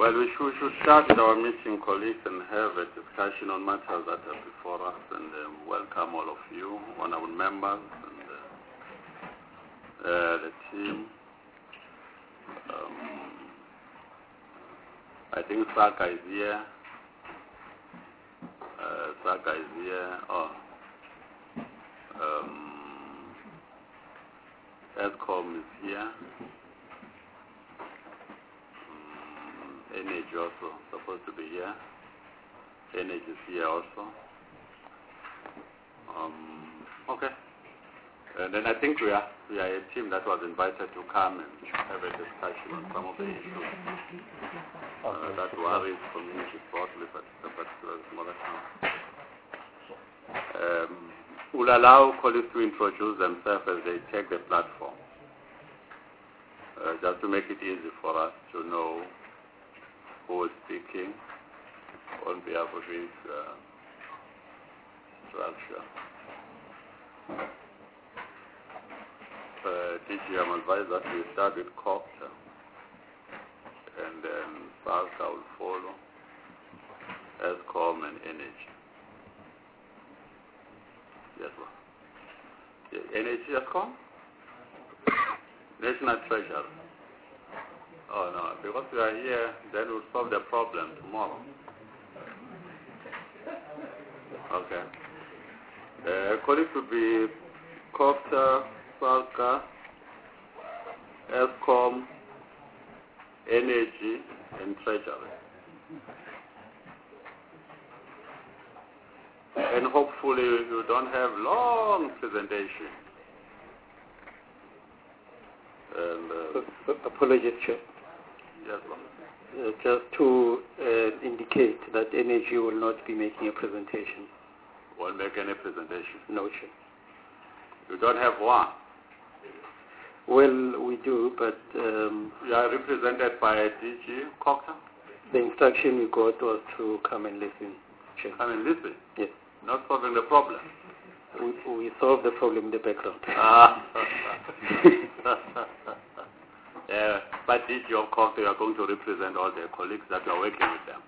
Well, we should start our meeting, colleagues, and have a discussion on matters that are before us, and welcome all of you, honorable members, and the team. I think Saka is here. ESCOM is here. Energy also supposed to be here. Energy is here also. Okay. And then I think we are a team that was invited to come and have a discussion on some of the issues that worries communities broadly, but particularly smaller towns. We'll allow colleagues to introduce themselves as they take the platform, just to make it easy for us to know who is speaking on behalf of his structure. DG, I'm advised that we start with Copter, and then SALCA will follow, ESCOM and Energy. Yes, sir. Energy, ESCOM? National Treasury. Oh, no, because we are here, then we'll solve the problem tomorrow. Okay. Colleagues would be Copter, SALCA, ESCOM, Energy, and Treasury. And hopefully you don't have long presentation. And, apologies, Chair. Yes, sir. Just to indicate that Energy will not be making a presentation. Won't make any presentation? No, Chair. You don't have one? Well, we do, but... you are represented by DG Copter? The instruction we got was to come and listen, Chair. Come and listen? Yes. Not solving the problem? We solved the problem in the background. But DG of Copter, you are going to represent all their colleagues that you are working with them.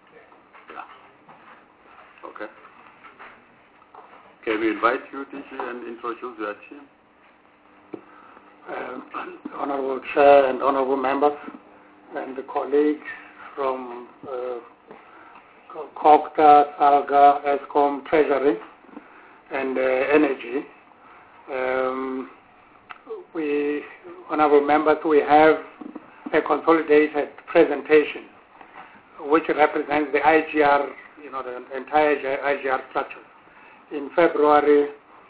Yeah. Okay. Can we invite you, DG, and introduce your team? Honorable Chair and honorable members and the colleagues from Copter, SALCA, ESCOM, Treasury, and Energy. Honorable members, we have a consolidated presentation which represents the IGR, the entire IGR structure. In February,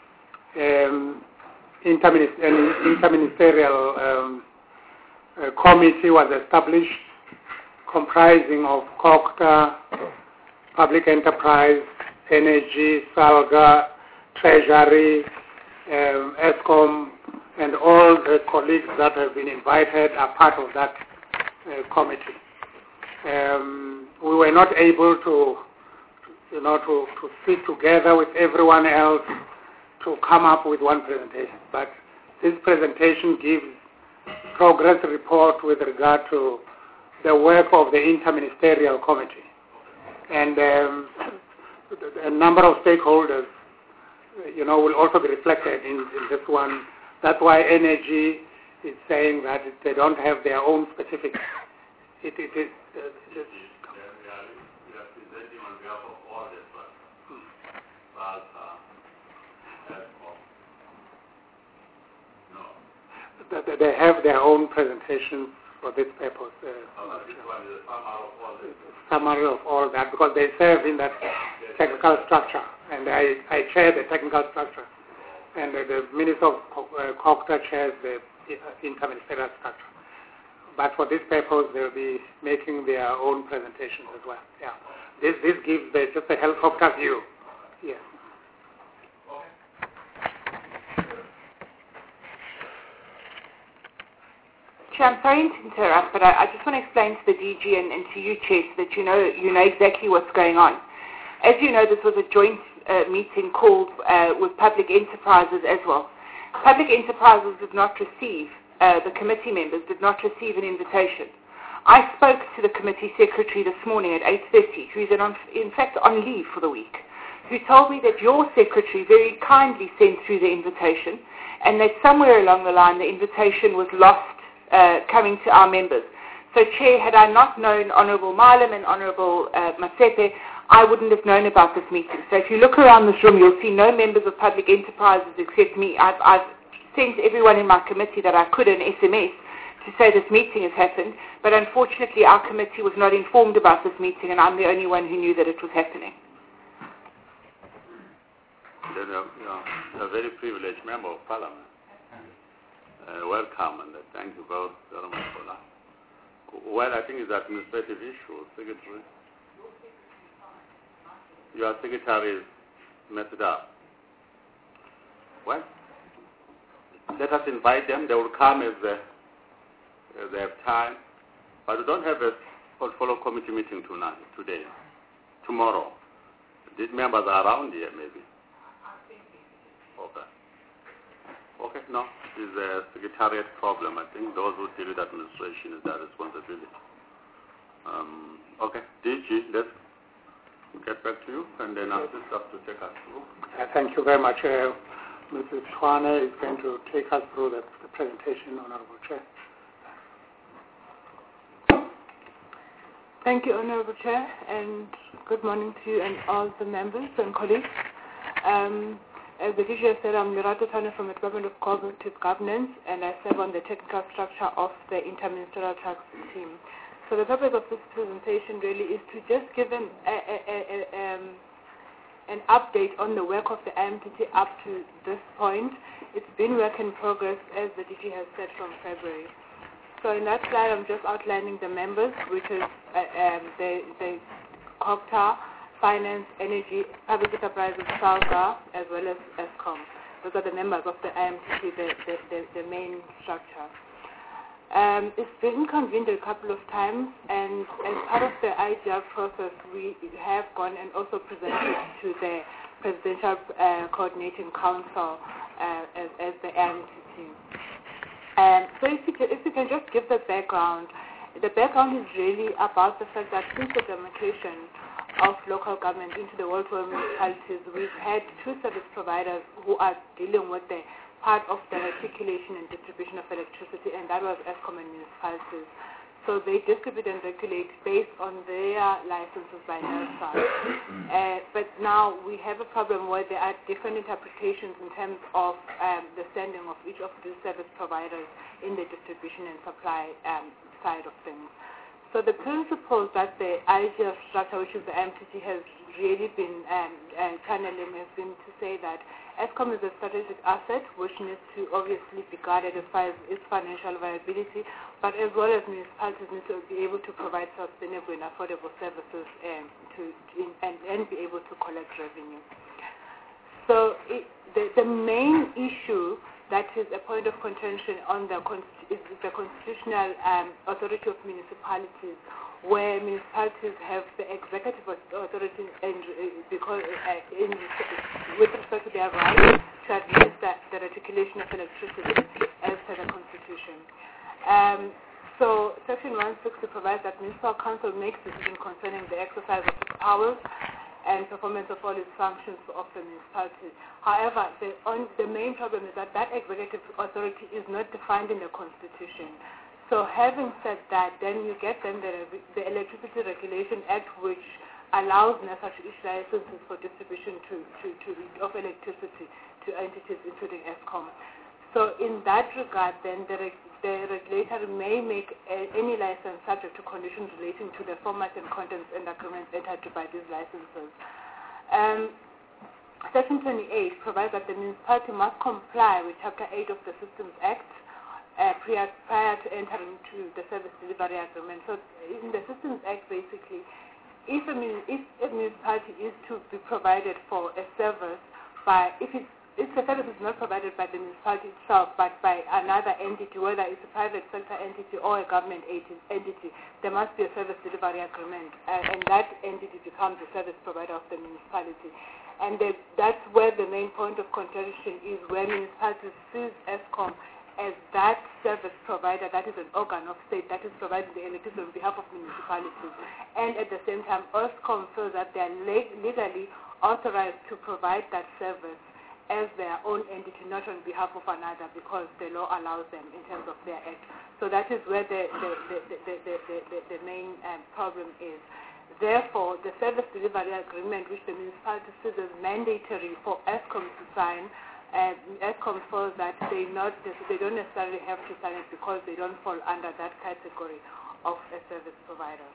interministerial committee was established comprising of Copter, Public Enterprise, Energy, SALCA, Treasury, ESCOM, and all the colleagues that have been invited are part of that committee. We were not able to sit together with everyone else to come up with one presentation, but this presentation gives progress report with regard to the work of the interministerial committee, and a number of stakeholders, will also be reflected in this one. That's why Energy is saying that they don't have their own specific. We are presenting on behalf of all the No. They have their own presentations for this purpose. This one is a summary of all that, because they serve in that technical structure, and I chair the technical structure, and the Minister of Copter chairs the interministerial structure. But for this purpose, they'll be making their own presentations as well. Yeah, this gives just a helicopter view. Yes. Chair, I'm sorry to interrupt, but I just want to explain to the DG and to you, Chair, so that you know exactly what's going on. As you know, this was a joint meeting called with Public Enterprises as well. Public Enterprises did not receive, the committee members did not receive an invitation. I spoke to the committee secretary this morning at 8:30, who is in fact on leave for the week, who told me that your secretary very kindly sent through the invitation and that somewhere along the line the invitation was lost coming to our members. So, Chair, had I not known Honourable Marlam and Honourable Masepe, I wouldn't have known about this meeting. So if you look around this room, you'll see no members of public enterprises except me. I've sent everyone in my committee that I could an SMS to say this meeting has happened, but unfortunately our committee was not informed about this meeting, and I'm the only one who knew that it was happening. Then, a very privileged member of Parliament. Welcome, and thank you both very much for that. Well, I think it's an administrative issue, Secretary. Your secretary messed it up. Well, let us invite them. They will come if they have time. But we don't have a portfolio committee meeting today. Tomorrow. These members are around here, maybe. Okay. Okay, no. It's a secretariat problem. I think those who deal with administration is their responsibility. Okay. DG, let's get back to you, and then ask the staff to take us through. Thank you very much. Mrs. Tshwane is going to take us through the presentation, Honourable Chair. Thank you, Honourable Chair, and good morning to you and all the members and colleagues. As the DG said, I'm Lerato Tshwane from the Department of Cooperative Governance, and I serve on the technical structure of the Interministerial Tax team. So the purpose of this presentation really is to just give an update on the work of the IMTT up to this point. It's been work in progress, as the DG has said, from February. So in that slide, I'm just outlining the members, which is the COGTA, Finance, Energy, Public Enterprises, SALGA, as well as Eskom. Those are the members of the IMTT, the main structure. It's been convened a couple of times, and as part of the IGR process, we have gone and also presented to the Presidential Coordinating Council as the IMTT. So if you can just give the background is really about the fact that since the demarcation of local government into the world wide municipalities, we've had two service providers who are dealing with the part of the reticulation and distribution of electricity, and that was Eskom and municipalities. So they distribute and regulate based on their licenses by NERSA. But now we have a problem where there are different interpretations in terms of the standing of each of these service providers in the distribution and supply side of things. So the principles that the IGF structure, which is the IMTT, has really been channeling has been to say that Eskom is a strategic asset which needs to obviously be guarded as far as its financial viability, but as well as municipalities need to be able to provide sustainable and affordable services and be able to collect revenue. So the main issue that is a point of contention on is the constitutional authority of municipalities, where municipalities have the executive authority with respect to their right to administer the reticulation of electricity as per the Constitution. So Section 160 provides that municipal council makes decisions concerning the exercise of its powers and performance of all its functions of the municipality. However, the main problem is that executive authority is not defined in the Constitution. So having said that, then you get then the Electricity Regulation Act, which allows NERSA to issue licenses for distribution of electricity to entities including Eskom. So in that regard, then the regulator may make any license subject to conditions relating to the format and contents and agreements entered to by these licenses. Section 28 provides that the municipality must comply with Chapter 8 of the Systems Act prior to entering into the service delivery agreement. So in the Systems Act, basically, if a municipality is to be provided for a service if the service is not provided by the municipality itself, but by another entity, whether it's a private sector entity or a government entity, there must be a service delivery agreement, and that entity becomes the service provider of the municipality. And that's where the main point of contention is, where municipalities seize Eskom as that service provider, that is an organ of state that is providing the electricity on behalf of municipalities. And at the same time, Eskom feels that they are legally authorized to provide that service as their own entity, not on behalf of another, because the law allows them in terms of their act. So that is where the main problem is. Therefore, the service delivery agreement, which the municipality says is mandatory for Eskom to sign, Eskom feels that they don't necessarily have to sign it because they don't fall under that category of a service provider.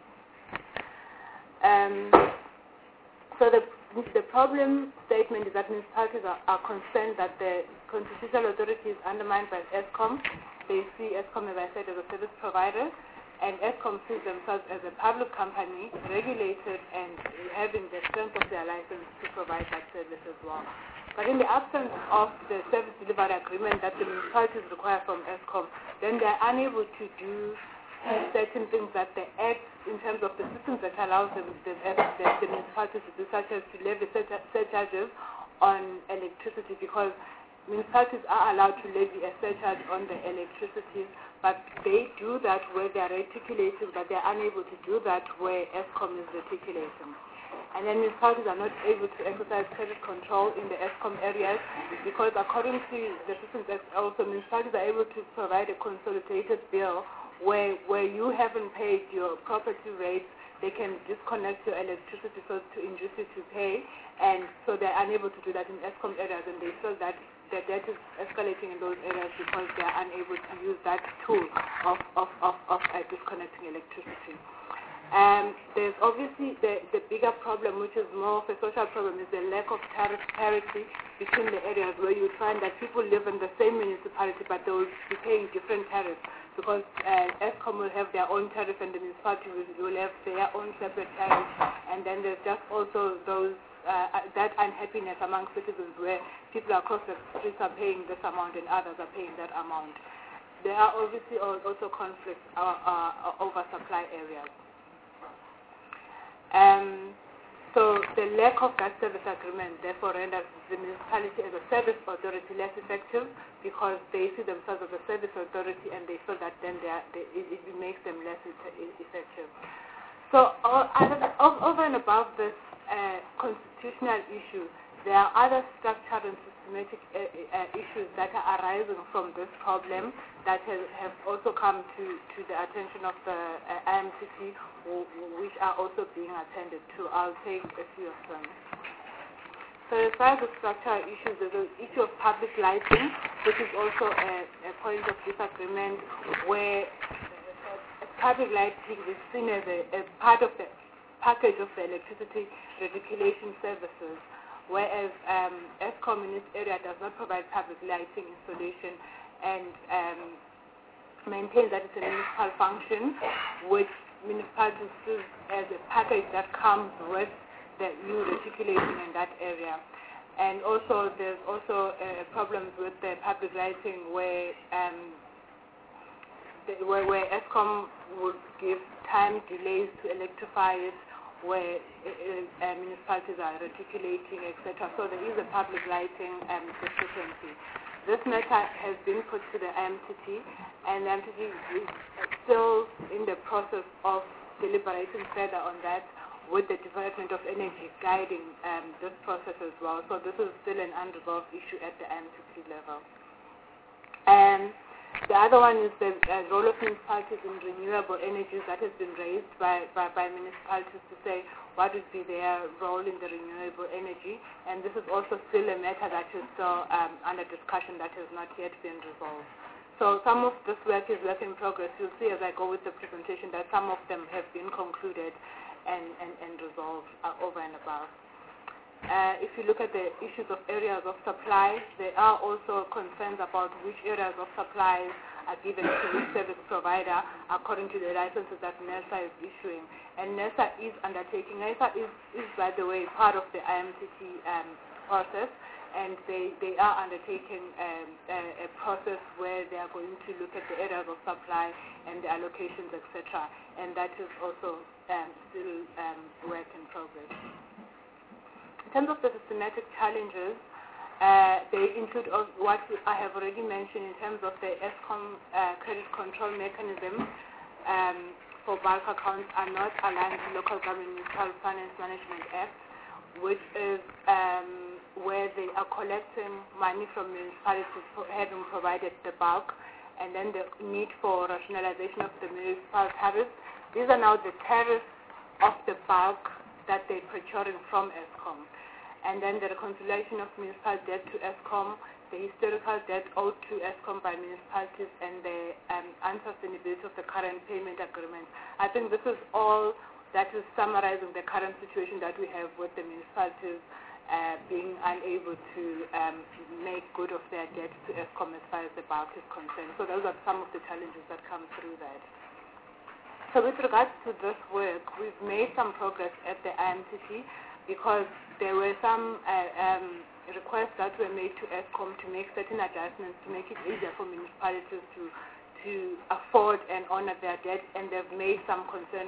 So the problem statement is that municipalities are concerned that the constitutional authority is undermined by Eskom. They see Eskom, as I said, as a service provider, and Eskom sees themselves as a public company, regulated and having the strength of their license to provide that service as well. But in the absence of the service delivery agreement that the municipalities require from Eskom, then they are unable to do certain things that the Act, in terms of the systems that allows the municipalities to do, such as to levy surcharges on electricity, because municipalities are allowed to levy a surcharge on the electricity, but they do that where they are reticulating, but they are unable to do that where Eskom is reticulating. And then municipalities are not able to exercise credit control in the Eskom areas, because according to the Systems Act, also municipalities are able to provide a consolidated bill where you haven't paid your property rates. They can disconnect your electricity so to induce you to pay, and so they're unable to do that in Eskom areas, and they feel that the debt is escalating in those areas because they are unable to use that tool of disconnecting electricity. There's obviously the bigger problem, which is more of a social problem, is the lack of tariff parity between the areas, where you find that people live in the same municipality but they will be paying different tariffs, because Eskom will have their own tariff and the municipality will have their own separate tariff, and then there's just also those that unhappiness among citizens where people across the streets are paying this amount and others are paying that amount. There are obviously also conflicts over supply areas. So the lack of that service agreement therefore renders the municipality as a service authority less effective, because they see themselves as a service authority and they feel that then it makes them less effective. So over and above this constitutional issue, there are other structural and systematic issues that are arising from this problem that have also come to the attention of the IMTT, which are also being attended to. I'll take a few of them. So as far as the structural issues, there's the issue of public lighting, which is also a point of disagreement, where public lighting is seen as a part of the package of the electricity reticulation services, whereas Eskom in this area does not provide public lighting installation and maintains that it's a municipal function, which municipalities see as a package that comes with the new reticulation in that area. And also there's also problems with the public lighting where Eskom would give time delays to electrify it, where municipalities are reticulating, etc. So there is a public lighting deficiency. This matter has been put to the IMTT, and the IMTT is still in the process of deliberating further on that, with the Department of Energy guiding this process as well. So this is still an unresolved issue at the IMTT level. The other one is the role of municipalities in renewable energies that has been raised by municipalities to say what would be their role in the renewable energy, and this is also still a matter that is still under discussion, that has not yet been resolved. So some of this work is work in progress. You'll see as I go with the presentation that some of them have been concluded and resolved over and above. If you look at the issues of areas of supply, there are also concerns about which areas of supply are given to which service provider according to the licenses that NERSA is issuing. And NERSA is undertaking, NERSA is by the way part of the IMTT process, and they are undertaking a process where they are going to look at the areas of supply and the allocations, etc. And that is also still work in progress. In terms of the systematic challenges, they include what I have already mentioned in terms of the ESCOM credit control mechanism for bulk accounts are not aligned to Local Government Municipal Finance Management Act, which is where they are collecting money from municipalities for having provided the bulk, and then the need for rationalization of the municipal tariffs. These are now the tariffs of the bulk that they're procuring from ESCOM. And then the reconciliation of municipal debt to ESCOM, the historical debt owed to ESCOM by municipalities, and the unsustainability of the current payment agreement. I think this is all that is summarizing the current situation that we have with the municipalities being unable to make good of their debt to ESCOM as far as the bulk is concerned. So those are some of the challenges that come through that. So with regards to this work, we've made some progress at the IMCC because there were some requests that were made to ESCOM to make certain adjustments to make it easier for municipalities to afford and honor their debt, and they've made some concessions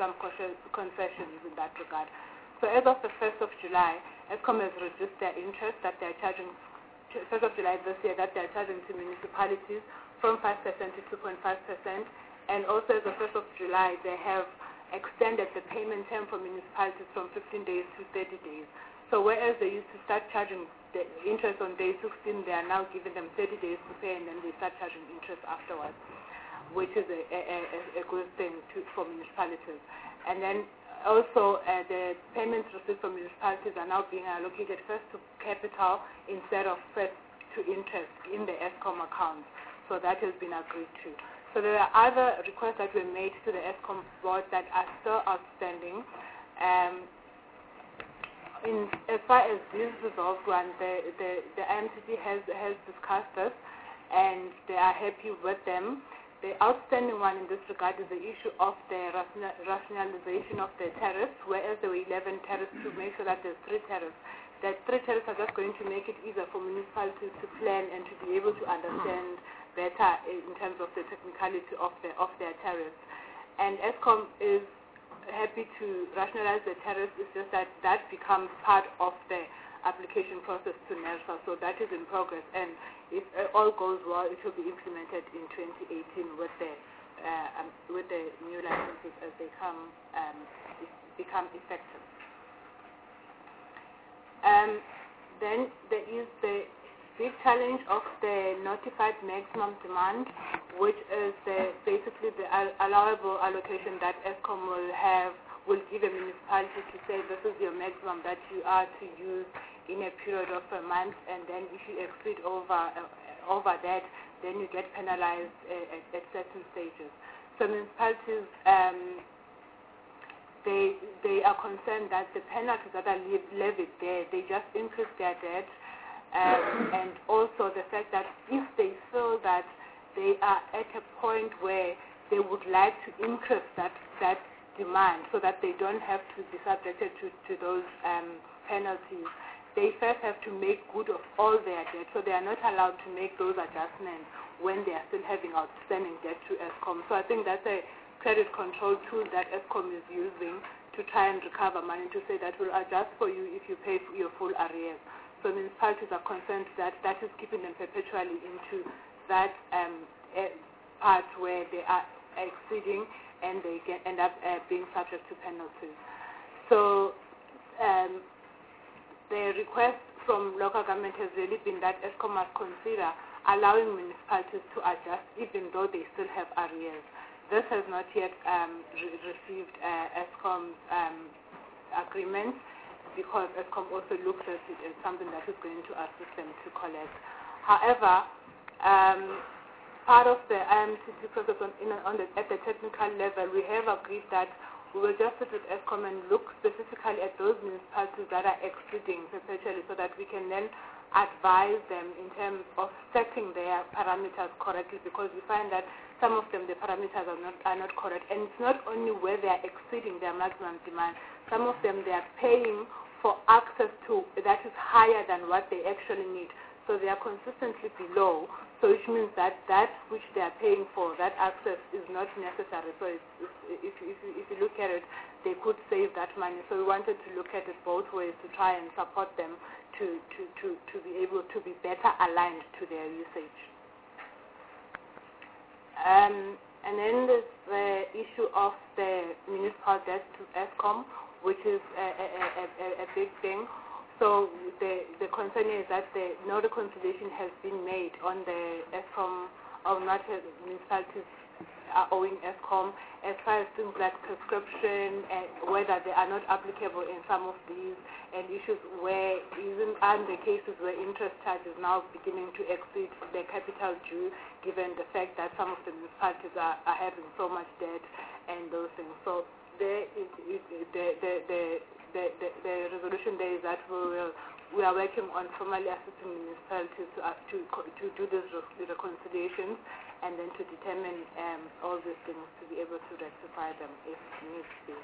in that regard. So as of the 1st of July, ESCOM has reduced their interest that they're charging, 1st of July this year, that they're charging to municipalities from 5% to 2.5%, and also as of 1st of July, they have extended the payment term for municipalities from 15 days to 30 days. So whereas they used to start charging the interest on day 16, they are now giving them 30 days to pay, and then they start charging interest afterwards, which is a good thing for municipalities. And then also the payments received from municipalities are now being allocated first to capital instead of first to interest in the ESCOM accounts. So that has been agreed to. So there are other requests that were made to the ESCOM board that are still outstanding. As far as this resolved one, the IMCC has discussed this, and they are happy with them. The outstanding one in this regard is the issue of the rationalization of the tariffs, whereas there were 11 tariffs, to make sure that there's 3 tariffs. That 3 tariffs are just going to make it easier for municipalities to plan and to be able to understand better in terms of the technicality of their tariffs. And ESCOM is happy to rationalize the tariffs. It's just that becomes part of the application process to NERSA, so that is in progress, and if all goes well, it will be implemented in 2018 with the new licenses as they become effective. Then there is the big challenge of the notified maximum demand, which is basically the allowable allocation that ESCOM will give a municipality to say this is your maximum that you are to use in a period of a month, and then if you exceed over that, then you get penalized at certain stages. So municipalities, they are concerned that the penalties that are levied there, they just increase their debt, and also the fact that if they feel that they are at a point where they would like to increase that demand so that they don't have to be subjected to those penalties, they first have to make good of all their debt. So they are not allowed to make those adjustments when they are still having outstanding debt to ESCOM. So I think that's a credit control tool that ESCOM is using to try and recover money, to say that we'll adjust for you if you pay your full arrears. So municipalities are concerned that that is keeping them perpetually into that part where they are exceeding and they can end up being subject to penalties. So the request from local government has really been that ESCOM must consider allowing municipalities to adjust even though they still have arrears. This has not yet received ESCOM's agreement, because ESCOM also looks at it as something that is going to assist them to collect. However, part of the IMCC process at the technical level, we have agreed that we will just sit with ESCOM and look specifically at those municipalities that are exceeding perpetually, so that we can then advise them in terms of setting their parameters correctly, because we find that some of them, the parameters are not correct. And it's not only where they are exceeding their maximum demand, some of them they are paying for access to that is higher than what they actually need. So they are consistently below. So which means that that which they are paying for, that access is not necessary. So if you look at it, they could save that money. So we wanted to look at it both ways to try and support them to be able to be better aligned to their usage. And then there's the issue of the municipal debt to Eskom, which is a big thing. So the concern is that no reconciliation has been made on the Eskom, or not municipalities are owing Eskom, as far as things like prescription and whether they are not applicable in some of these, and issues where even under cases where interest charge is now beginning to exceed the capital due, given the fact that some of the municipalities are having so much debt and those things. So the resolution there is that we are working on formally assisting municipalities to do these reconciliations, and then to determine all these things to be able to rectify them if needs be.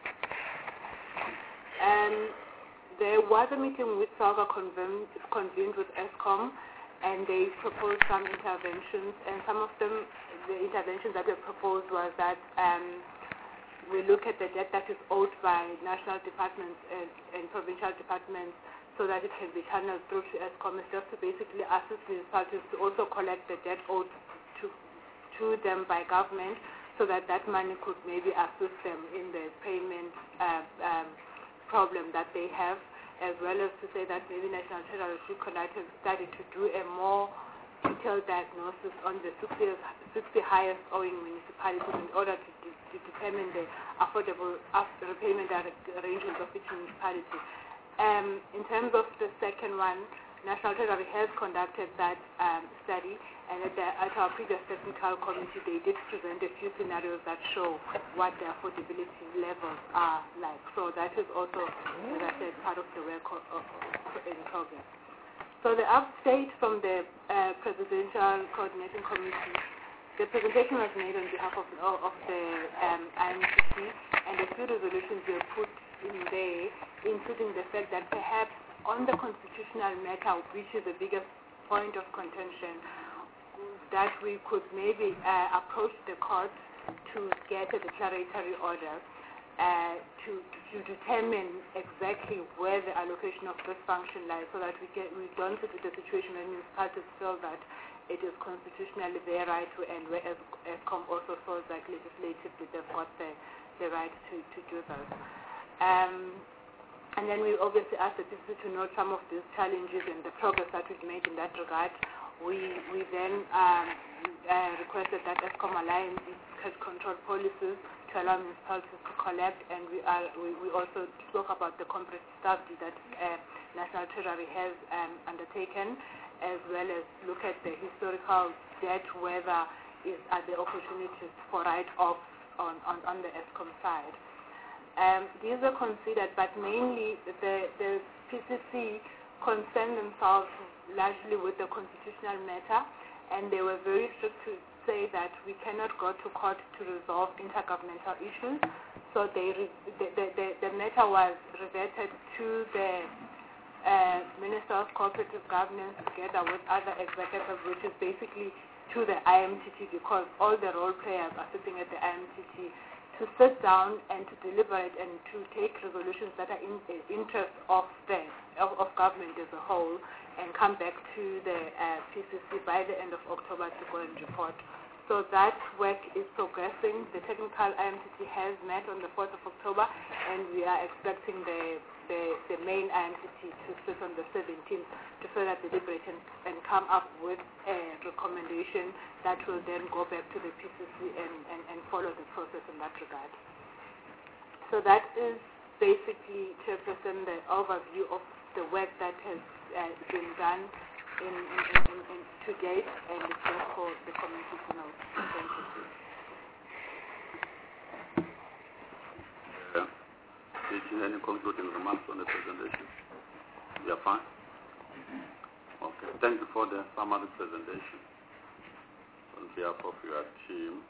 There was a meeting with SALGA convened with Eskom, and they proposed some interventions, and some of them, the interventions that were proposed was that we look at the debt that is owed by national departments and provincial departments so that it can be channeled through to Eskom. It's just to basically assist municipalities to also collect the debt owed to them by government, so that that money could maybe assist them in the payment problem that they have, as well as to say that maybe National Treasury should conduct a study to do a more detailed diagnosis on the 60 highest owing municipalities in order to determine the affordable repayment arrangements of each municipality. In terms of the second one, National Treasury has conducted that study, and at our previous technical committee, they did present a few scenarios that show what the affordability levels are like. So that is also, as I said, part of the work in progress. So the update from the Presidential Coordinating Committee, the presentation was made on behalf of the IMCC, and a few resolutions were put in there, including the fact that perhaps on the constitutional matter, which is the biggest point of contention, that we could maybe approach the court to get a declaratory order to determine exactly where the allocation of this function lies, so that we don't get to the situation where municipalities feel that it is constitutionally their right to, and where Eskom also feels like legislatively they've got the right to do that. And then we obviously asked the people to note some of these challenges and the progress that we've made in that regard. We then requested that Eskom align its cash control policies to allow municipalities to collect, and we also spoke about the comprehensive study that National Treasury has undertaken, as well as look at the historical debt, whether are there opportunities for write-offs on the Eskom side. These are considered, but mainly the PCC concerned themselves largely with the constitutional matter, and they were very strict to say that we cannot go to court to resolve intergovernmental issues. So the matter was reverted to the Minister of Cooperative Governance together with other executives, which is basically to the IMTT, because all the role players are sitting at the IMTT, to sit down and to deliberate and to take resolutions that are in the interest of government as a whole, and come back to the PCC by the end of October to go and report. So that work is progressing. The technical IMTT has met on the 4th of October, and we are expecting the main IMTT to sit on the 17th to further deliberate and come up with a recommendation that will then go back to the PCC and follow the process in that regard. So that is basically, Chairperson, the overview of the work that has been done to date, and it's just for the community to know. Thank you. Any concluding remarks on the presentation? You are fine? Okay. Thank you for the summary presentation on behalf of your team.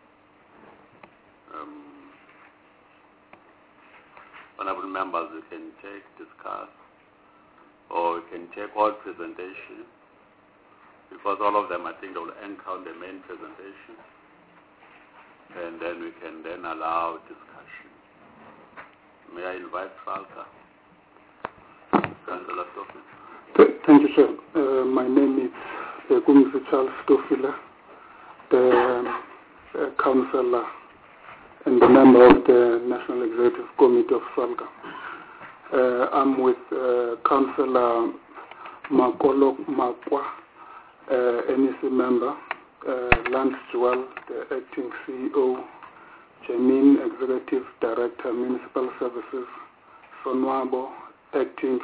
Honorable members, you can discuss, or you can take all presentation because all of them, I think, will anchor on the main presentation, and then we can then allow discussion. May I invite Falca? Councillor Stofila. Thank you, sir. My name is Kumzi Charles Stofila, the councillor and the member of the National Executive Committee of SALGA. I'm with Councillor Makolo Makwa, NEC member, Lance Jewel, the acting CEO, Jamin, Executive Director, Municipal Services, Sonwabo, acting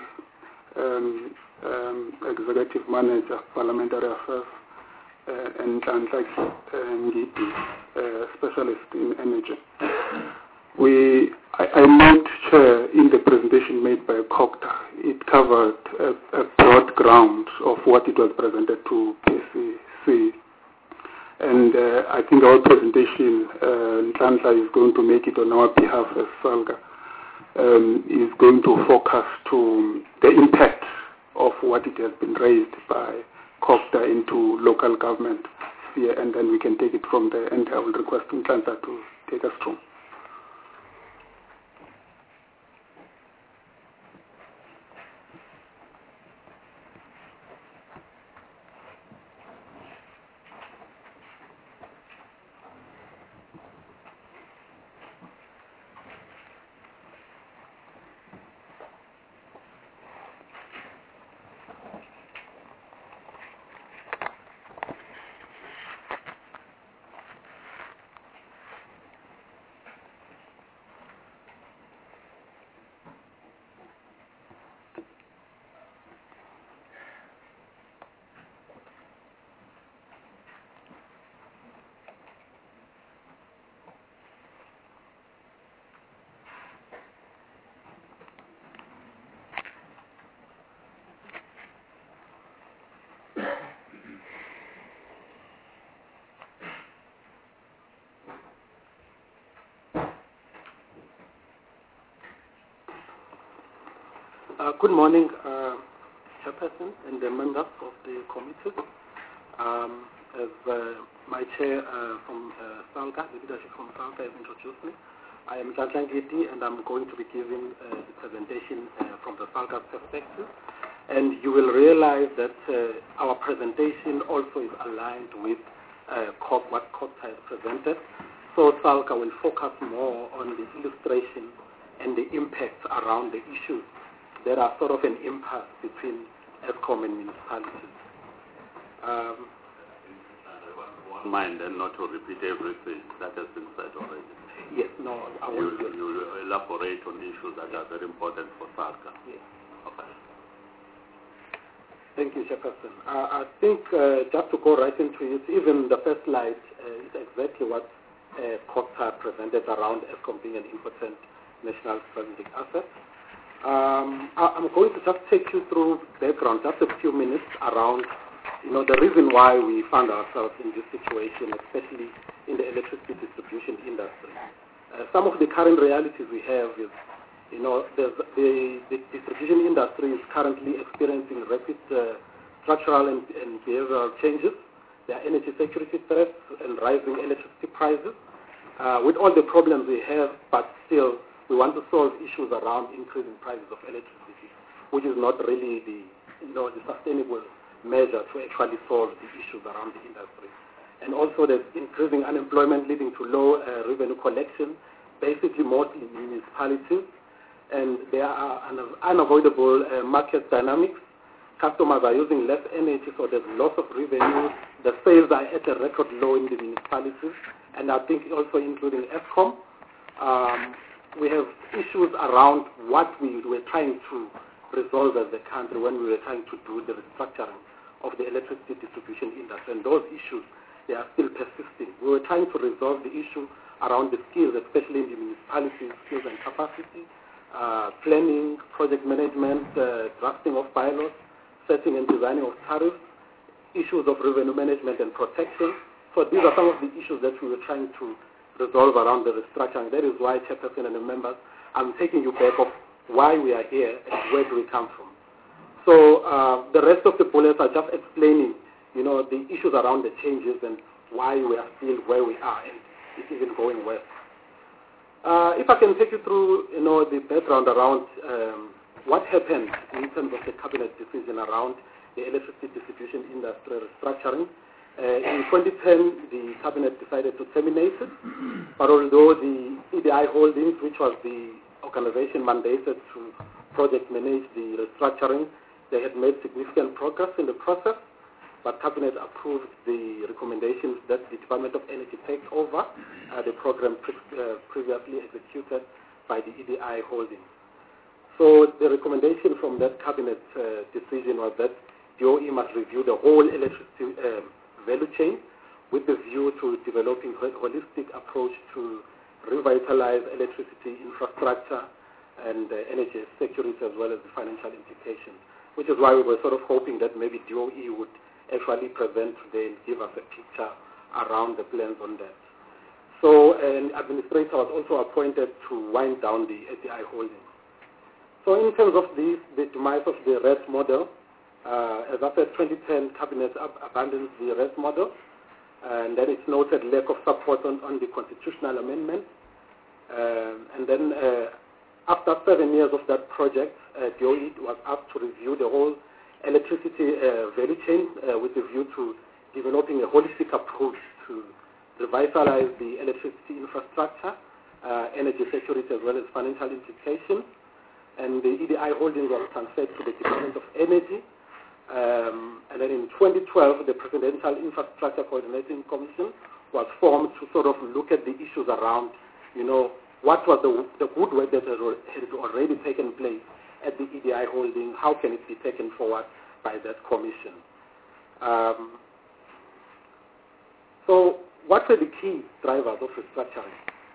Executive Manager, Parliamentary Affairs, and Ntlantla Ngidi, Specialist in Energy. I note, Chair, in the presentation made by COGTA, it covered a broad ground of what it was presented to PCC. And I think our presentation, Ntlantla is going to make it on our behalf as SALGA, is going to focus to the impact of what it has been raised by COGTA into local government sphere, and then we can take it from there. And I will request Ntlantla to take us through. Good morning, Chairperson and the members of the committee. As my chair from SALGA, the leadership from SALGA has introduced me, I am Ntlantla Ngidi, and I'm going to be giving the presentation from the SALGA perspective. And you will realize that our presentation also is aligned with what COGTA has presented. So SALGA will focus more on the illustration and the impacts around the issues. There are sort of an impasse between ESCOM and municipalities. Mind and not to repeat everything that has been said already. Yes, no, I will. You elaborate on issues that are very important for SALGA. Yes. Okay. Thank you, Chairperson. I think just to go right into it, even the first slide is exactly what COGTA presented around ESCOM being an important national strategic asset. I'm going to just take you through background, just a few minutes around, the reason why we found ourselves in this situation, especially in the electricity distribution industry. Some of the current realities we have is, the distribution industry is currently experiencing rapid structural and behavioral changes. There are energy security threats and rising electricity prices. With all the problems we have, but still, we want to solve issues around increasing prices of electricity, which is not really the sustainable measure to actually solve the issues around the industry. And also there's increasing unemployment leading to low revenue collection, basically mostly in municipalities. And there are unavoidable market dynamics. Customers are using less energy, so there's loss of revenue. The sales are at a record low in the municipalities, and I think also including ESCOM. We have issues around what we were trying to resolve as a country when we were trying to do the restructuring of the electricity distribution industry. And those issues, they are still persisting. We were trying to resolve the issue around the skills, especially in the municipalities, skills and capacity, planning, project management, drafting of bylaws, setting and designing of tariffs, issues of revenue management and protection. So these are some of the issues that we were trying to resolve around the restructuring. That is why, Chairperson and the members, I'm taking you back of why we are here and where do we come from. So the rest of the bullets are just explaining, the issues around the changes and why we are still where we are, and it's even going worse. If I can take you through, the background around what happened in terms of the cabinet decision around the electricity distribution industry restructuring. In 2010, the cabinet decided to terminate it, but although the EDI Holdings, which was the organization mandated to project manage the restructuring, they had made significant progress in the process, but cabinet approved the recommendations that the Department of Energy take over the program previously executed by the EDI Holdings. So the recommendation from that cabinet decision was that DOE must review the whole electricity value chain with the view to developing a holistic approach to revitalize electricity infrastructure and energy security as well as the financial implications, which is why we were sort of hoping that maybe DOE would actually present today and give us a picture around the plans on that. So an administrator was also appointed to wind down the EDI Holdings. So in terms of the demise of the RES model, as I said, 2010 cabinet abandoned the RES model, and then it's noted lack of support on the constitutional amendment. And then after 7 years of that project, DOE was asked to review the whole electricity value chain with a view to developing a holistic approach to revitalize the electricity infrastructure, energy security as well as financial implications. And the EDI Holdings was transferred to the Department of Energy. And then in 2012, the Presidential Infrastructure Coordinating Commission was formed to sort of look at the issues around, what was the good work that had already taken place at the EDI Holding, how can it be taken forward by that commission. So what were the key drivers of restructuring?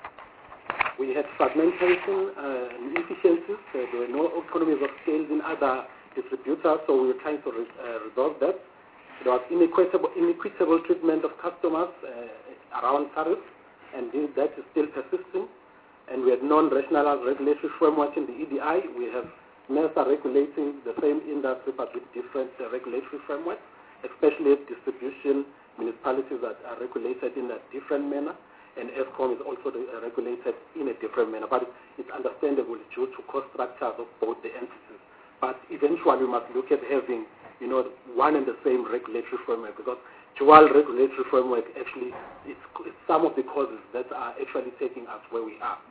We had fragmentation and inefficiencies. There were no economies of scale in other distributors, so we were trying to resolve that. There was inequitable treatment of customers around tariffs, and that is still persisting. And we had non-rationalized regulatory framework in the EDI. We have NERSA regulating the same industry but with different regulatory frameworks, especially distribution municipalities that are regulated in a different manner, and ESCOM is also regulated in a different manner. But it's understandable due to cost structures of both the entities. But eventually we must look at having, one and the same regulatory framework, because dual regulatory framework actually it's some of the causes that are actually taking us where we are.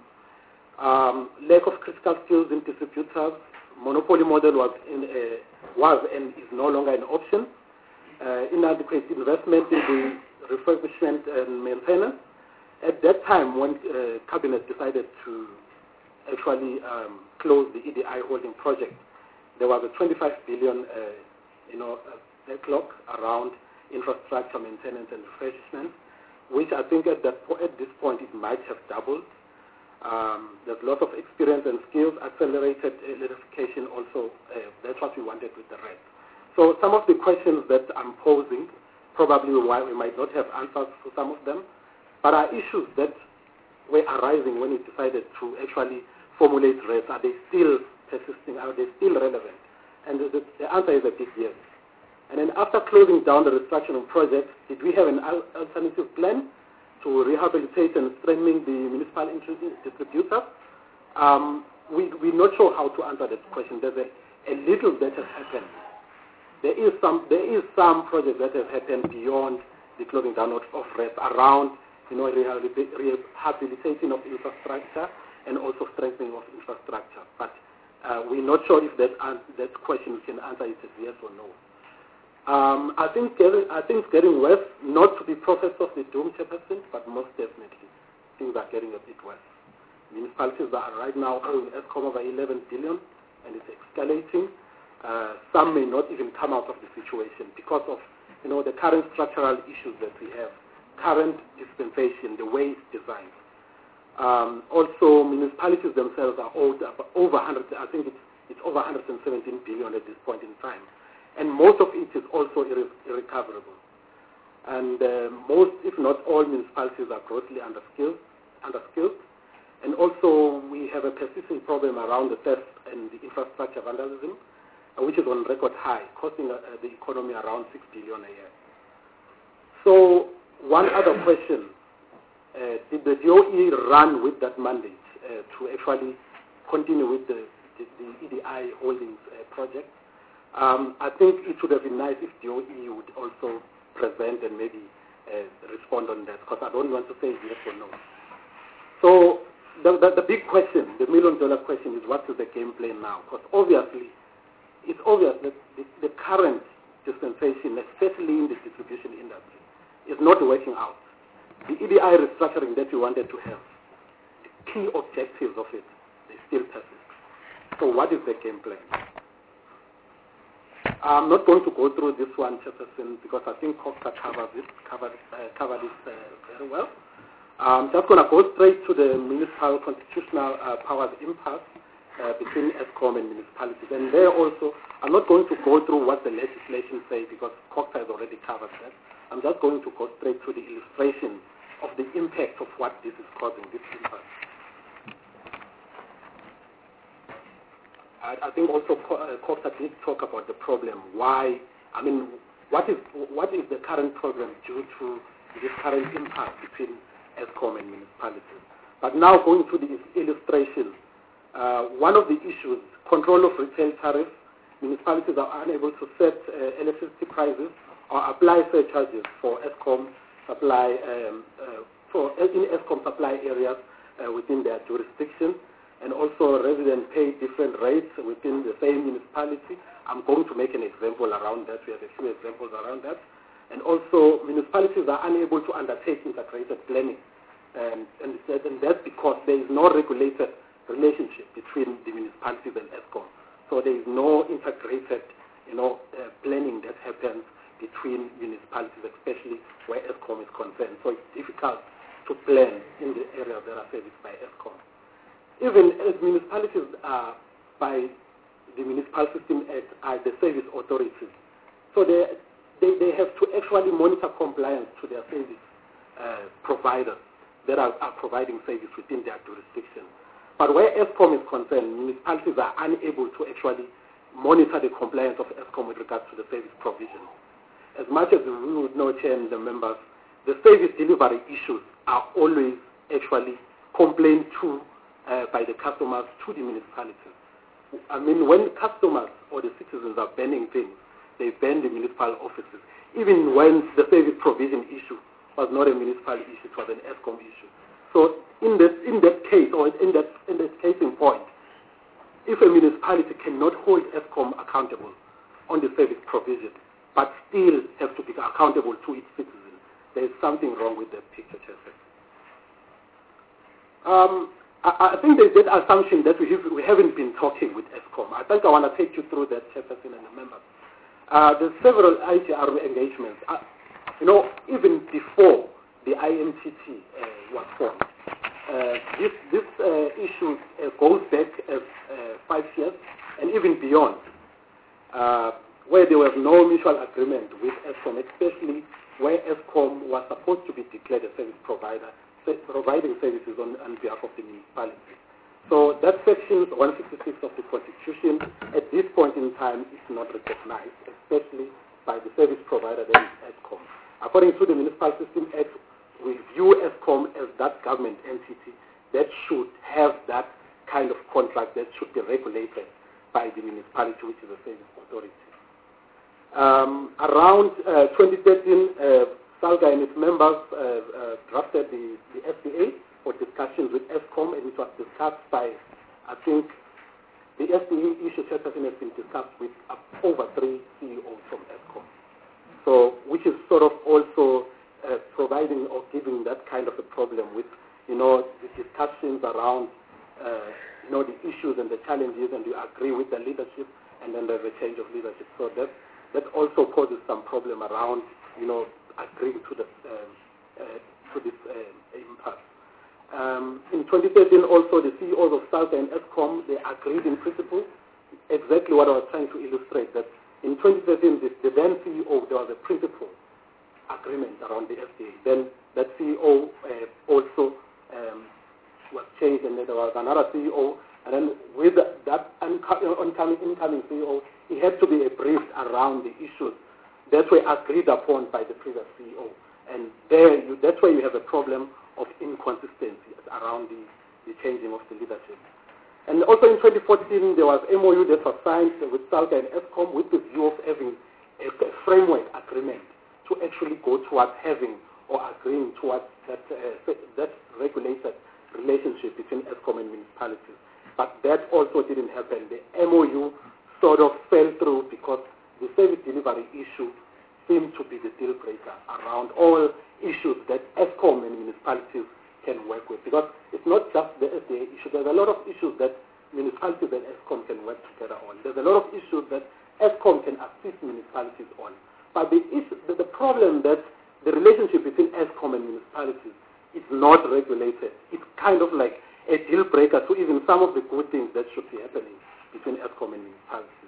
Lack of critical skills in distributors. Monopoly model was and is no longer an option. Inadequate investment in the refurbishment and maintenance. At that time, when cabinet decided to actually close the EDI Holding project, there was a 25 billion, backlog around infrastructure maintenance and refurbishment, which I think at this point it might have doubled. There's a lot of experience and skills, accelerated electrification also. That's what we wanted with the RES. So some of the questions that I'm posing, probably why we might not have answers for some of them, but are issues that were arising when we decided to actually formulate RES. Are they still persisting? Are they still relevant? And the answer is a big yes. And then after closing down the restructuring project, did we have an alternative plan to rehabilitate and strengthen the municipal distributors? We're not sure how to answer that question. There's a little that has happened. There is some projects that have happened beyond the closing down of RES around rehabilitating of infrastructure and also strengthening of infrastructure. But we're not sure if that question we can answer it as yes or no. I think it's getting worse, not to be prophet of the doom, Chairperson, but most definitely things are getting a bit worse. Municipalities are right now owing ESCOM over 11 billion, and it's escalating. Some may not even come out of the situation because of the current structural issues that we have, current dispensation, the way it's designed. Also, municipalities themselves are owed over 100. I think it's over 117 billion at this point in time, and most of it is also irrecoverable. And most, if not all, municipalities are grossly underskilled. And also, we have a persistent problem around the theft and the infrastructure vandalism, which is on record high, costing the economy around 6 billion a year. So one other question, did the DOE run with that mandate to actually continue with the EDI Holdings project? I think it would have been nice if DOE would also present and maybe respond on that, because I don't want to say yes or no. So the big question, the million-dollar question is, what is the game plan now? Because obviously, it's obvious that the current dispensation, especially in the distribution industry, is not working out. The EDI restructuring that we wanted to have, the key objectives of it, they still persist. So what is the game plan? I'm not going to go through this one, Chairperson, because I think COGTA covered it very well. I'm just going to go straight to the municipal constitutional powers impasse between ESCOM and municipalities. And there also, I'm not going to go through what the legislation says, because COGTA has already covered that. I'm just going to go straight to the illustration of the impact of what this is causing, this impact. I think also COGTA did talk about the problem. Why? I mean, what is the current problem due to this current impasse between ESCOM and municipalities? But now going to the illustration, one of the issues, control of retail tariffs. Municipalities are unable to set electricity prices or apply surcharges for ESCOM supply in ESCOM supply areas within their jurisdiction. And also residents pay different rates within the same municipality. I'm going to make an example around that. We have a few examples around that. And also municipalities are unable to undertake integrated planning. And that's because there is no regulated relationship between the municipalities and ESCOM. So there is no integrated planning that happens between municipalities, especially where ESCOM is concerned. So it's difficult to plan in the areas that are serviced by ESCOM. Even as municipalities are, by the Municipal System Act, are the service authorities. So they have to actually monitor compliance to their service providers that are providing service within their jurisdiction. But where ESCOM is concerned, municipalities are unable to actually monitor the compliance of ESCOM with regards to the service provision. As much as we would know, Chair and the members, the service delivery issues are always actually complained to by the customers to the municipalities. I mean, when customers or the citizens are banning things, they ban the municipal offices. Even when the service provision issue was not a municipal issue, it was an ESCOM issue. So in that case, or in that case in point, if a municipality cannot hold ESCOM accountable on the service provision, but still have to be accountable to its citizens, there is something wrong with the picture, Chairperson. I think there's that assumption that we haven't been talking with ESCOM. I think I want to take you through that, Chairperson and the members. There's several IGR engagements. Even before the IMTT was formed, this issue goes back 5 years and even beyond, where there was no mutual agreement with ESCOM, especially where ESCOM was supposed to be declared a service provider, providing services on behalf of the municipality. So that section 166 of the Constitution at this point in time is not recognized, especially by the service provider that is ESCOM. According to the Municipal System Act, we view ESCOM as that government entity that should have that kind of contract that should be regulated by the municipality, which is a service authority. Around 2013, SALGA and its members drafted the SPA for discussions with ESCOM, and it was discussed by, I think, the SPA issue has been discussed with over 3 CEOs from ESCOM. So, which is sort of also providing or giving that kind of a problem with, the discussions around, the issues and the challenges, and you agree with the leadership, and then there's a change of leadership. So that also causes some problem around, agreeing to this impasse. In 2013, also the CEOs of SALGA and ESCOM, they agreed in principle exactly what I was trying to illustrate, that in 2013, the then CEO, there was a principle agreement around the FDA. Then that CEO also was changed, and then there was another CEO, and then with that incoming CEO, he had to be briefed around the issues that were agreed upon by the previous CEO. that's where you have a problem of inconsistency around the changing of the leadership. And also in 2014, there was MOU that was signed with SALGA and ESCOM with the view of having a framework agreement to actually go towards having or agreeing towards that regulated relationship between ESCOM and municipalities. But that also didn't happen. The MOU sort of fell through because the service delivery issue seemed to be the deal breaker around all issues that ESCOM and municipalities can work with. Because it's not just the SDA issue. There's a lot of issues that municipalities and ESCOM can work together on. There's a lot of issues that ESCOM can assist municipalities on. But the problem that the relationship between ESCOM and municipalities is not regulated. It's kind of like a deal breaker to even some of the good things that should be happening between ESCOM and municipalities.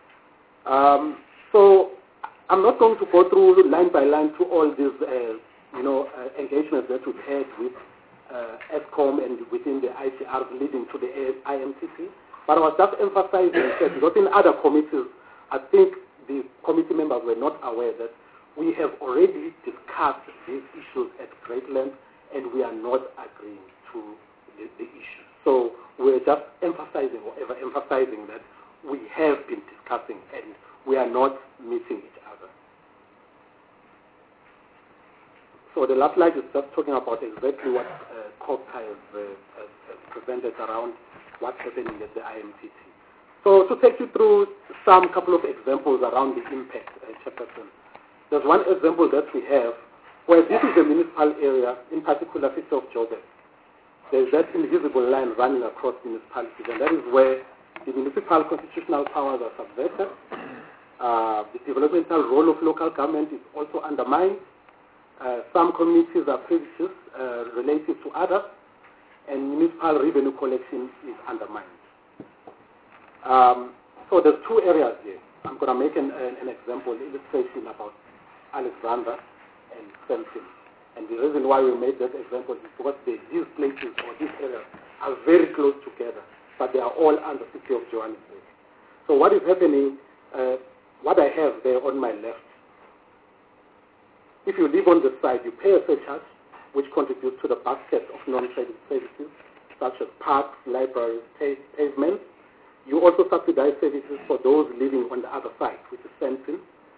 So I'm not going to go through line by line to all these engagements that we've had with ESCOM and within the ICR leading to the IMTC, but I was just emphasizing that because in other committees, I think the committee members were not aware that we have already discussed these issues at great length and we are not agreeing to the issue. So we're just emphasizing or ever-emphasizing that we have been discussing and we are not meeting each other. So the last slide is just talking about exactly what COGTA has presented around what's happening at the IMTT. So to take you through couple of examples around the impact, Chairperson. There's one example that we have where this is a municipal area, in particular city of Joburg. There's that invisible line running across municipalities, and that is where the municipal constitutional powers are subverted. The developmental role of local government is also undermined. Some communities are prejudiced relative to others, and municipal revenue collection is undermined. So there's two areas here. I'm going to make an example, illustration about Alexandra and Sandton. And the reason why we made that example is because these places or these areas are very close together, but they are all under the city of Johannesburg. So what is happening, what I have there on my left, if you live on the side, you pay a surcharge, which contributes to the basket of non-trading services, such as parks, libraries, pavements. You also subsidize services for those living on the other side, which is fencing.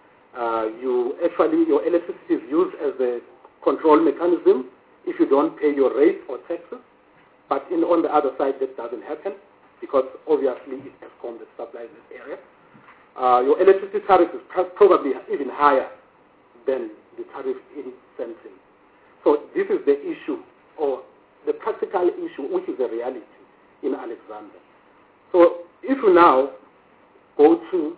Your electricity is used as a control mechanism if you don't pay your rates or taxes. But on the other side, that doesn't happen because obviously it's ESCOM that supplies this area. Your electricity tariff is probably even higher than the tariff in fencing. So this is the issue, or the practical issue, which is a reality in Alexandra. So if you now go to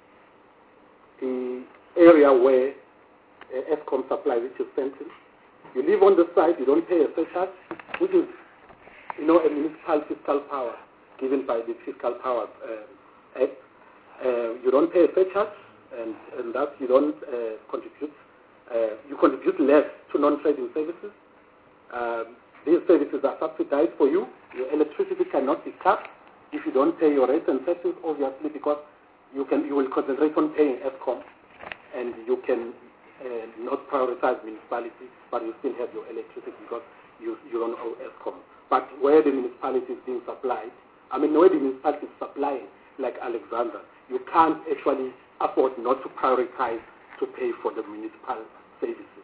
the area where ESCOM supplies, which is fencing, you live on the site, you don't pay a surcharge, which is, a municipal fiscal power given by the Fiscal Powers Act. You don't pay a surcharge, and thus you don't contribute. You contribute less to non-trading services. These services are subsidized for you. Your electricity cannot be cut if you don't pay your rates and taxes, obviously, because you will concentrate on paying ESCOM, and you can not prioritize municipality, but you still have your electricity because you don't owe ESCOM. But where the municipality is being supplied, where the municipality is supplying, like Alexandra, you can't actually afford not to prioritize to pay for the municipal services.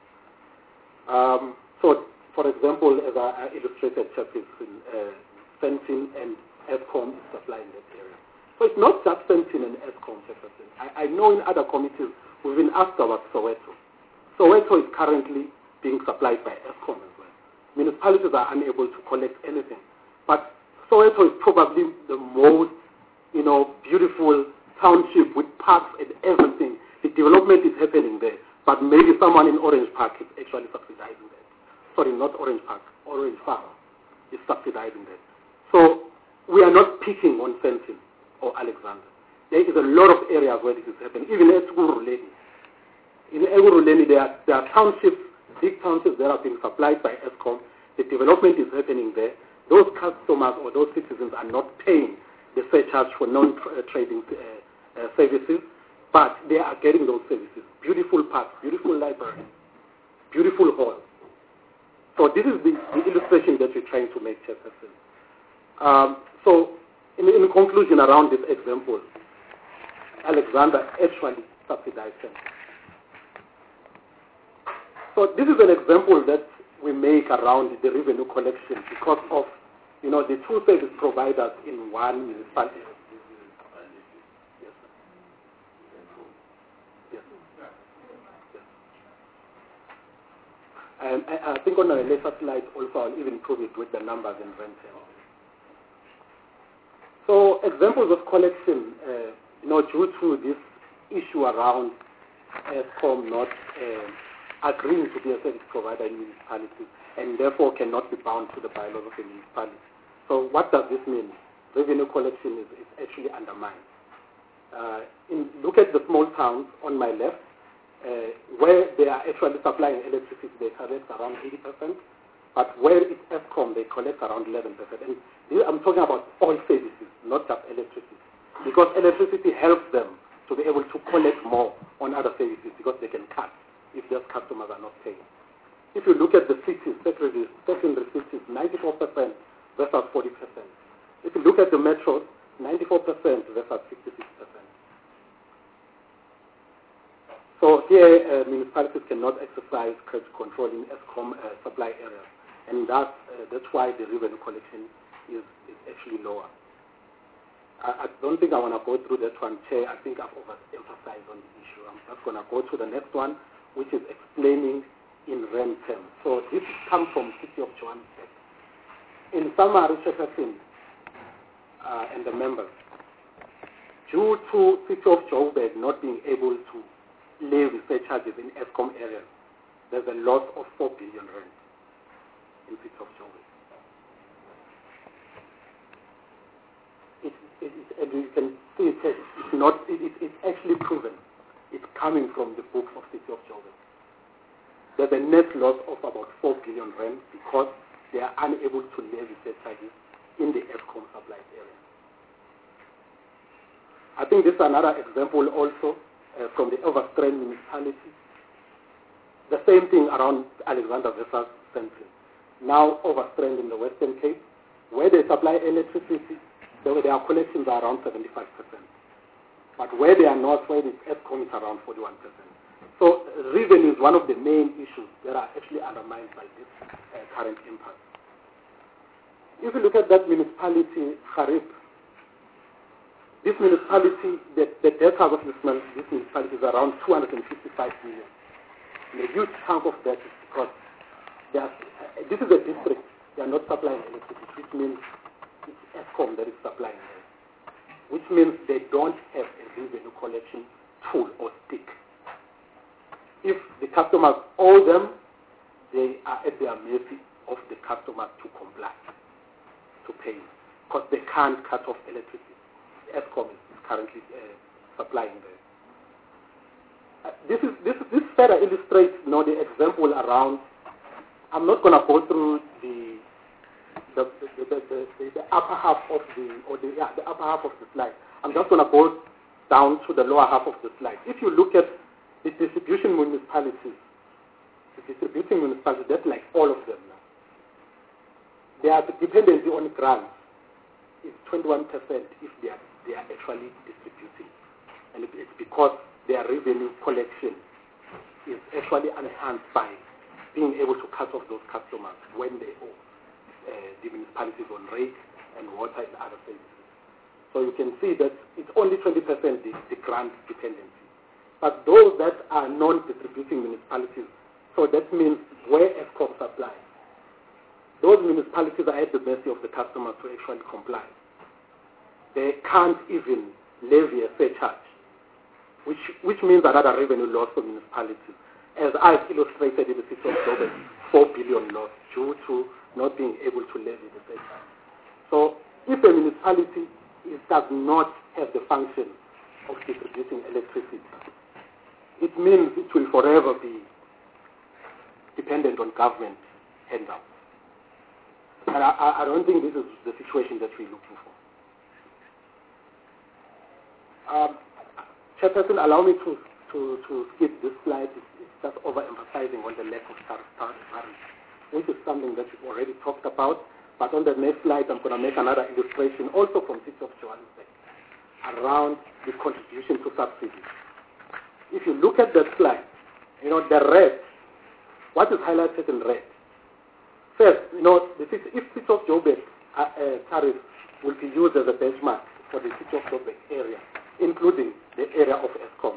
So, for example, as I illustrated, fencing and ESCOM is supplying that area. So it's not just fencing and ESCOM. I know in other committees we've been asked about Soweto. Soweto is currently being supplied by ESCOM as well. Municipalities are unable to collect anything. But Soweto is probably the most, beautiful township with parks and everything. The development is happening there. But maybe someone in Orange Park is actually subsidizing that. Sorry, not Orange Park. Orange Farm is subsidizing that. So we are not picking on fencing or Alexandra. There is a lot of areas where this is happening. Even at Ekurhuleni. In Ekurhuleni, there are townships, big townships that are being supplied by ESCOM. The development is happening there. Those customers or those citizens are not paying the surcharge for non-trading services, but they are getting those services. Beautiful parks, beautiful libraries, beautiful hall. So this is the illustration that we're trying to make, Chairperson. So in conclusion around this example, Alexander actually subsidized them. So this is an example that we make around the revenue collection because of, the two service providers in one municipality. And I think on a later slide also I'll even prove it with the numbers in rental. So examples of collection, due to this issue around Eskom not agreeing to be a service provider in municipalities and therefore cannot be bound to the bylaws of the municipality. So what does this mean? Revenue collection is actually undermined. Look at the small towns on my left, where they are actually supplying electricity, they collect around 80%, but where it's Eskom, they collect around 11%. And I'm talking about all services, not just electricity, because electricity helps them to be able to collect more on other services because they can cut if their customers are not paying. If you look at the cities, secondary cities, 94% versus 40%. If you look at the metros, 94% versus 66%. So here, municipalities cannot exercise credit control in Eskom supply areas, and that's why the revenue collection is actually lower. I don't think I want to go through that one, Chair. I think I've overemphasized on the issue. I'm just going to go to the next one, which is explaining in rent terms. So this comes from City of Johannesburg. In summary, Chairperson and the members, due to City of Joburg not being able to levy surcharges in Eskom areas, there's a loss of 4 billion rand in City of Joburg. And you can see it's actually proven. It's coming from the books of City of Joburg. There's a net loss of about 4 billion rand because they are unable to levy surcharges in the Eskom supplied area. I think this is another example also from the Overstrand municipality. The same thing around Alexander versus Central. Now Overstrand in the Western Cape, where they supply electricity, their collections are around 75%. But where they are not, where it's Eskom, is around 41%. So revenue is one of the main issues that are actually undermined by this current impasse. If you look at that municipality, Harib, this municipality, the debt house of this municipality is around 255 million. And a huge chunk of that is because this is a district, they are not supplying electricity, which means it's Eskom that is supplying them, which means they don't have a revenue collection tool or stick. If the customers owe them, they are at their mercy of the customers to comply, to pay, because they can't cut off electricity. Eskom is currently supplying them. This further illustrates the example around. I'm not going to go through the upper half of the upper half of the slide. I'm just going to go down to the lower half of the slide. If you look at the distributing municipalities, that's like all of them now. Their dependency on grants is 21% if they are actually distributing. And it's because their revenue collection is actually enhanced by being able to cut off those customers when they owe the municipalities on rate and water and other services. So you can see that it's only 20% the grant dependency. But those that are non-distributing municipalities, so that means where Eskom supplies, those municipalities are at the mercy of the customers to actually comply. They can't even levy a surcharge, which means another revenue loss for municipalities. As I've illustrated in the City of Joburg, 4 billion loss due to not being able to levy the surcharge. So if a municipality does not have the function of distributing electricity, it means it will forever be dependent on government handouts. And I don't think this is the situation that we're looking for. Chairperson, allow me to skip this slide. It's just overemphasizing on the lack of transparency, which is something that we've already talked about. But on the next slide, I'm going to make another illustration, also from City of Johannesburg, around the contribution to subsidies. If you look at that slide, the red, what is highlighted in red? First, if City of Joburg tariff will be used as a benchmark for the City of Joburg area, including the area of Eskom.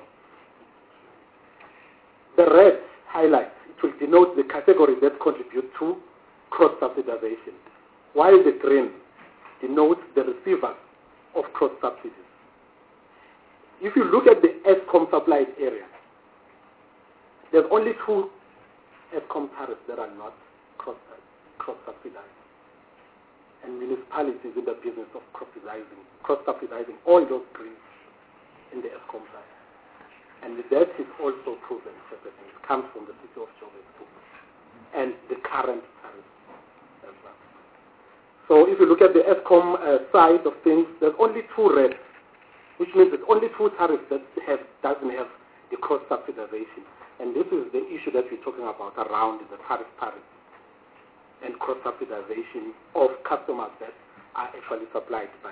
The red highlight, it will denote the categories that contribute to cross-subsidization, while the green denotes the receivers of cross-subsidies. If you look at the Eskom supplied area, there's only 2 Eskom tariffs that are not cross-subsidized. And municipalities in the business of cross-subsidizing all those greens in the Eskom side. And that is also proven, it comes from the City of Joburg too, and the current tariff as well. So if you look at the Eskom side of things, there's only 2 reds, which means there's only 2 tariffs that doesn't have the cross-subsidization. And this is the issue that we're talking about around the tariff and cross-subsidization of customers that are actually supplied by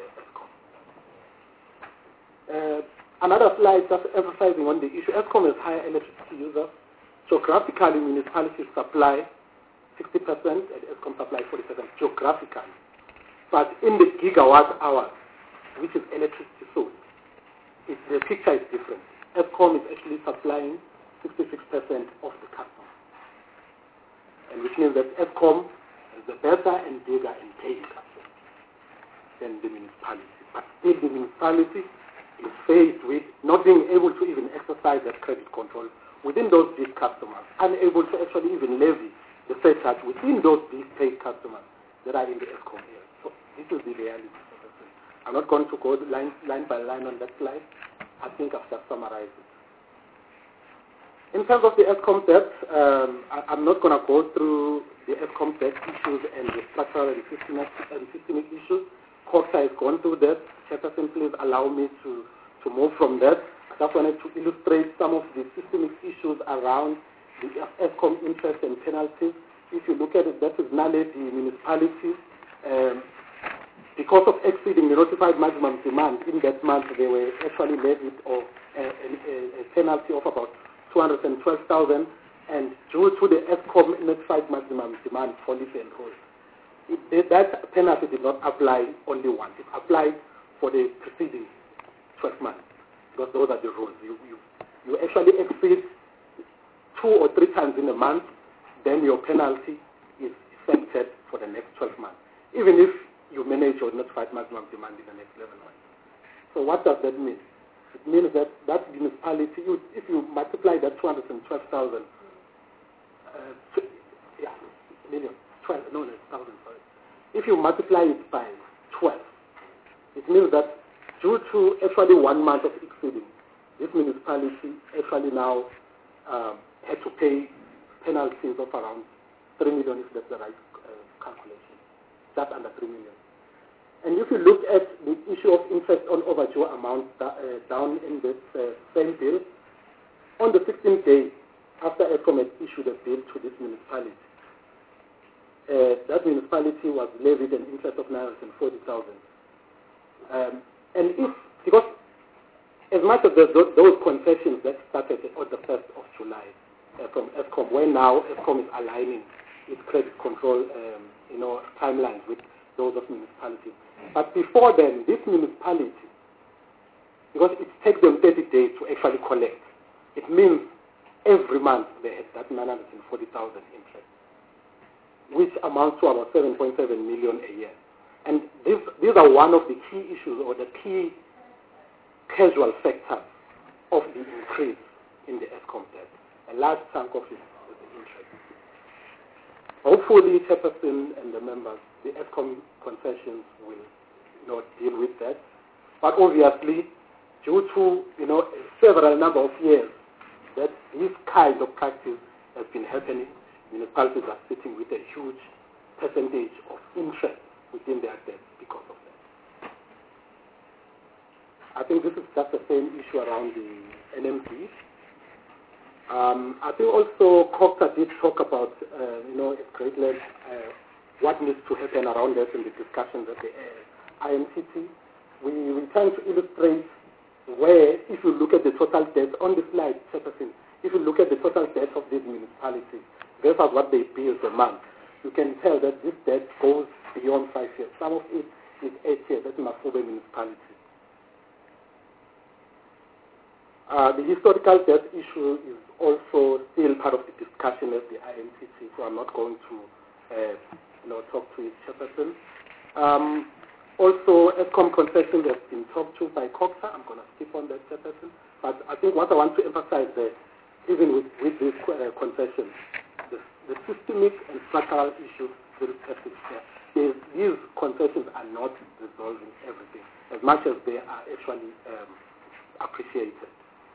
Eskom. Another slide just emphasizing on the issue. Eskom is higher electricity users. Geographically, municipalities supply 60% and Eskom supply 40% geographically. But in the gigawatt hours, which is electricity source, the picture is different. Eskom is actually supplying 66% of the customer. And which means that Eskom is the better and bigger and paying customer than the municipality. But still the municipality is faced with not being able to even exercise that credit control within those big customers, unable to actually even levy the surcharge within those big paid customers that are in the Eskom area. So this is the reality. I'm not going to go line by line on that slide. I think I've just summarized it. In terms of the Eskom debt, I'm not going to go through the Eskom debt issues and the structural and systemic issues. COGTA has gone through that. Chairperson, please allow me to move from that. I just wanted to illustrate some of the systemic issues around the Eskom interest and penalties. If you look at it, that is Nale, the municipalities. Because of exceeding the notified maximum demand in that month, they were actually levied a penalty of about 212,000, and due to the Eskom notified maximum demand for lease and roll, that penalty did not apply only once. It applied for the preceding 12 months, because those are the rules. You actually exceed 2 or 3 times in a month, then your penalty is affected for the next 12 months, even if you manage your notified maximum demand in the next 11 months. So what does that mean? It means that that municipality, if you multiply that 212,000, if you multiply it by 12, it means that due to actually 1 month of exceeding, this municipality actually now had to pay penalties of around 3 million, if that's the right calculation, just under 3 million. And if you look at the issue of interest on overdue amounts down in this same bill, on the 16th day after Eskom had issued a bill to this municipality, that municipality was levied an interest of 940,000. And because as much as those concessions that started on the 1st of July from Eskom, where now Eskom is aligning its credit control timelines with those of municipalities. But before then, this municipality, because it takes them 30 days to actually collect, it means every month they had that 940,000 interest, which amounts to about 7.7 million a year. And these are one of the key issues or the key casual factors of the increase in the Eskom debt. A large chunk of it is the interest. Hopefully, Chairperson and the members, the Eskom concessions will deal with that. But obviously, due to several number of years that this kind of practice has been happening, municipalities are sitting with a huge percentage of interest within their debt because of that. I think this is just the same issue around the NMD. I think also COGTA did talk about, at great length, what needs to happen around this in the discussions at the IMTT. We're trying to illustrate where, if you look at the total debt on the slide, Chairperson, if you look at the total debt of these municipalities versus what they pay a month, you can tell that this debt goes beyond 5 years. Some of it is 8 years. That's Mafube municipality. The historical debt issue is also still part of the discussion at the IMTT, so I'm not going to talk to it, Chairperson. Also, ESCOM concessions has been talked to by COGTA. I'm going to skip on that, Chairperson. But I think what I want to emphasize there, even with these concessions, the systemic and structural issues still persist there. These concessions are not resolving everything as much as they are actually appreciated.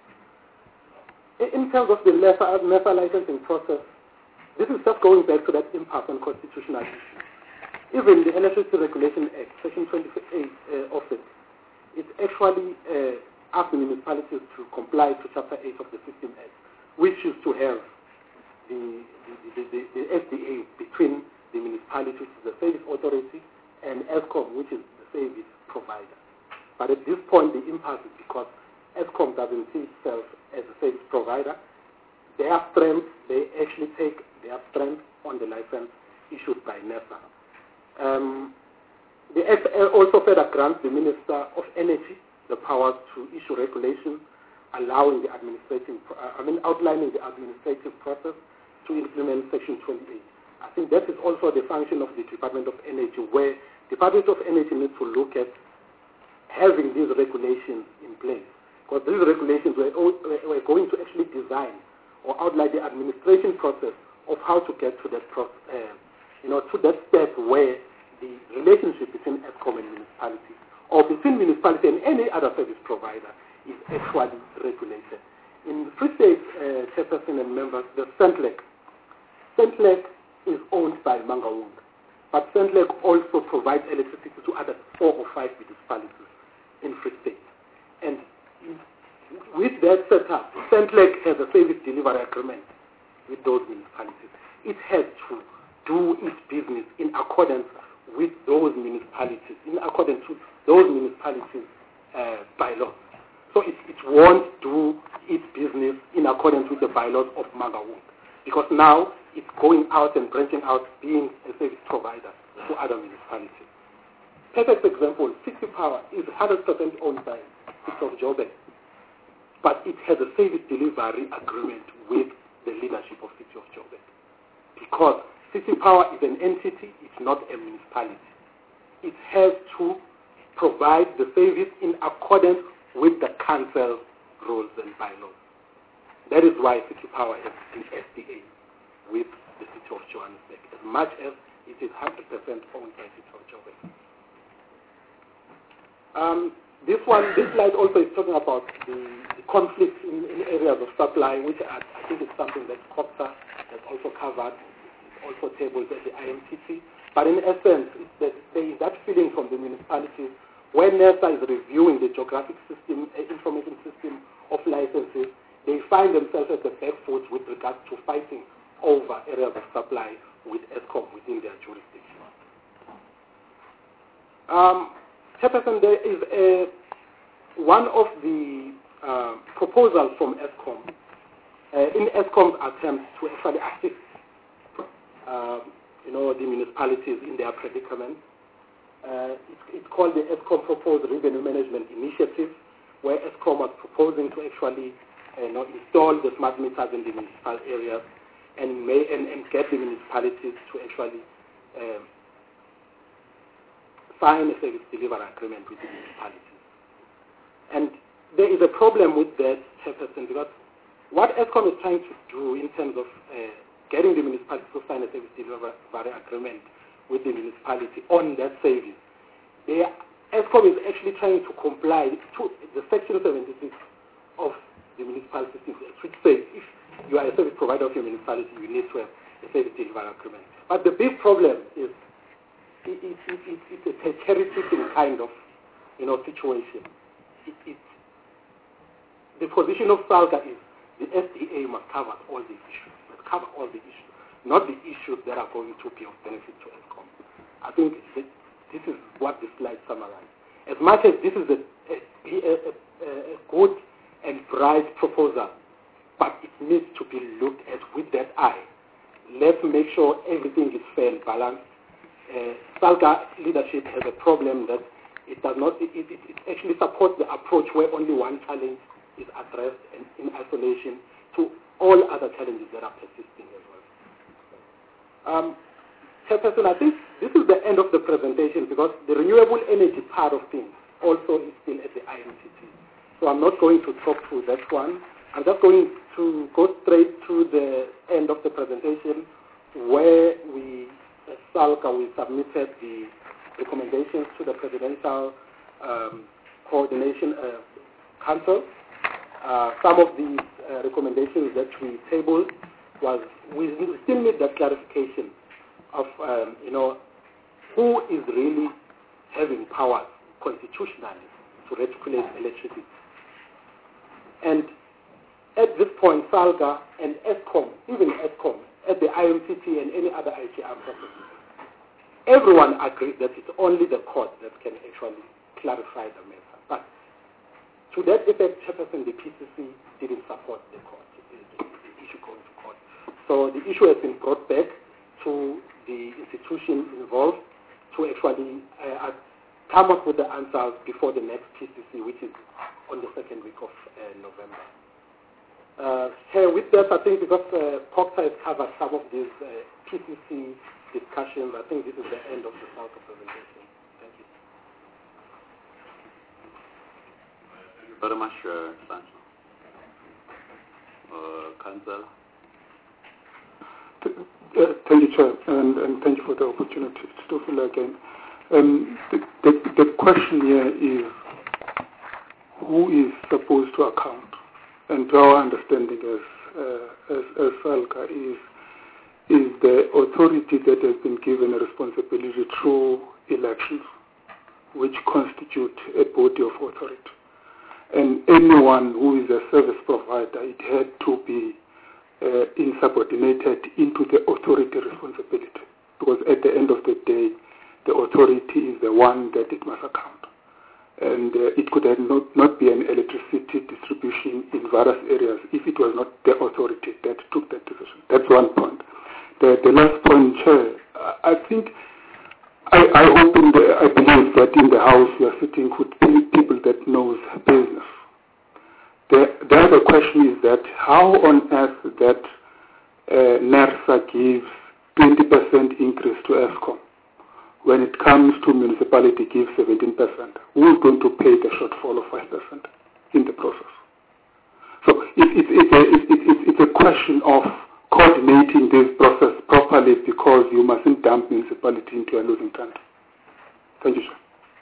In terms of the NEFA licensing process, this is just going back to that impasse on constitutional issues. Even the Electricity Regulation Act, Section 28 of it actually asks the municipalities to comply to Chapter 8 of the System Act, which is to have the SDA between the municipality, which is the service authority, and ESCOM, which is the service provider. But at this point, the impasse is because ESCOM doesn't see itself as a service provider. Their strength, they actually take their strength on the license issued by NEFA. The Act also further grants the Minister of Energy the powers to issue regulations allowing the outlining the administrative process to implement Section 28. I think that is also the function of the Department of Energy, where the Department of Energy needs to look at having these regulations in place. Because these regulations were going to actually design or outline the administration process of how to get to that to that step where the relationship between ESCOM and municipality, or between municipality and any other service provider, is actually regulated. In the Free State, Chairperson and members, the Centlec is owned by Mangaung, but Centlec also provides electricity to other 4 or 5 municipalities in Free State. And with that setup, Centlec has a service delivery agreement with those municipalities. It has to do its business in accordance with those municipalities, in accordance with those municipalities' bylaws. So it won't do its business in accordance with the bylaws of Mangaung, because now it's going out and branching out, being a service provider to other municipalities. Perfect example, City Power is 100% owned by City of Joburg, but it has a service delivery agreement with the leadership of City of Joburg. Because City Power is an entity, it's not a municipality. It has to provide the service in accordance with the council rules and bylaws. That is why City Power is an SDA with the City of Johannesburg, as much as it is 100% owned by City of Joburg. This slide also is talking about the conflicts in areas of supply, which I think is something that COGTA has also covered, also tabled at the IMTT. But in essence, there is that feeling from the municipalities when NERSA is reviewing the geographic system, information system of licenses, they find themselves at the back foot with regards to fighting over areas of supply with ESCOM within their jurisdiction. Chairperson, there is one of the proposals from ESCOM in ESCOM's attempt to actually assist the municipalities in their predicament. It's called the ESCOM Proposed Revenue Management Initiative, where ESCOM was proposing to actually install the smart meters in the municipal areas and get the municipalities to actually sign a service delivery agreement with the municipalities. And there is a problem with that, Chairperson, because what ESCOM is trying to do in terms of getting the municipality to sign a service delivery agreement with the municipality on that service, ESCOM is actually trying to comply to the Section 76 of the municipal system, which says if you are a service provider of your municipality, you need to have a service delivery agreement. But the big problem is it's a cherry-picking kind of situation. The position of SALGA is the SDA must cover all the issues. Must cover all the issues, not the issues that are going to be of benefit to Eskom. I think this is what the slide summarizes. As much as this is a good and bright proposal, but it needs to be looked at with that eye. Let's make sure everything is fair and balanced. SALGA leadership has a problem that it does not. It actually supports the approach where only one challenge is addressed and in isolation to all other challenges that are persisting as well. Chairperson, I think this is the end of the presentation because the renewable energy part of things also is still at the IMCT. So I'm not going to talk through that one. I'm just going to go straight to the end of the presentation where we, as SALGA, we submitted the recommendations to the Presidential Coordination Council. Some of these recommendations that we tabled was we still need that clarification of who is really having powers constitutionally to regulate electricity. And at this point, SALGA and Eskom, even Eskom, at the IMCT and any other IGR processes, everyone agrees that it's only the court that can actually clarify the matter. But to that effect, Chairperson, the PCC didn't support the court, the issue going to court. So the issue has been brought back to the institution involved to actually come up with the answers before the next PCC, which is on the second week of November. With that, I think because COGTA has covered some of these PCC discussions, I think this is the end of the SALGA presentation. Thank you. Thank you very much, Sancho. Councillor. Thank you, Chair, and thank you for the opportunity to talk to you again. The question here is who is supposed to account? And to our understanding as SALGA is the authority that has been given a responsibility through elections, which constitute a body of authority. And anyone who is a service provider, it had to be insubordinated into the authority responsibility, because at the end of the day, the authority is the one that it must account. And it could not be an electricity distribution in various areas if it was not the authority that took that decision. That's one point. The last point, Chair, I think, I believe that in the House we are sitting with people that knows business. The other question is that how on earth that NERSA gives 20% increase to Eskom when it comes to municipality gives 17%. Who is going to pay the shortfall of 5% in the process? So it's a question of coordinating this process properly because you mustn't dump municipality into a losing country. Thank you, sir.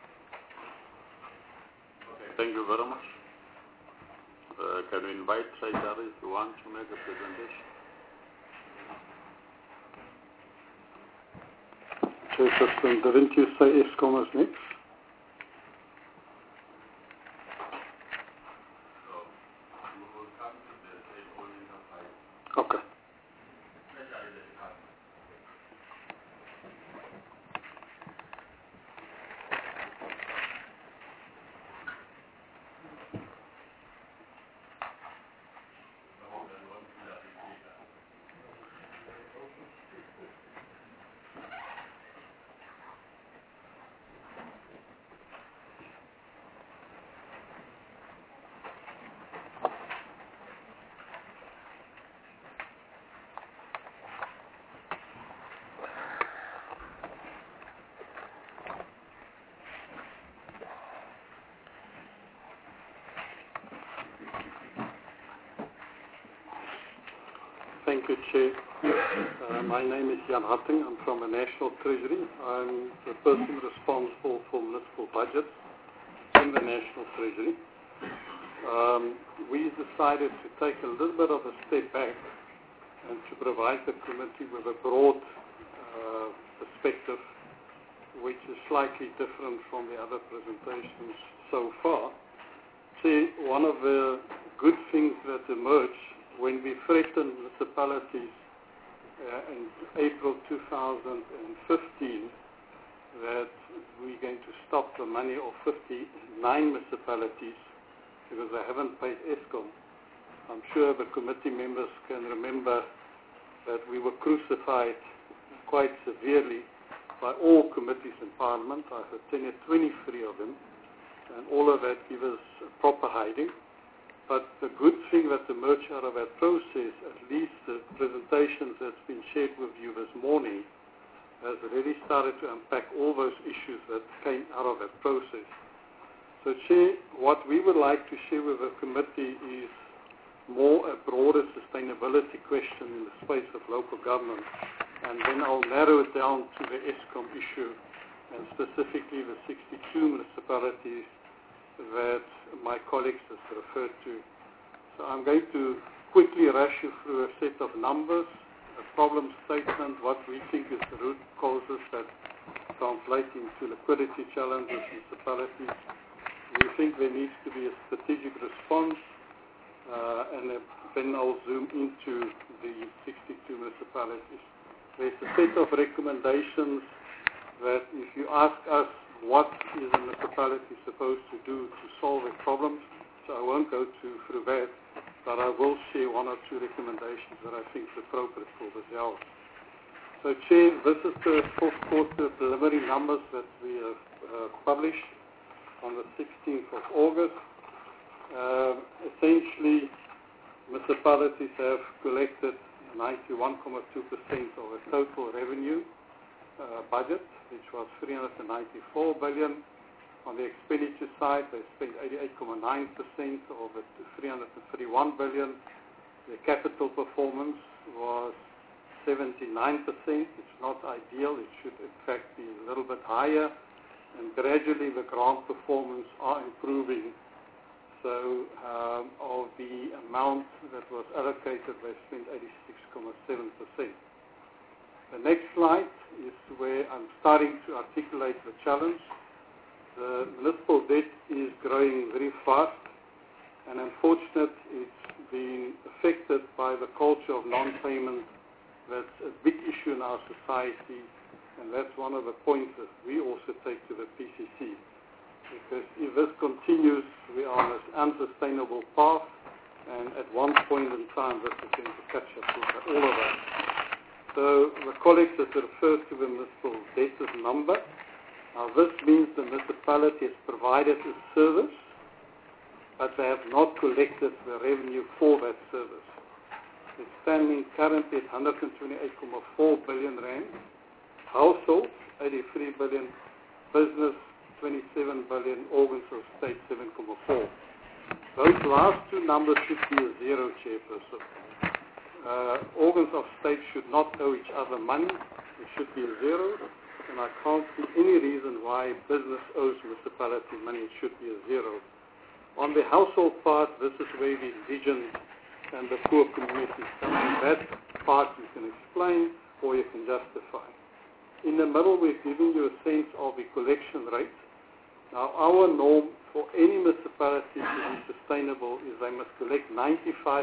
Okay, thank you very much. Can we invite Treasury if you want to make a presentation? Chairperson, didn't you say Eskom is next? Okay. Thank you, Chair. My name is Jan Hatting. I'm from the National Treasury. I'm the person responsible for municipal budgets in the National Treasury. We decided to take a little bit of a step back and to provide the committee with a broad perspective, which is slightly different from the other presentations so far. See, one of the good things that emerged when we threatened municipalities in April 2015 that we're going to stop the money of 59 municipalities because they haven't paid Eskom. I'm sure the committee members can remember that we were crucified quite severely by all committees in Parliament. I've attended 23 of them, and all of that gives us a proper hiding. But the good thing that emerged out of that process, at least the presentations that's been shared with you this morning, has really started to unpack all those issues that came out of that process. So, Chair, what we would like to share with the committee is more a broader sustainability question in the space of local government, and then I'll narrow it down to the Eskom issue, and specifically the 62 municipalities that my colleagues has referred to. So I'm going to quickly rush you through a set of numbers, a problem statement, what we think is the root causes that translate into liquidity challenges in municipalities. We think there needs to be a strategic response, and then I'll zoom into the 62 municipalities. There's a set of recommendations that if you ask us what is a municipality supposed to do to solve its problems, so I won't go through that, but I will share one or two recommendations that I think is appropriate for this house. So, Chair, this is the fourth quarter preliminary numbers that we have published on the 16th of August. Essentially, municipalities have collected 91.2% of the total revenue budget, which was 394 billion. On the expenditure side, they spent 88.9% of it, 331 billion. The capital performance was 79%. It's not ideal. It should, in fact, be a little bit higher. And gradually, the grant performance are improving. So, of the amount that was allocated, they spent 86.7%. The next slide is where I'm starting to articulate the challenge. The municipal debt is growing very fast, and unfortunately, it's been affected by the culture of non-payment. That's a big issue in our society, and that's one of the points that we also take to the PCC. Because if this continues, we are on an unsustainable path, and at one point in time, this is going to catch up with all of us. So the colleagues have referred to the municipal debtors number. Now this means the municipality has provided a service, but they have not collected the revenue for that service. It's standing currently at 128.4 billion rand. Households, 83 billion. Business, 27 billion. Organs of state, 7.4. Those last two numbers should be a zero, Chairperson. Organs of state should not owe each other money. It should be a zero. And I can't see any reason why business owes municipality money. It should be a zero. On the household part, this is where the indigent and the poor communities come in. That part you can explain or you can justify. In the middle, we've given you a sense of the collection rate. Now, our norm for any municipality to be sustainable is they must collect 95%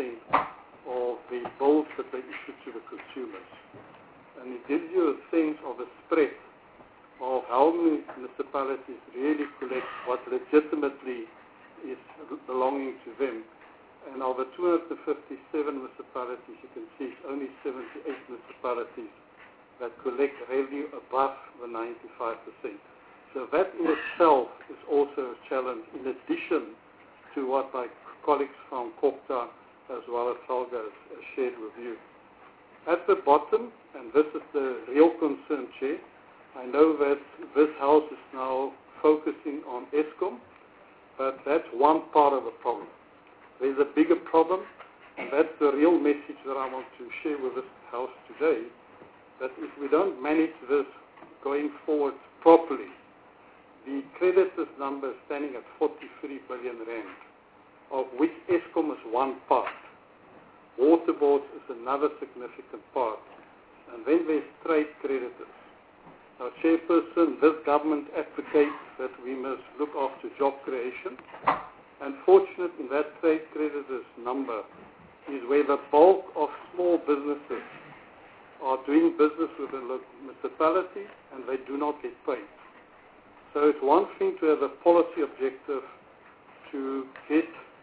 of the bills that they issue to the consumers. And it gives you a sense of a spread of how many municipalities really collect what legitimately is belonging to them. And of the 257 municipalities, you can see it's only 78 municipalities that collect revenue above the 95%. So that in itself is also a challenge in addition to what my colleagues from COGTA as well as Helga has shared with you. At the bottom, and this is the real concern, Chair, I know that this House is now focusing on Eskom, but that's one part of the problem. There's a bigger problem, and that's the real message that I want to share with this House today, that if we don't manage this going forward properly, the creditors number is standing at 43 billion rand, of which Eskom is one part. Water boards is another significant part. And then there's trade creditors. Now, Chairperson, this government advocates that we must look after job creation. Unfortunately, in that trade creditors number, is where the bulk of small businesses are doing business with the municipality and they do not get paid. So it's one thing to have a policy objective to get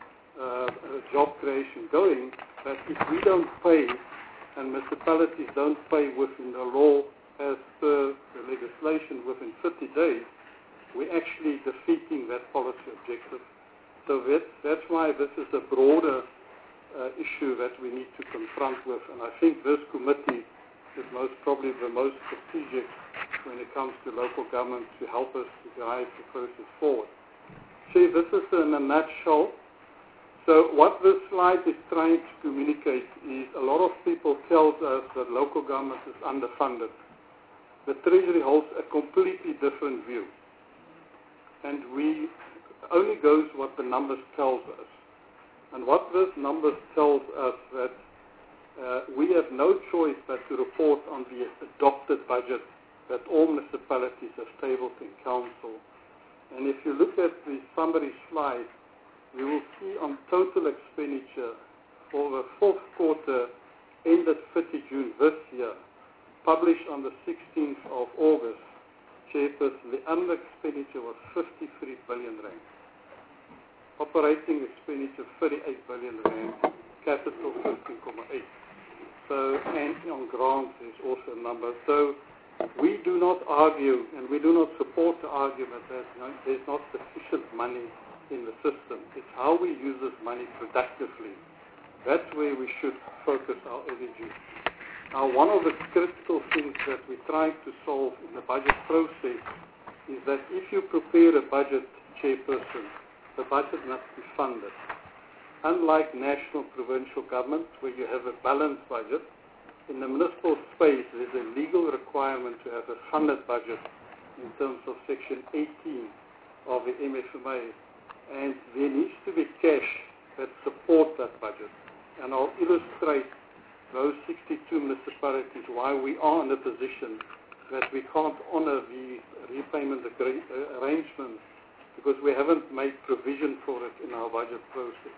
job creation going, but if we don't pay and municipalities don't pay within the law as per the legislation within 30 days, we're actually defeating that policy objective. So that's why this is a broader issue that we need to confront with, and I think this committee is most probably the most strategic when it comes to local government to help us to drive the process forward. See, this is in a nutshell. So what this slide is trying to communicate is a lot of people tell us that local government is underfunded. The Treasury holds a completely different view. And we only goes what the numbers tells us. And what this numbers tells us that we have no choice but to report on the adopted budget that all municipalities have tabled in council. And if you look at the summary slide, you will see on total expenditure for the fourth quarter ended 30 June this year, published on the 16th of August, Chairperson, the annual expenditure was 53 billion rand. Operating expenditure 38 billion rand, capital 15.8. So, and on grants is also a number. So we do not argue and we do not support the argument that there's not sufficient money in the system. It's how we use this money productively. That's where we should focus our energy. Now, one of the critical things that we're trying to solve in the budget process is that if you prepare a budget, Chairperson, the budget must be funded. Unlike national provincial government, where you have a balanced budget, in the municipal space, there's a legal requirement to have a funded budget in terms of Section 18 of the MFMA. And there needs to be cash that support that budget. And I'll illustrate those 62 municipalities why we are in a position that we can't honor the repayment arrangements because we haven't made provision for it in our budget process.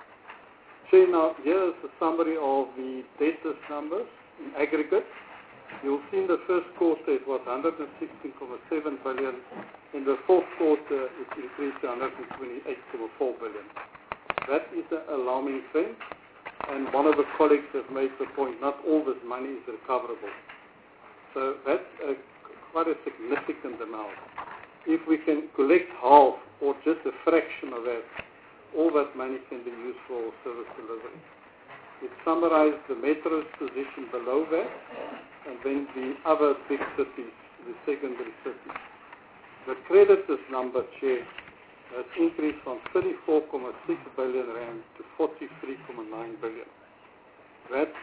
So now here's a summary of the debtors numbers in aggregate. You'll see in the first quarter it was 116.7 billion. In the fourth quarter it increased to 128.4 billion. That is an alarming trend. And one of the colleagues has made the point, not all this money is recoverable. So that's quite a significant amount. If we can collect half or just a fraction of that, all that money can be used for service delivery. It summarized the metro's position below that, and then the other big cities, the secondary cities. The creditors number, Chair, has increased from 34.6 billion rand to 43.9 billion. That's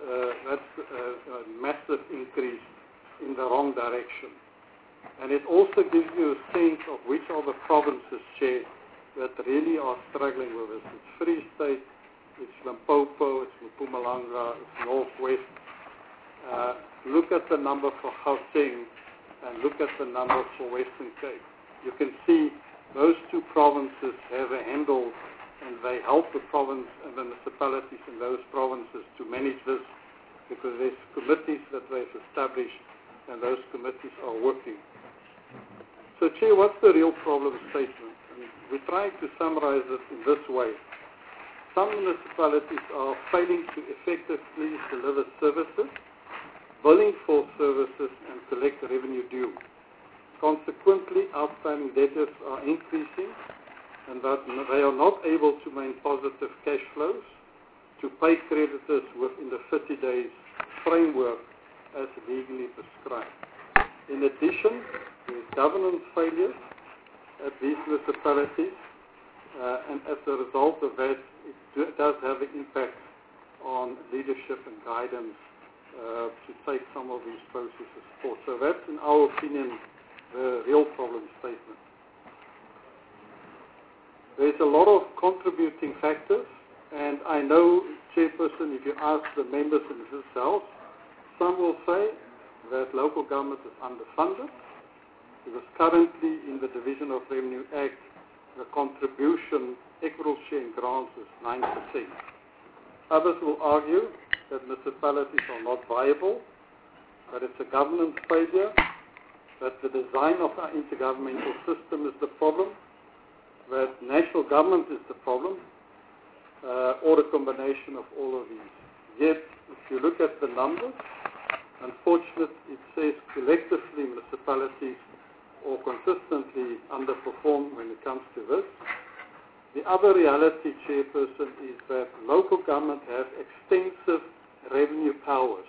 a massive increase in the wrong direction. And it also gives you a sense of which are the provinces, Chair, that really are struggling with this. It's Free State, it's Limpopo, it's Mpumalanga, it's Northwest. Look at the number for Gauteng and look at the number for Western Cape. You can see those two provinces have a handle and they help the province and the municipalities in those provinces to manage this because there's committees that they've established and those committees are working. So, Chair, what's the real problem statement? And we're trying to summarize it in this way. Some municipalities are failing to effectively deliver services, billing for services, and collect revenue due. Consequently, outstanding debtors are increasing and that they are not able to maintain positive cash flows to pay creditors within the 30 days framework as legally prescribed. In addition, there is governance failures at these municipalities, and as a result of that, it does have an impact on leadership and guidance to take some of these processes forward. So that's, in our opinion, the real problem statement. There's a lot of contributing factors, and I know, Chairperson, if you ask the members in this House, some will say that local government is underfunded, because currently in the Division of Revenue Act, the contribution, equitable share in grants is 9%. Others will argue that municipalities are not viable, that it's a governance failure, that the design of our intergovernmental system is the problem, that national government is the problem, or a combination of all of these. Yet, if you look at the numbers, unfortunately, it says collectively municipalities or consistently underperform when it comes to this. The other reality, Chairperson, is that local government have extensive revenue powers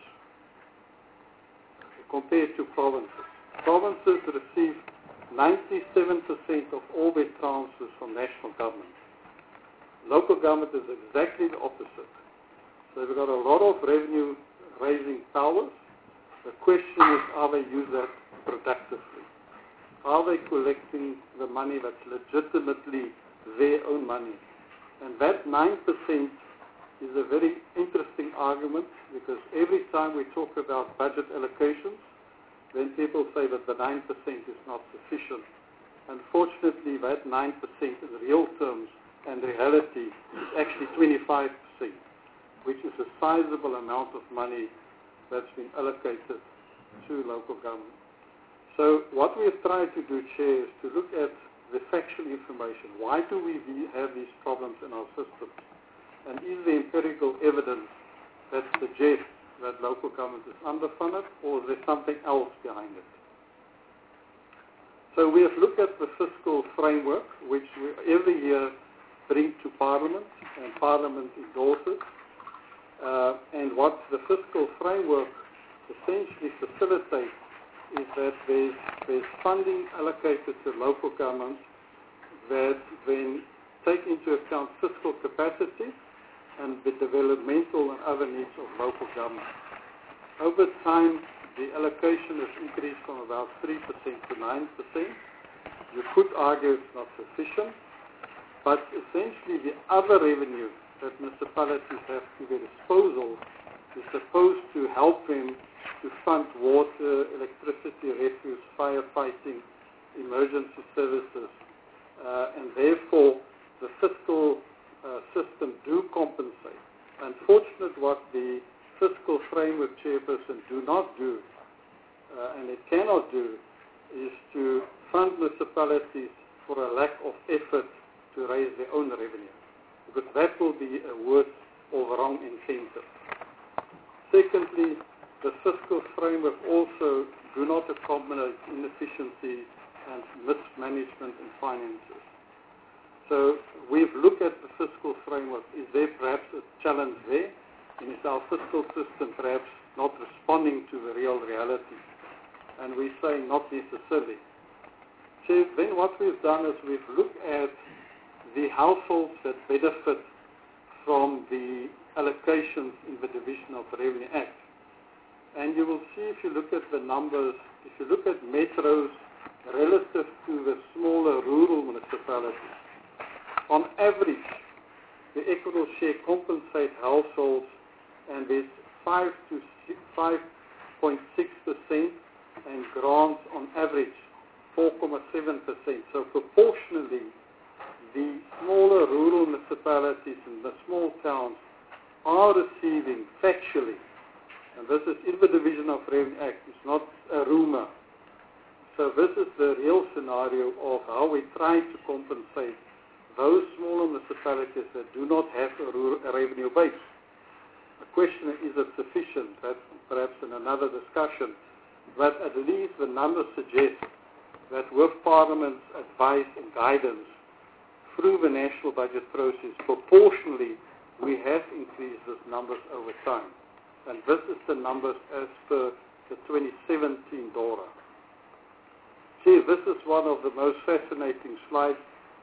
compared to provinces. Provinces receive 97% of all their transfers from national government. Local government is exactly the opposite. So they've got a lot of revenue raising powers. The question is, are they using that productively? Are they collecting the money that's legitimately their own money? And that 9% is a very interesting argument, because every time we talk about budget allocations, then people say that the 9% is not sufficient. Unfortunately, that 9% in real terms and reality is actually 25%, which is a sizable amount of money that's been allocated to local government. So what we have tried to do, Chair, is to look at the factual information. Why do we have these problems in our system? And is there empirical evidence that suggests that local government is underfunded, or is there something else behind it? So we have looked at the fiscal framework, which we every year bring to Parliament, and Parliament endorses. And what the fiscal framework essentially facilitates is that there's funding allocated to local governments that then take into account fiscal capacity and the developmental and other needs of local government. Over time, the allocation has increased from about 3% to 9%. You could argue it's not sufficient, but essentially the other revenue that municipalities have to their disposal is supposed to help them to fund water, electricity, refuse, firefighting, emergency services, and therefore the fiscal system do compensate. Unfortunately, what the fiscal framework, Chairperson, do not do, and it cannot do, is to fund municipalities for a lack of effort to raise their own revenue, because that will be a worse or wrong incentive. Secondly, the fiscal framework also do not accommodate inefficiency and mismanagement in finances. So we've looked at the fiscal framework. Is there perhaps a challenge there? And is our fiscal system perhaps not responding to the real reality? And we say not necessarily. So then what we've done is we've looked at the households that benefit from the allocations in the Division of Revenue Act. And you will see, if you look at the numbers, if you look at metros relative to the smaller rural municipalities, on average, the equitable share compensates households, and there's 5 to 5.6%, and grants on average 4.7%. So proportionally, the smaller rural municipalities and the small towns are receiving factually, and this is in the Division of Revenue Act, it's not a rumor. So this is the real scenario of how we try to compensate those smaller municipalities that do not have a revenue base. The question is it sufficient? That's perhaps in another discussion. But at least the numbers suggest that with Parliament's advice and guidance through the national budget process, proportionally, we have increased these numbers over time. And this is the numbers as per the 2017 DORA. See, this is one of the most fascinating slides.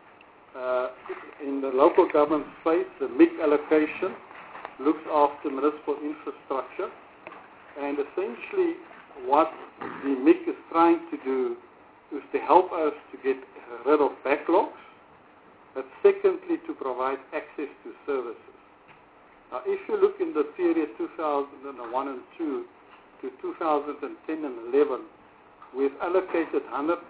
In the local government space, the MIC allocation looks after municipal infrastructure, and essentially what the MIC is trying to do is to help us to get rid of backlogs, but secondly to provide access to services. Now, if you look in the period 2001 and 2 to 2010 and 11, we've allocated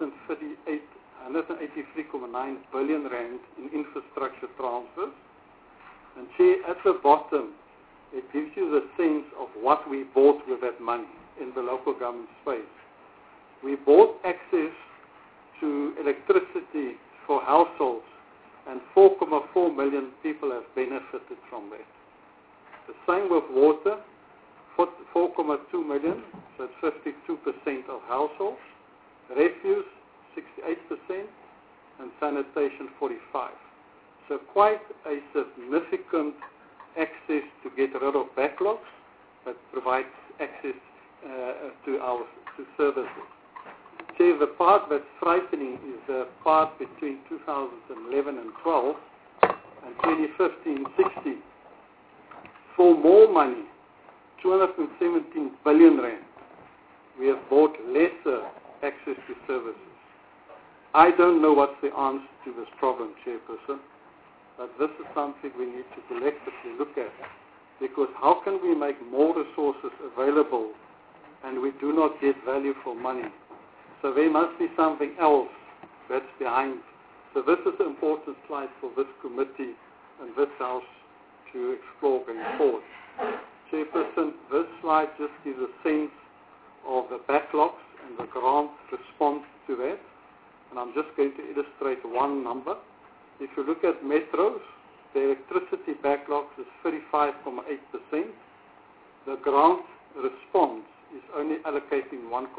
183.9 billion rand in infrastructure transfers. And see, at the bottom, it gives you the sense of what we bought with that money in the local government space. We bought access to electricity for households, and 4.4 million people have benefited from that. The same with water, 4.2 million, so it's 52% of households. Refuse, 68%, and sanitation, 45%. So quite a significant access to get rid of backlogs that provides access to services. See, the part that's frightening is the part between 2011 and 12 and 2015-16. For more money, 217 billion rand, we have bought lesser access to services. I don't know what's the answer to this problem, Chairperson, but this is something we need to collectively look at, because how can we make more resources available and we do not get value for money? So there must be something else that's behind. So this is an important slide for this committee and this House to explore going forward. Chairperson, this slide just gives a sense of the backlogs and the grant response to that. And I'm just going to illustrate one number. If you look at metros, the electricity backlogs is 35.8%. The grant response is only allocating 1.6%.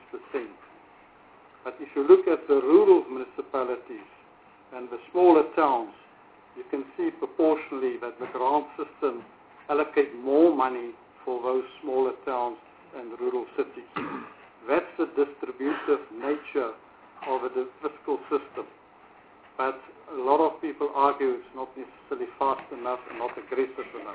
But if you look at the rural municipalities and the smaller towns, you can see proportionally that the grant system allocate more money for those smaller towns and rural cities. That's the distributive nature of the fiscal system. But a lot of people argue it's not necessarily fast enough and not aggressive enough.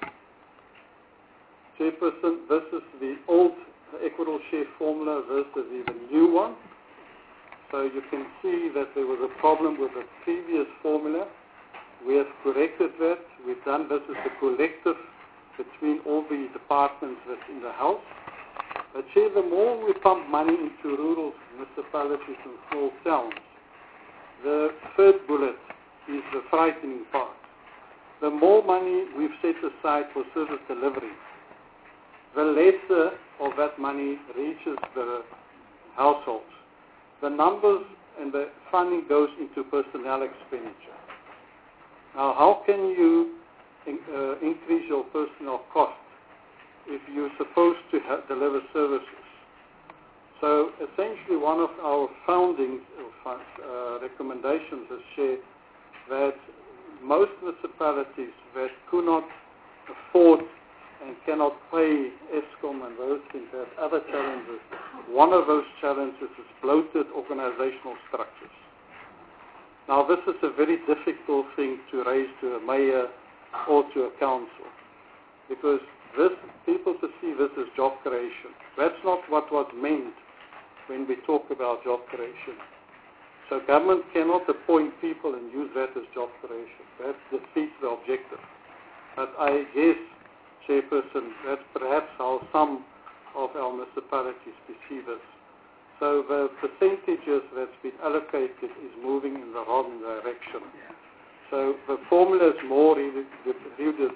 Chairperson, this is the old equitable share formula versus the new one. So you can see that there was a problem with the previous formula. We have corrected that. We've done this as a collective between all the departments that's in the House. But Chair, the more we pump money into rural municipalities and small towns, the third bullet is the frightening part. The more money we've set aside for service delivery, the lesser of that money reaches the households. The numbers and the funding goes into personnel expenditure. Now, how can you increase your personnel cost if you're supposed to deliver services? So essentially one of our founding recommendations is shared that most municipalities that could not afford and cannot pay ESCOM and those things have other challenges. One of those challenges is bloated organizational structures. Now this is a very difficult thing to raise to a mayor or to a council, because people perceive this as job creation. That's not what was meant when we talk about job creation. So government cannot appoint people and use that as job creation. That defeats the objective. But I guess, Chairperson, that's perhaps how some of our municipalities perceive this. So the percentages that's been allocated is moving in the wrong direction. So the formula is more redistributive.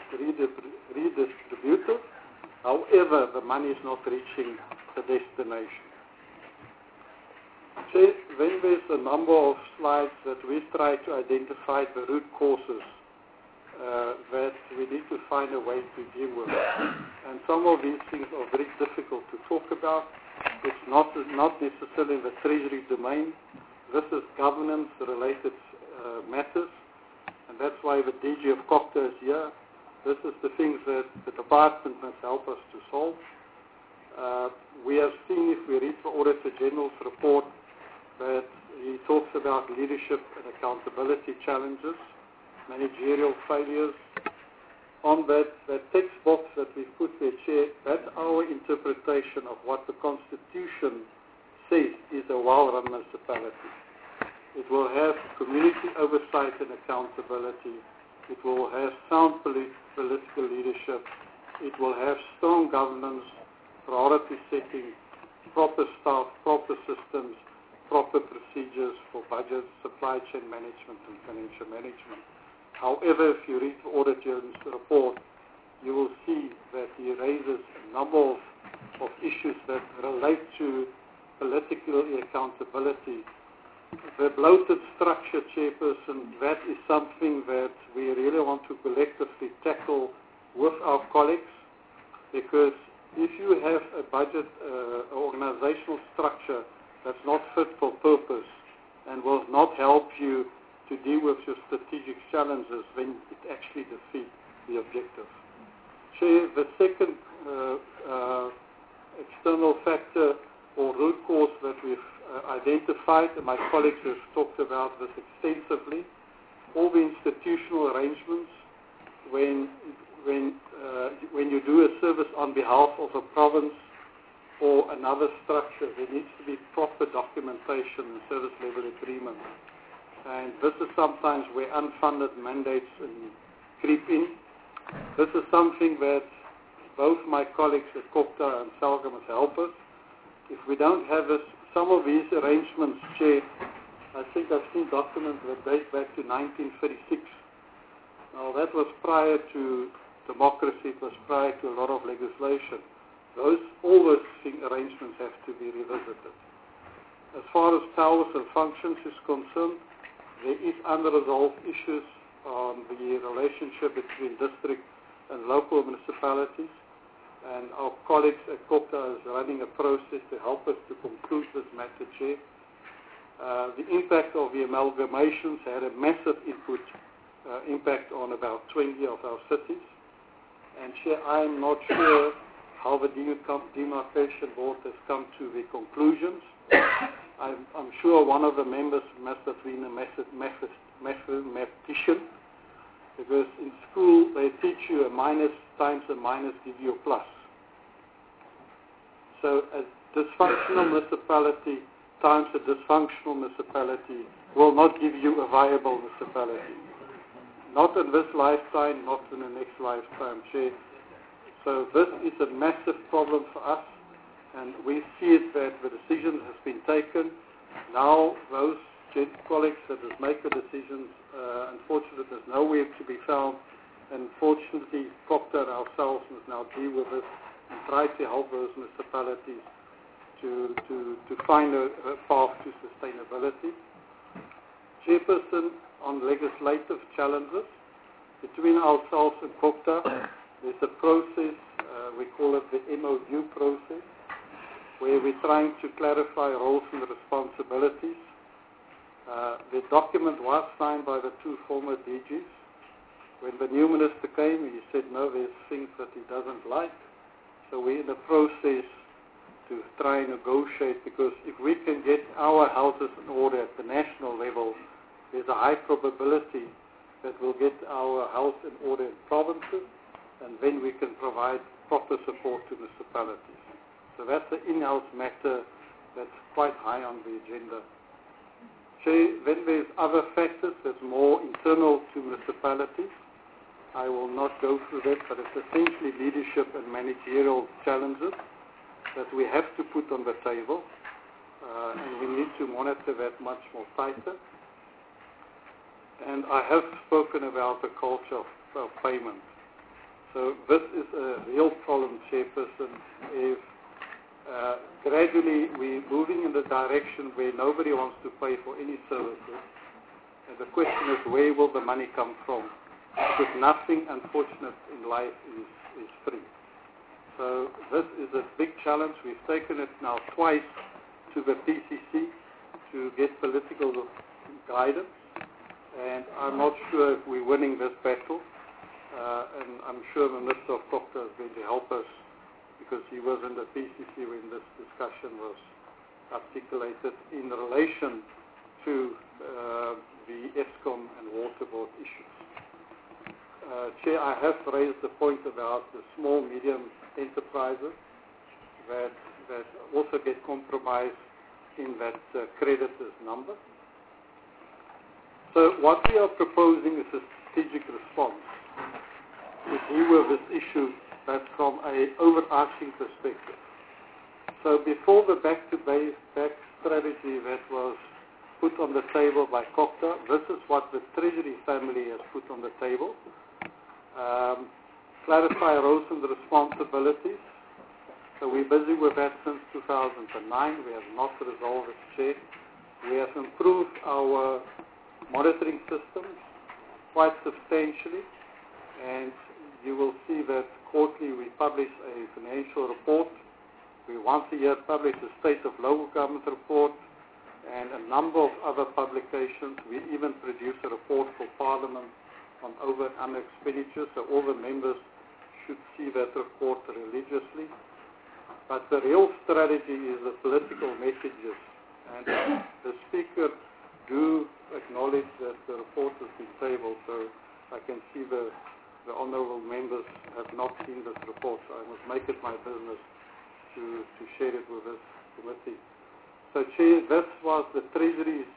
However, the money is not reaching the destination. Then there's a number of slides that we try to identify the root causes that we need to find a way to deal with. And some of these things are very difficult to talk about. It's not necessarily the Treasury domain. This is governance-related matters, and that's why the DG of COGTA is here. This is the things that the department must help us to solve. We have seen, if we read the Auditor General's report, that he talks about leadership and accountability challenges, managerial failures. On that text box that we've put there, Chair, that's our interpretation of what the Constitution says is a well-run municipality. It will have community oversight and accountability. It will have sound political leadership. It will have strong governance, priority setting, proper staff, proper systems, proper procedures for budgets, supply chain management, and financial management. However, if you read the Auditor General's report, you will see that he raises a number of issues that relate to political accountability. The bloated structure, Chairperson, that is something that we really want to collectively tackle with our colleagues, because if you have a budget, organizational structure that's not fit for purpose and will not help you to deal with your strategic challenges, then it actually defeats the objective. Chair, the second external factor or root cause that we've identified, and my colleagues have talked about this extensively, all the institutional arrangements when you do a service on behalf of a province or another structure, there needs to be proper documentation and service level agreements. And this is sometimes where unfunded mandates creep in. This is something that both my colleagues at COGTA and SALGA must help us. If we don't have this, some of these arrangements, Chair, I think I've seen documents that date back to 1936. Now that was prior to democracy, it was prior to a lot of legislation. All those arrangements have to be revisited. As far as powers and functions is concerned, there is unresolved issues on the relationship between district and local municipalities, and our colleagues at COGTA is running a process to help us to conclude this matter, Chair. The impact of the amalgamations had a massive impact on about 20 of our cities, and Chair, I'm not sure how the demarcation board has come to the conclusions. I'm sure one of the members must have been a mathematician, because in school they teach you a minus times a minus give you a plus. So a dysfunctional municipality times a dysfunctional municipality will not give you a viable municipality. Not in this lifetime, not in the next lifetime, Chair. So this is a massive problem for us, and we see it that the decision has been taken. Now those colleagues that has made the decisions, unfortunately there's nowhere to be found, and fortunately COGTA and ourselves must now deal with this and try to help those municipalities to find a path to sustainability. Chairperson, on legislative challenges, between ourselves and COGTA, there's a process, we call it the MOU process, where we're trying to clarify roles and responsibilities. The document was signed by the two former DGs. When the new minister came, he said, no, there's things that he doesn't like. So we're in the process to try and negotiate, because if we can get our houses in order at the national level, there's a high probability that we'll get our house in order in provinces, and then we can provide proper support to municipalities. So that's an in-house matter that's quite high on the agenda. Then there's other factors that's more internal to municipalities. I will not go through that, but it's essentially leadership and managerial challenges that we have to put on the table, and we need to monitor that much more tighter. And I have spoken about the culture of payment. So this is a real problem, Chairperson. If gradually we're moving in the direction where nobody wants to pay for any services, and the question is, where will the money come from? Because nothing, unfortunate, in life is free. So this is a big challenge. We've taken it now twice to the PCC to get political guidance, and I'm not sure if we're winning this battle. And I'm sure the Minister of COGTA is going to help us, because he was in the PCC when this discussion was articulated in relation to the Eskom and water board issues. Chair, I have raised the point about the small, medium enterprises that also get compromised in that creditors number. So what we are proposing is a strategic response to deal with this issue, but from an overarching perspective. So before the back-to-back strategy that was put on the table by COGTA, this is what the Treasury family has put on the table. clarify roles and responsibilities. So we're busy with that since 2009. We have not resolved it, Chair. We have improved our monitoring systems quite substantially, and you will see that quarterly we publish a financial report. We once a year publish a State of Local Government report and a number of other publications. We even produce a report for Parliament on over and under expenditure, so all the members should see that report religiously. But the real strategy is the political messages, and the Speaker do acknowledge that the report has been tabled, so I can see the honourable members have not seen this report, so I must make it my business to share it with this committee. So, Chair, this was the Treasury's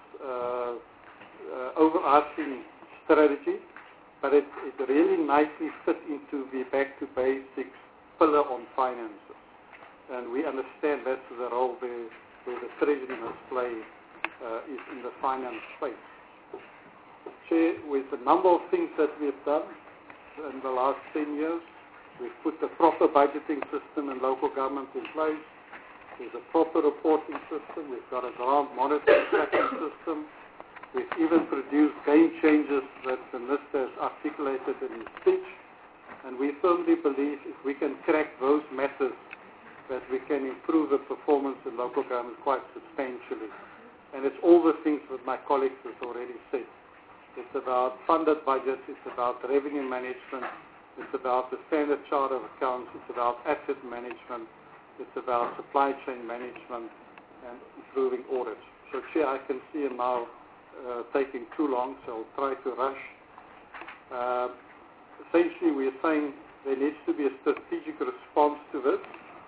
overarching strategy, but it really nicely fit into the back to basics pillar on finances. And we understand that's the role where the Treasury must play is in the finance space. Chair, with a number of things that we have done in the last 10 years, we've put a proper budgeting system in local government in place. There's a proper reporting system. We've got a ground monitoring tracking system. We've even produced game changers that the Minister has articulated in his speech. And we firmly believe if we can crack those matters, that we can improve the performance in local government quite substantially. And it's all the things that my colleagues have already said. It's about funded budgets, it's about revenue management, it's about the standard chart of accounts, it's about asset management, it's about supply chain management and improving audits. So, Chair, I can see him now taking too long, so I'll try to rush. Essentially, we are saying there needs to be a strategic response to this.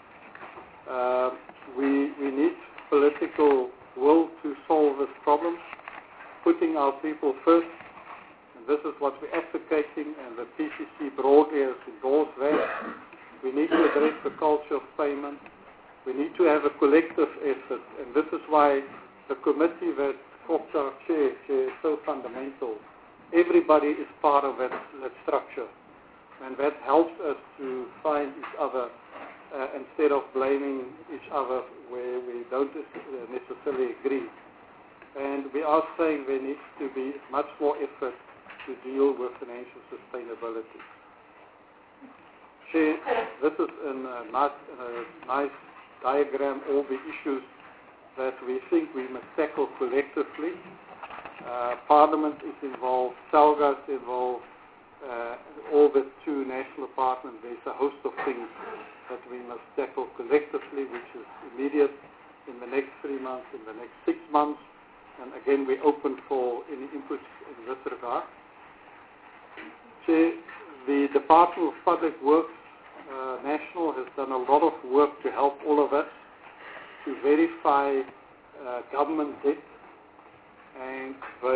We need political will to solve this problem, putting our people first, and this is what we're advocating, and the PCC broadly has endorsed that. We need to address the culture of payment. We need to have a collective effort, and this is why the committee that Koktar Chair is so fundamental. Everybody is part of that structure, and that helps us to find each other instead of blaming each other where we don't necessarily agree. And we are saying there needs to be much more effort to deal with financial sustainability. Chair, this is in a nice diagram, all the issues that we think we must tackle collectively. Parliament is involved, SALGA is involved, all the two national departments. There's a host of things that we must tackle collectively, which is immediate in the next 3 months, in the next 6 months. And again, we're open for any inputs in this regard. Chair, the Department of Public Works National has done a lot of work to help all of us to verify government debt. And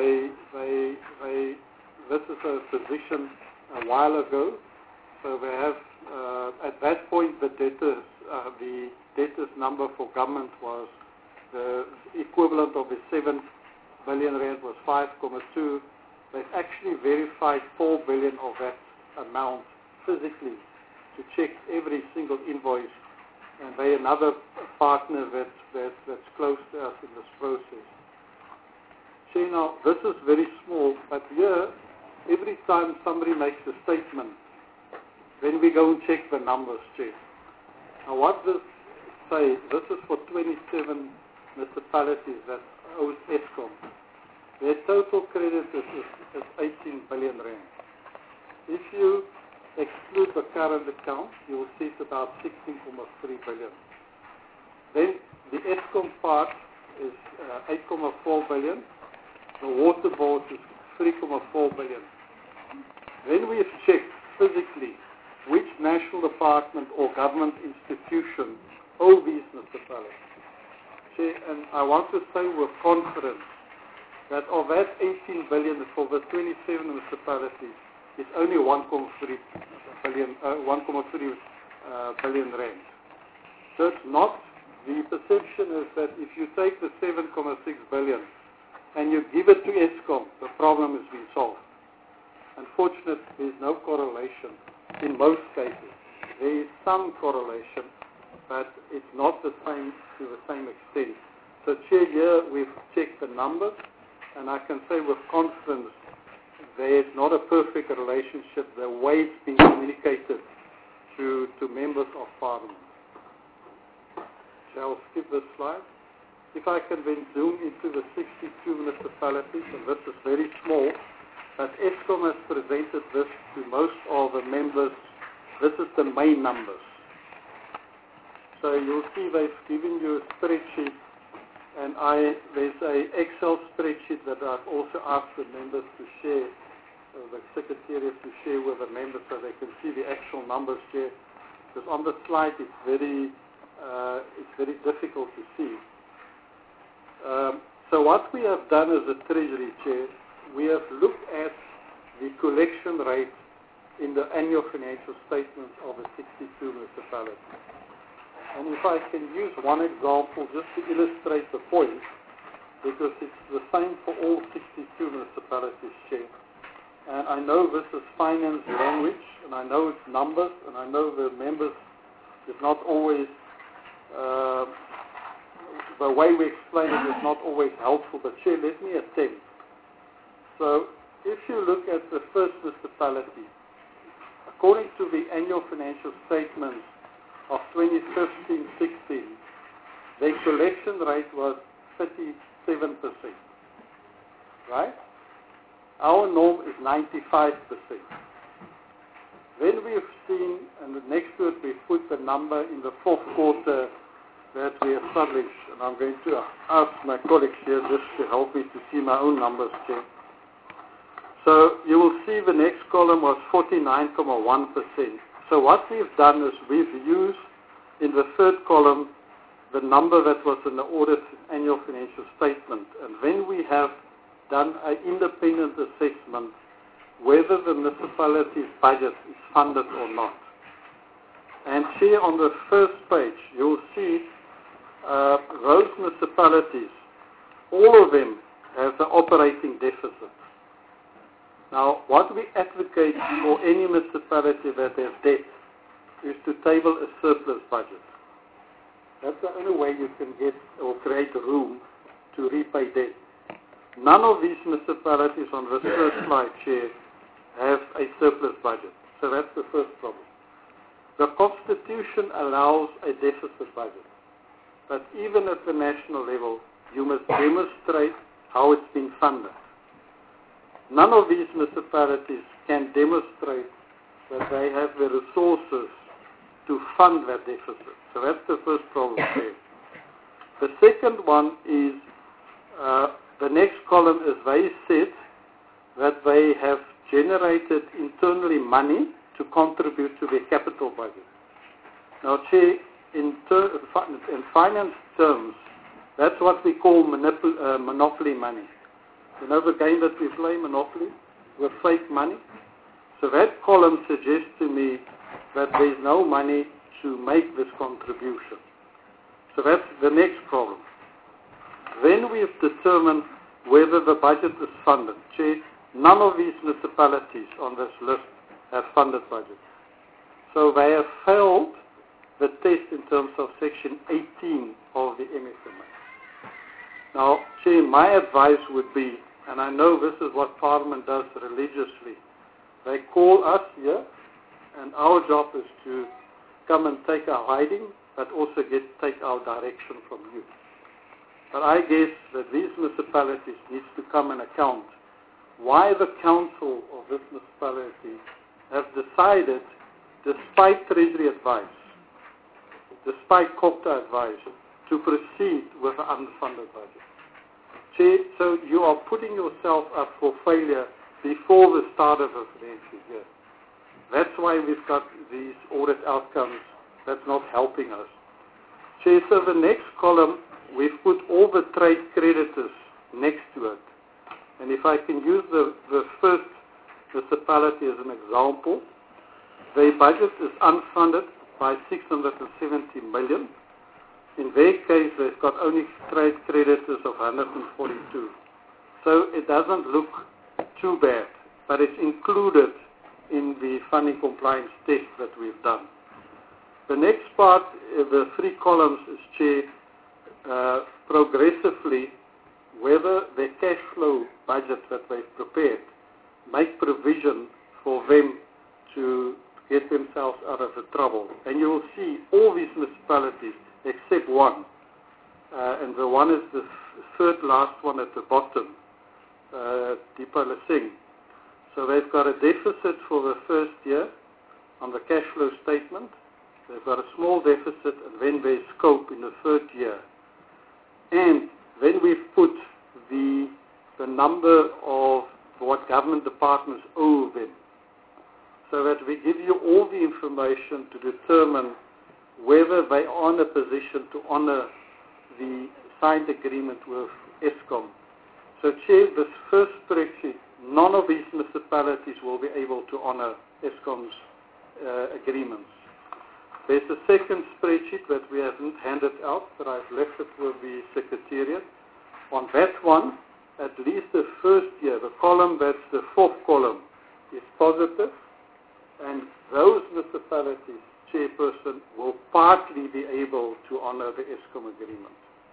this is a position a while ago. So they have, at that point, the debtors number for government was the equivalent of the 7 billion rand was 5.2. They've actually verified 4 billion of that amount physically to check every single invoice, and they're another partner that's close to us in this process. See, now, this is very small, but here, every time somebody makes a statement, then we go and check the numbers, Chair. Now, what this say, this is for 27 municipalities that owes Eskom. Their total credit is 18 billion rand. If you exclude the current account, you will see it's about 16.3 billion. Then the Eskom part is 8.4 billion. The water board is 3.4 billion. Then we have checked physically which national department or government institution owe these municipalities. And I want to say with confidence that of that 18 billion for the 27 municipalities, it's only 1.3 billion rand. So it's not, the perception is that if you take the 7.6 billion and you give it to Eskom, the problem has been solved. Unfortunately, there's no correlation. in most cases. There is some correlation, but it's not the same to the same extent. So, Chair, here we've checked the numbers, and I can say with confidence there's not a perfect relationship the way it's been communicated to members of Parliament. Shall I skip this slide? If I can then zoom into the 62 municipalities, and this is very small, but Eskom has presented this to most of the members. This is the main numbers. So you'll see they've given you a spreadsheet, and there's an Excel spreadsheet that I've also asked the members to share, the Secretariat to share with the members so they can see the actual numbers here. Because on the slide it's very difficult to see. So what we have done as a Treasury Chair, we have looked at the collection rate in the annual financial statements of the 62 municipalities. And if I can use one example just to illustrate the point, because it's the same for all 62 municipalities, Chair. And I know this is finance language, and I know it's numbers, and I know the members is not always, the way we explain it is not always helpful, but Chair, let me attempt. So if you look at the first municipality, according to the annual financial statements of 2015-16, their collection rate was 37%, right? Our norm is 95%. Then we've seen, and next to it we've put the number in the fourth quarter that we have published, and I'm going to ask my colleagues here just to help me to see my own numbers, Chair. So you will see the next column was 49.1%. So what we've done is we've used in the third column the number that was in the audit annual financial statement, and then we have done an independent assessment whether the municipality's budget is funded or not. And here on the first page you'll see those municipalities, all of them have an operating deficit. Now, what we advocate for any municipality that has debt is to table a surplus budget. That's the only way you can get or create room to repay debt. None of these municipalities on this first slide, Chair, have a surplus budget. So that's the first problem. The Constitution allows a deficit budget. But even at the national level, you must demonstrate how it's been funded. None of these municipalities can demonstrate that they have the resources to fund that deficit. So that's the first problem there. The second one is, the next column is they said that they have generated internally money to contribute to their capital budget. Now, Chair, in finance terms, that's what we call monopoly money. You know the game that we play, Monopoly, with fake money? So that column suggests to me that there's no money to make this contribution. So that's the next problem. Then we've determined whether the budget is funded. Chair, none of these municipalities on this list have funded budgets. So they have failed the test in terms of Section 18 of the MFMA. Now, Chair, my advice would be, and I know this is what Parliament does religiously, they call us here, and our job is to come and take our hiding, but also take our direction from you. But I guess that these municipalities need to come and account why the council of this municipality have decided, despite Treasury advice, despite COGTA advice, to proceed with an unfunded budget. Chair, so you are putting yourself up for failure before the start of the financial year. That's why we've got these audit outcomes that's not helping us. Chair, so the next column, we've put all the trade creditors next to it. And if I can use the first municipality as an example, their budget is unfunded by 670 million. In their case, they've got only trade creditors of 142. So it doesn't look too bad, but it's included in the funding compliance test that we've done. The next part, the 3 columns, is, Chair, progressively whether the cash flow budget that they've prepared make provision for them to get themselves out of the trouble. And you will see all these municipalities except one, and the one is the third last one at the bottom, Deepa Singh. So they've got a deficit for the first year on the cash flow statement. They've got a small deficit, and then there's scope in the third year. And then we've put the number of what government departments owe them, so that we give you all the information to determine whether they are in a position to honor the signed agreement with Eskom. So, Chair, this first spreadsheet, none of these municipalities will be able to honor Eskom's agreements. There's a second spreadsheet that we haven't handed out, but I've left it with the Secretariat. On that one, at least the first year, the column that's the 4th column, is positive, and those municipalities, Chairperson, will partly be able to honor the Eskom agreement.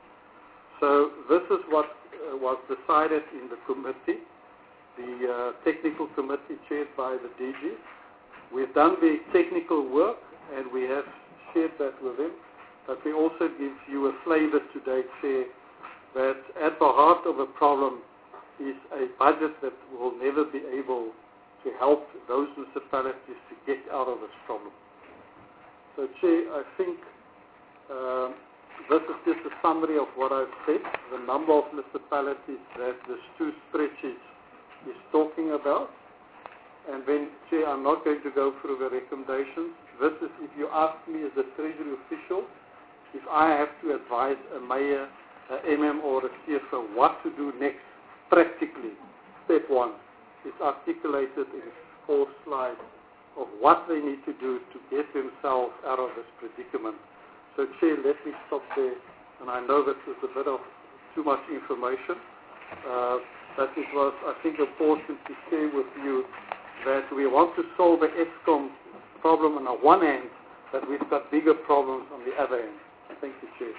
So this is what was decided in the committee, the technical committee chaired by the DG. We've done the technical work, and we have shared that with him, but we also give you a flavor today, Chair, that at the heart of the problem is a budget that will never be able to help those municipalities to get out of this problem. So, Chair, I think this is just a summary of what I've said, the number of municipalities that this 2 spreadsheets is talking about. And then, Chair, I'm not going to go through the recommendations. This is, if you ask me as a Treasury official, if I have to advise a mayor, a MM or a CFO what to do next, practically, step 1 is articulated in 4 slides of what they need to do to get themselves out of this predicament. So, Chair, let me stop there. And I know that this is a bit of too much information, but it was, I think, important to share with you that we want to solve the Eskom problem on the one hand, but we've got bigger problems on the other hand. Thank you, Chair.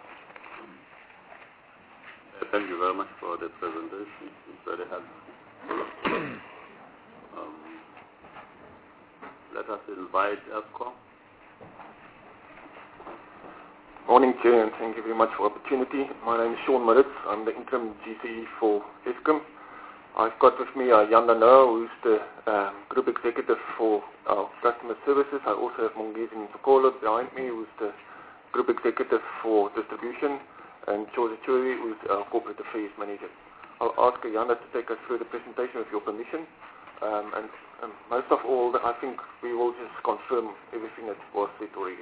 Thank you very much for the presentation. It's very helpful. Let us invite Eskom. Morning, Chair, and thank you very much for the opportunity. My name is Sean Maritz. I'm the interim GCE for Eskom. I've got with me Jan Dano, who's the Group Executive for our Customer Services. I also have Mongezi Mfakolo behind me, who's the Group Executive for Distribution, and Chozi Churi, who's our Corporate Affairs Manager. I'll ask Jana to take us through the presentation with your permission. And most of all, I think we will just confirm everything that was said already.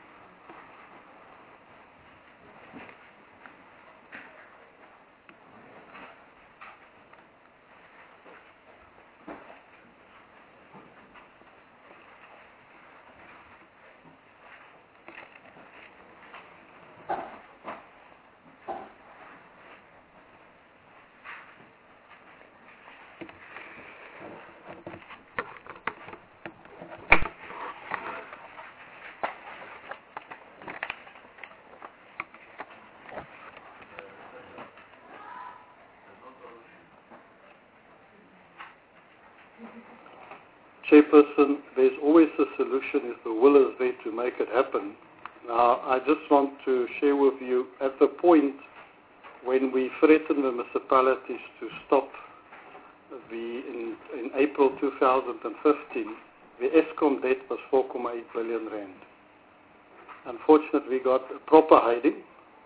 Chairperson, there's always a solution if the will is there to make it happen. Now, I just want to share with you, at the point when we threatened the municipalities to stop in April 2015, the Eskom debt was 4.8 billion rand. Unfortunately, we got a proper hiding,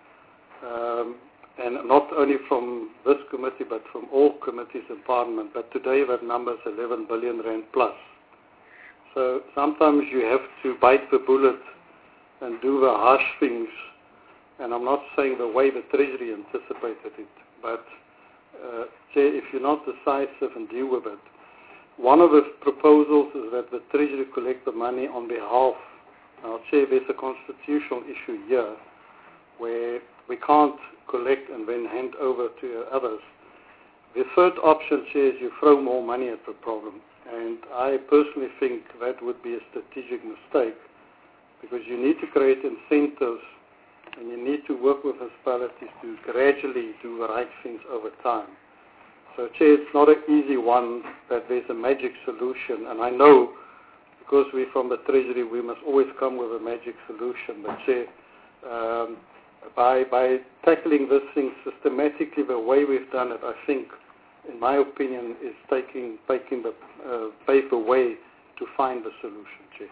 and not only from this committee, but from all committees in Parliament. But today that number is 11 billion rand plus. So sometimes you have to bite the bullet and do the harsh things. And I'm not saying the way the Treasury anticipated it, but Chair, if you're not decisive and deal with it, one of the proposals is that the Treasury collect the money on behalf. Now, Chair, there's a constitutional issue here where we can't collect and then hand over to others. The third option, Chair, is you throw more money at the problem. And I personally think that would be a strategic mistake, because you need to create incentives and you need to work with municipalities to gradually do the right things over time. So, Chair, it's not an easy one that there's a magic solution, and I know because we're from the Treasury, we must always come with a magic solution. But, Chair, by tackling this thing systematically the way we've done it, I think, in my opinion, is taking the paper way to find the solution, Chair.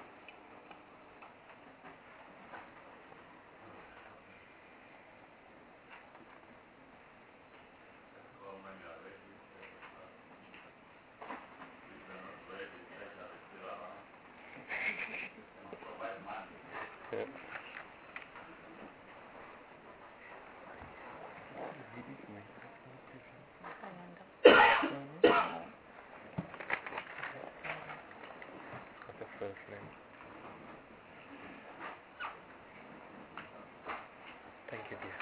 Thank you, dear.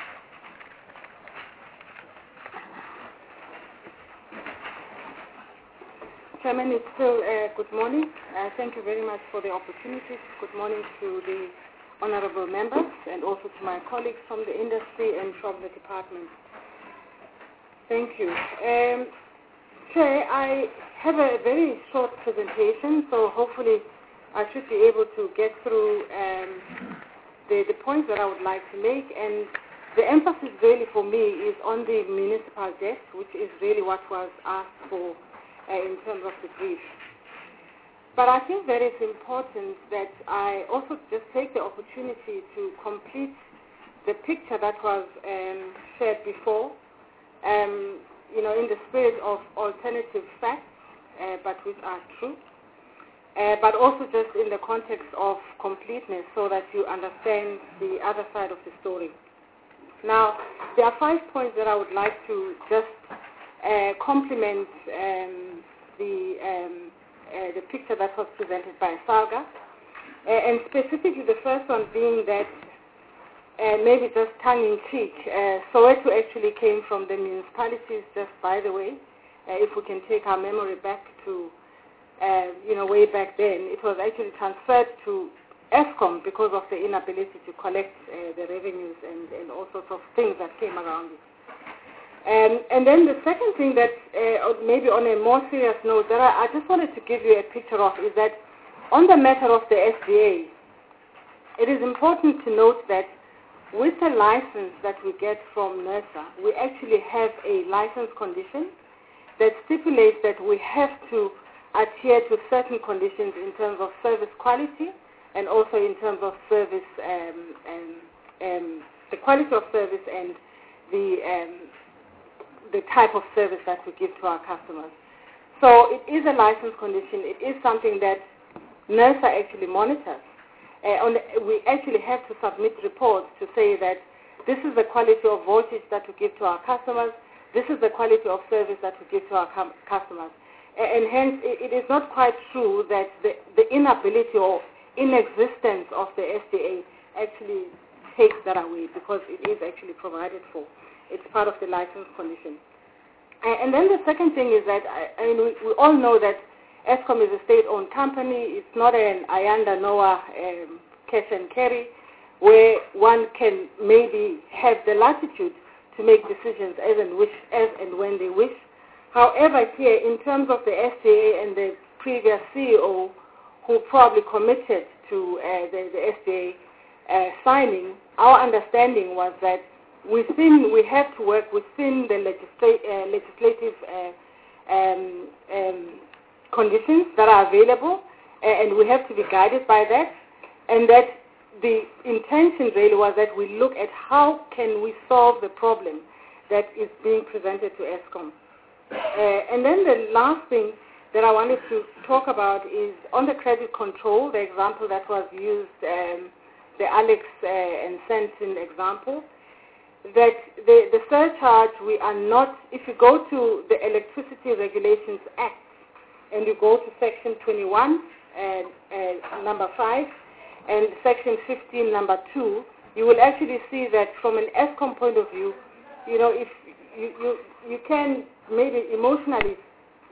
Chairman, it's still good morning. Thank you very much for the opportunity. Good morning to the honorable members and also to my colleagues from the industry and from the department. Thank you. Chair, I have a very short presentation, so hopefully I should be able to get through the points that I would like to make, and the emphasis really for me is on the municipal debt, which is really what was asked for in terms of the brief. But I think that it's important that I also just take the opportunity to complete the picture that was shared before, in the spirit of alternative facts, but which are true. But also just in the context of completeness so that you understand the other side of the story. Now, there are 5 points that I would like to just complement the picture that was presented by Salga. And specifically the first one being that, maybe just tongue-in-cheek, Soweto actually came from the municipalities, just by the way. If we can take our memory back to way back then, it was actually transferred to Eskom because of the inability to collect the revenues and all sorts of things that came around it. And then the second thing that, maybe on a more serious note, that I just wanted to give you a picture of is that on the matter of the SDA, it is important to note that with the license that we get from NERSA, we actually have a license condition that stipulates that we have to adhere to certain conditions in terms of service quality and also in terms of service, the quality of service and the type of service that we give to our customers. So it is a license condition. It is something that NERSA actually monitors. We actually have to submit reports to say that this is the quality of voltage that we give to our customers, this is the quality of service that we give to our customers. And hence, it is not quite true that the inability or inexistence of the SDA actually takes that away, because it is actually provided for. It's part of the license condition. And then the second thing is that, we all know that Eskom is a state-owned company. It's not an Ayanda Noah cash and carry, where one can maybe have the latitude to make decisions as and when they wish. However, here, in terms of the SDA and the previous CEO who probably committed to the SDA signing, our understanding was that we have to work within the legislative conditions that are available, and we have to be guided by that, and that the intention really was that we look at how can we solve the problem that is being presented to Eskom. And then the last thing that I wanted to talk about is on the credit control, the example that was used, the Alex and Sentin example, that the surcharge, we are not, if you go to the Electricity Regulations Act and you go to Section 21, number 5, and Section 15, number 2, you will actually see that from an Eskom point of view, if you can maybe emotionally,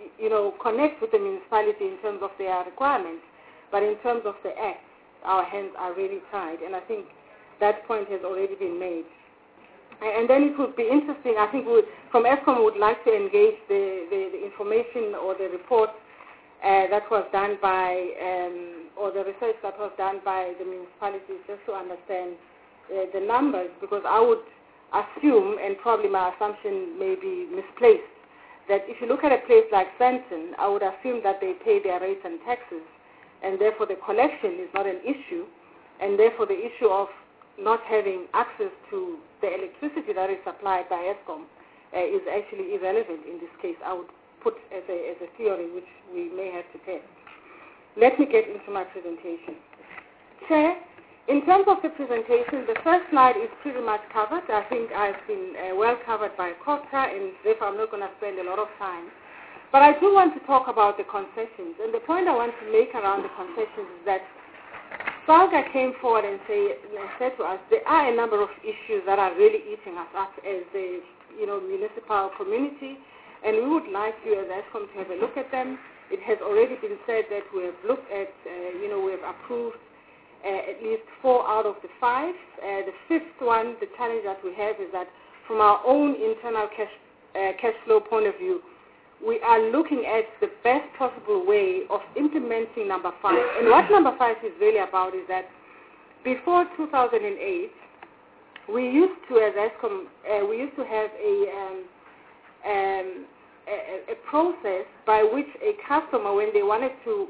connect with the municipality in terms of their requirements, but in terms of the act, our hands are really tied, and I think that point has already been made. And then it would be interesting, I think from Eskom we would like to engage the information or the report that was done by, or the research that was done by the municipalities, just to understand the numbers, because I would assume, and probably my assumption may be misplaced, that if you look at a place like Sandton, I would assume that they pay their rates and taxes, and therefore the collection is not an issue, and therefore the issue of not having access to the electricity that is supplied by Eskom is actually irrelevant in this case. I would put as a theory which we may have to test. Let me get into my presentation. Chair, in terms of the presentation, the first slide is pretty much covered. I think I've been well covered by Kota, and therefore I'm not going to spend a lot of time. But I do want to talk about the concessions, and the point I want to make around the concessions is that SALGA came forward and said to us, there are a number of issues that are really eating us up as a municipal community, and we would like you as Eskom to have a look at them. It has already been said that we have looked at, we have approved at least 4 out of the 5. The 5th one, the challenge that we have is that from our own internal cash flow point of view, we are looking at the best possible way of implementing number 5. And what number 5 is really about is that before 2008, we used to, as Eskom, we used to have a process by which a customer, when they wanted to,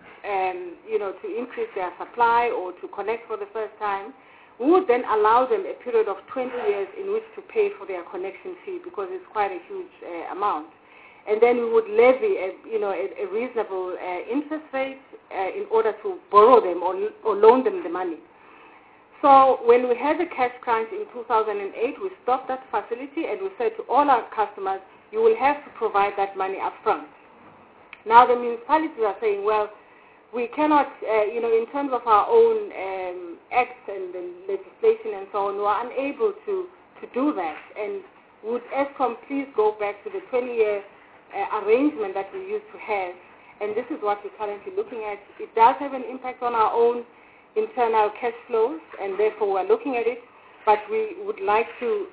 to increase their supply or to connect for the first time, we would then allow them a period of 20 years in which to pay for their connection fee, because it's quite a huge amount. And then we would levy a reasonable interest rate in order to borrow them or loan them the money. So when we had the cash crunch in 2008, we stopped that facility and we said to all our customers, you will have to provide that money up front. Now the municipalities are saying, well, we cannot, in terms of our own acts and the legislation and so on, we are unable to do that. And would Eskom please go back to the 20-year arrangement that we used to have? And this is what we're currently looking at. It does have an impact on our own internal cash flows, and therefore we're looking at it. But we would like to,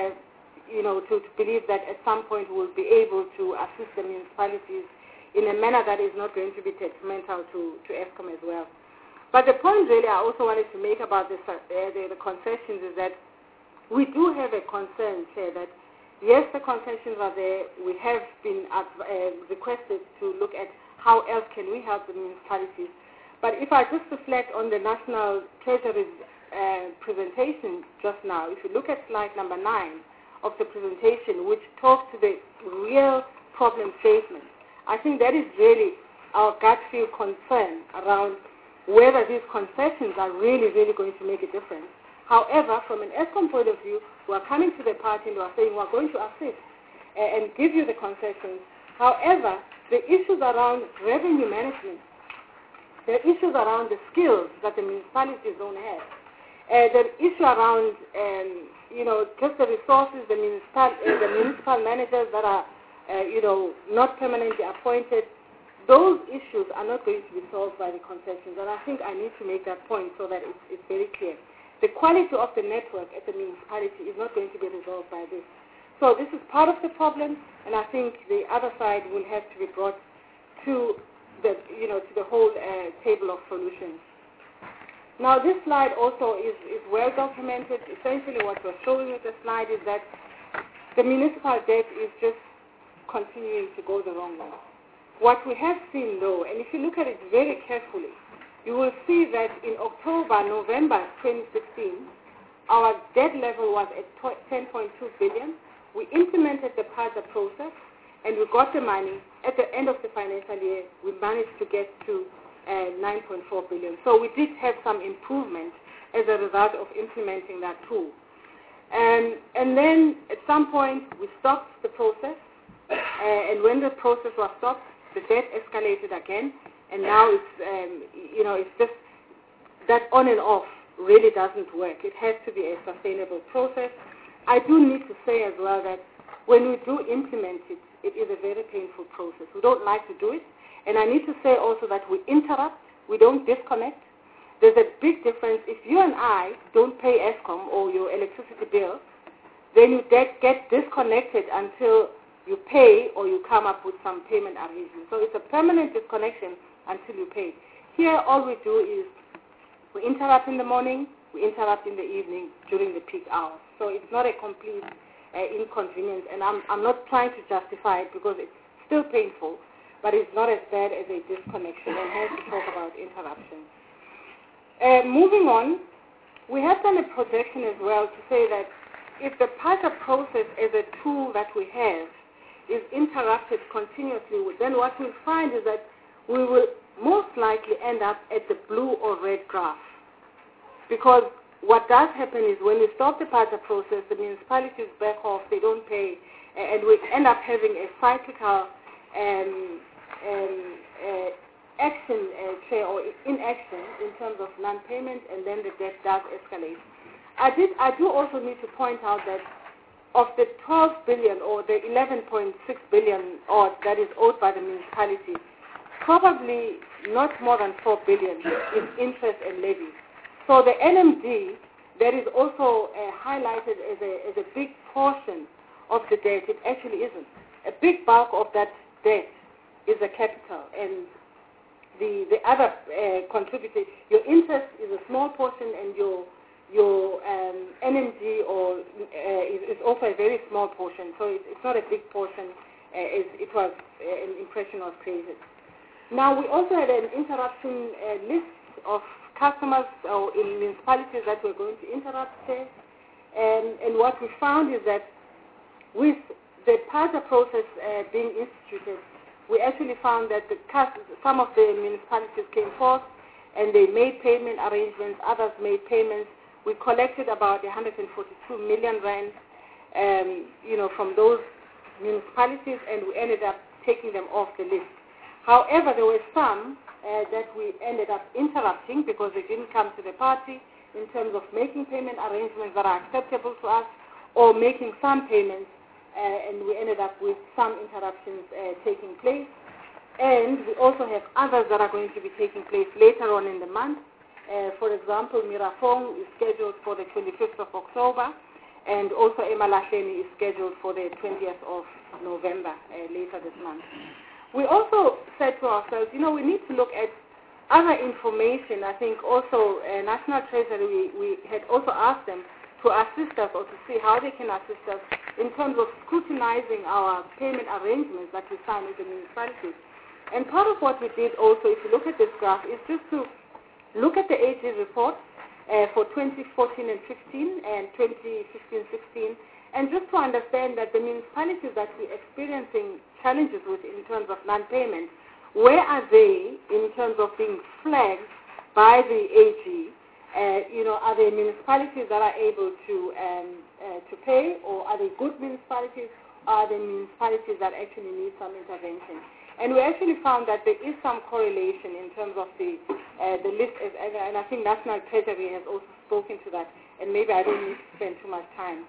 to believe that at some point we'll be able to assist the municipalities in a manner that is not going to be detrimental to Eskom as well. But the point really I also wanted to make about the concessions is that we do have a concern here that, yes, the concessions are there. We have been requested to look at how else can we help the municipalities. But if I just reflect on the National Treasury's presentation just now, if you look at slide number 9 of the presentation, which talks to the real problem statement, I think that is really our gut feel concern around whether these concessions are really, really going to make a difference. However, from an Eskom point of view, we are coming to the party and we are saying we are going to assist and give you the concessions. However, the issues around revenue management, the issues around the skills that the municipalities don't have, the issue around, just the resources, the municipal managers that are, not permanently appointed, those issues are not going to be solved by the concessions. And I think I need to make that point so that it's very clear. The quality of the network at the municipality is not going to be resolved by this. So this is part of the problem, and I think the other side will have to be brought to the, to the whole table of solutions. Now this slide also is well documented. Essentially what we're showing with the slide is that the municipal debt is just continuing to go the wrong way. What we have seen though, and if you look at it very carefully, you will see that in November 2016, our debt level was at 10.2 billion. We implemented the PASA process and we got the money. At the end of the financial year, we managed to get to 9.4 billion. So we did have some improvement as a result of implementing that tool. And then at some point, we stopped the process. And when the process was stopped, the debt escalated again. And now it's just that on and off really doesn't work. It has to be a sustainable process. I do need to say as well that when we do implement it, it is a very painful process. We don't like to do it. And I need to say also that we interrupt, we don't disconnect. There's a big difference. If you and I don't pay Eskom or your electricity bill, then you get disconnected until you pay or you come up with some payment arrangement. So it's a permanent disconnection until you pay. Here, all we do is we interrupt in the morning, we interrupt in the evening during the peak hours. So it's not a complete inconvenience, and I'm not trying to justify it because it's still painful, but it's not as bad as a disconnection, and hence we talk about interruption. Moving on, we have done a projection as well to say that if the PASA process as a tool that we have is interrupted continuously, then what we'll find is that we will most likely end up at the blue or red graph. Because what does happen is when we stop the PASA process, the municipalities back off, they don't pay, and we end up having a cyclical action or inaction in terms of non-payment, and then the debt does escalate. I do also need to point out that of the 12 billion or the 11.6 billion odd that is owed by the municipality, probably not more than 4 billion is interest and levies. So the NMD that is also highlighted as a big portion of the debt, it actually isn't. A big bulk of that debt is a capital, and the other contributor, your interest is a small portion, and your NMD is also a very small portion. So it's not a big portion as it was an impression was created. Now we also had an interruption list of customers or in municipalities that we're going to interrupt there. And what we found is that with the PASA process being instituted, we actually found that some of the municipalities came forth and they made payment arrangements, others made payments. We collected about 142 million rand from those municipalities, and we ended up taking them off the list. However, there were some that we ended up interrupting because they didn't come to the party in terms of making payment arrangements that are acceptable to us or making some payments, and we ended up with some interruptions taking place. And we also have others that are going to be taking place later on in the month. For example, Mirafong is scheduled for the 25th of October, and also Emalahleni is scheduled for the 20th of November, later this month. We also said to ourselves, we need to look at other information. I think also National Treasury, we had also asked them to assist us or to see how they can assist us in terms of scrutinizing our payment arrangements that we sign with the municipalities. And part of what we did also, if you look at this graph, is just to look at the AG report for 2014 and 15 and 2015-16, and just to understand that the municipalities that we're experiencing challenges with in terms of non-payment, where are they in terms of being flagged by the AG? Are they municipalities that are able to pay, or are they good municipalities, or are they municipalities that actually need some intervention? And we actually found that there is some correlation in terms of the list, and I think National Treasury has also spoken to that, and maybe I don't need to spend too much time.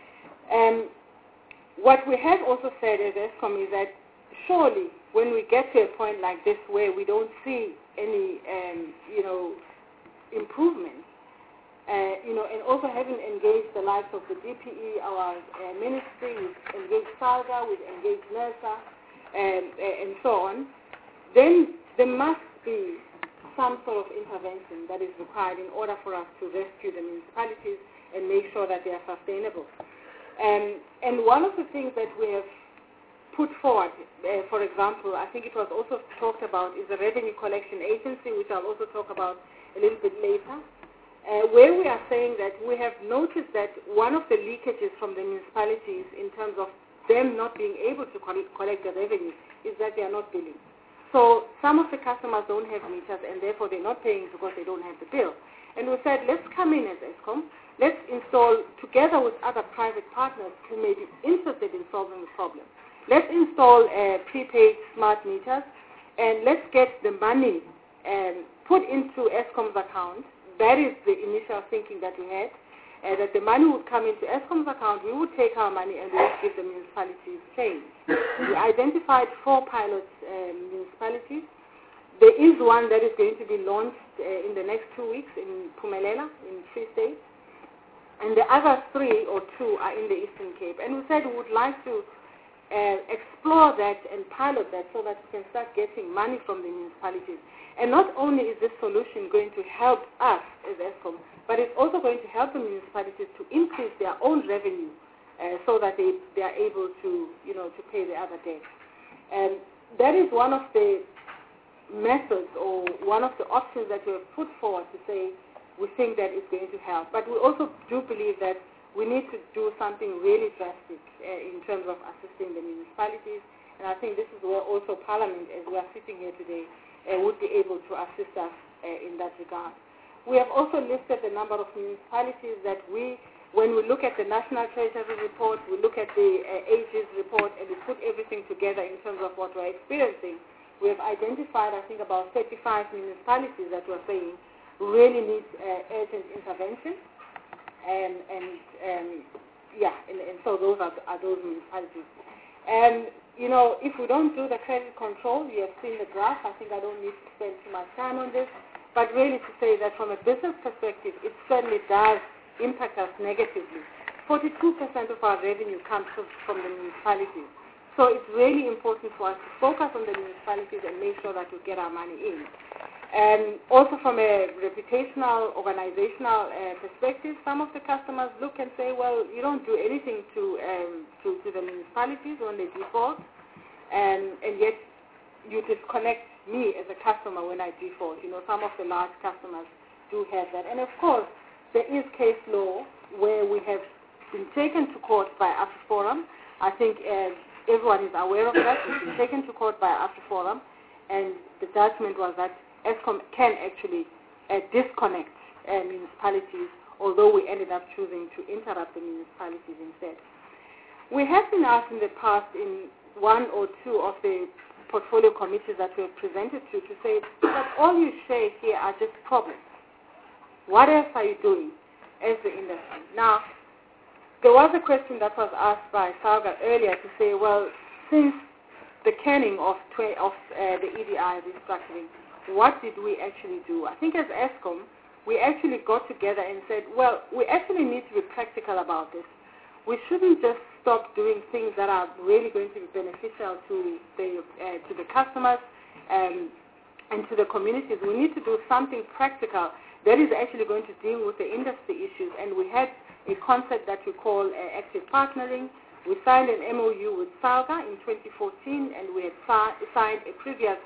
What we have also said as Eskom is that surely when we get to a point like this where we don't see any, improvement, and also having engaged the likes of the DPE, our ministry, we've engaged SALGA, we've engaged NERSA, and so on, then there must be some sort of intervention that is required in order for us to rescue the municipalities and make sure that they are sustainable. And one of the things that we have put forward, for example, I think it was also talked about, is the Revenue Collection Agency, which I'll also talk about a little bit later, where we are saying that we have noticed that one of the leakages from the municipalities in terms of them not being able to collect the revenue is that they are not billing. So some of the customers don't have meters, and therefore they're not paying because they don't have the bill. And we said, let's come in as Eskom, let's install, together with other private partners who may be interested in solving the problem, let's install prepaid smart meters, and let's get the money put into Eskom's account. That is the initial thinking that we had. that the money would come into Eskom's account, we would take our money and we would give the municipalities change. We identified 4 pilot municipalities. There is one that is going to be launched in the next 2 weeks in Pumelela, in Free State. And the other 3 or 2 are in the Eastern Cape. And we said we would like to explore that and pilot that so that we can start getting money from the municipalities. And not only is this solution going to help us as Eskom, but it's also going to help the municipalities to increase their own revenue so that they are able to, to pay the other debt. And that is one of the methods or one of the options that we have put forward to say we think that it's going to help. But we also do believe that we need to do something really drastic in terms of assisting the municipalities. And I think this is where also Parliament, as we are sitting here today, would be able to assist us in that regard. We have also listed the number of municipalities that when we look at the National Treasury report, we look at the AG's report, and we put everything together in terms of what we're experiencing. We have identified, I think, about 35 municipalities that we're saying really need urgent intervention. And so those are those municipalities. And, if we don't do the credit control, you have seen the graph. I think I don't need to spend too much time on this. But really to say that from a business perspective, it certainly does impact us negatively. 42% of our revenue comes from the municipalities. So it's really important for us to focus on the municipalities and make sure that we get our money in. And also from a reputational, organizational perspective, some of the customers look and say, well, you don't do anything to the municipalities when they default, and yet you disconnect me as a customer when I default. Some of the large customers do have that. And of course, there is case law where we have been taken to court by AfriForum. I think everyone is aware of that. We've been taken to court by AfriForum, and the judgment was that Eskom can actually disconnect municipalities, although we ended up choosing to interrupt the municipalities instead. We have been asked in the past in 1 or 2 of the portfolio committees that we have presented to say, but all you say here are just problems. What else are you doing as the industry? Now, there was a question that was asked by Salga earlier to say, well, since the canning of the EDI restructuring, what did we actually do? I think as Eskom, we actually got together and said, well, we actually need to be practical about this. We shouldn't just stop doing things that are really going to be beneficial to the customers and to the communities. We need to do something practical that is actually going to deal with the industry issues. And we had a concept that we call active partnering. We signed an MOU with Salga in 2014, and we had signed a previous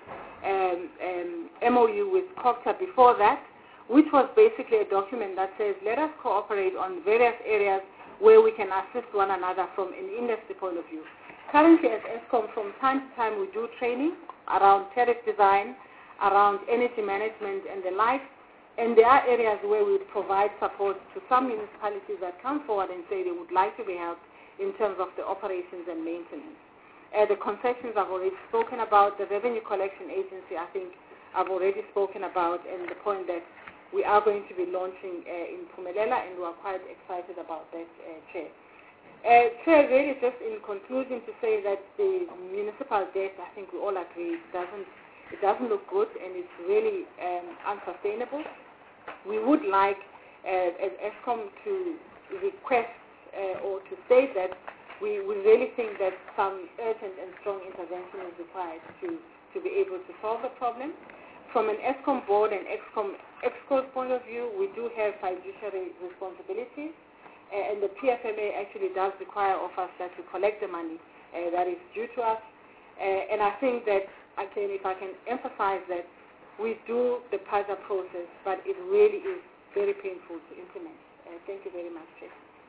MOU with COGTA before that, which was basically a document that says, let us cooperate on various areas where we can assist one another from an industry point of view. Currently at Eskom, from time to time, we do training around tariff design, around energy management and the like, and there are areas where we would provide support to some municipalities that come forward and say they would like to be helped in terms of the operations and maintenance. The concessions I've already spoken about. The Revenue Collection Agency, I think I've already spoken about, and the point that we are going to be launching in Pumelela, and we are quite excited about that, Chair. Chair, really just in conclusion to say that the municipal debt, I think we all agree, it doesn't look good, and it's really unsustainable. We would like, as Eskom, to request or to state that we really think that some urgent and strong intervention is required to be able to solve the problem. From an Eskom board and ExCo's point of view, we do have fiduciary responsibilities, and the PFMA actually does require of us that we collect the money that is due to us. And I think that, again, if I can emphasize that we do the PASA process, but it really is very painful to implement. Thank you very much, Chair.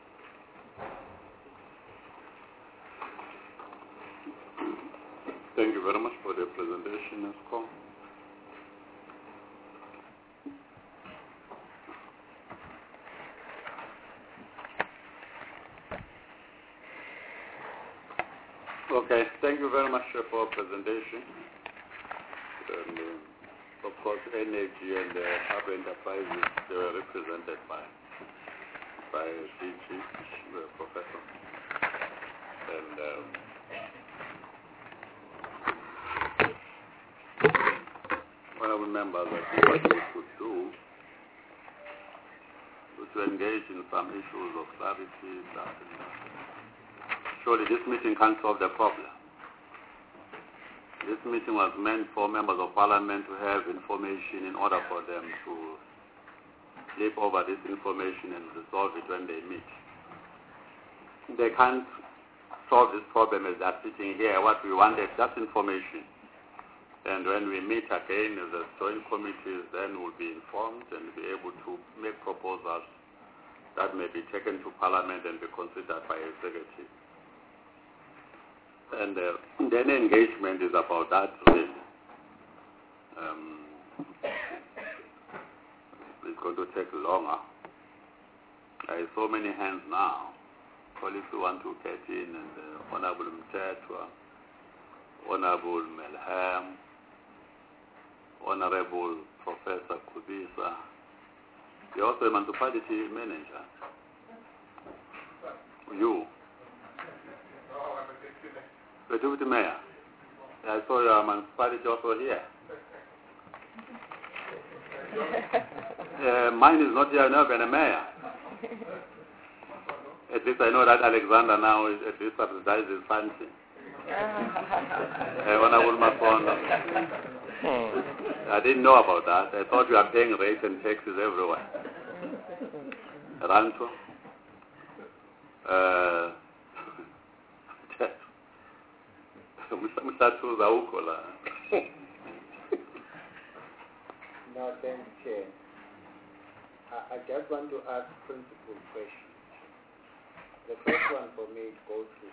Thank you very much for the presentation, Eskom. Okay, thank you very much for your presentation. And, of course, Energy and other enterprises they were represented by. by DG, the professor. And honorable members, I think what we should do is to engage in some issues of clarity. Surely this meeting can't solve the problem. This meeting was meant for members of parliament to have information in order for them to sleep over this information and resolve it when they meet. They can't solve this problem as they're sitting here. What we want is just information. And when we meet again as a joint committees, then we'll be informed and be able to make proposals that may be taken to Parliament and be considered by executive. And then engagement is about that really. It's going to take longer. There are so many hands now. Police want to get in, and Honorable Mtetwa, Honorable Melham, Honorable Professor Kubisa. You're also a municipality manager. You. The deputy mayor. I saw your municipality also here. Mine is not here now, but a mayor. At least I know that Alexander now is at least subsidizes fancy. Honorable Mapondo. I didn't know about that. I thought you are paying rates and taxes everywhere. Rancho. No, thanks, Chair. I just want to ask principal questions. The first one for me goes to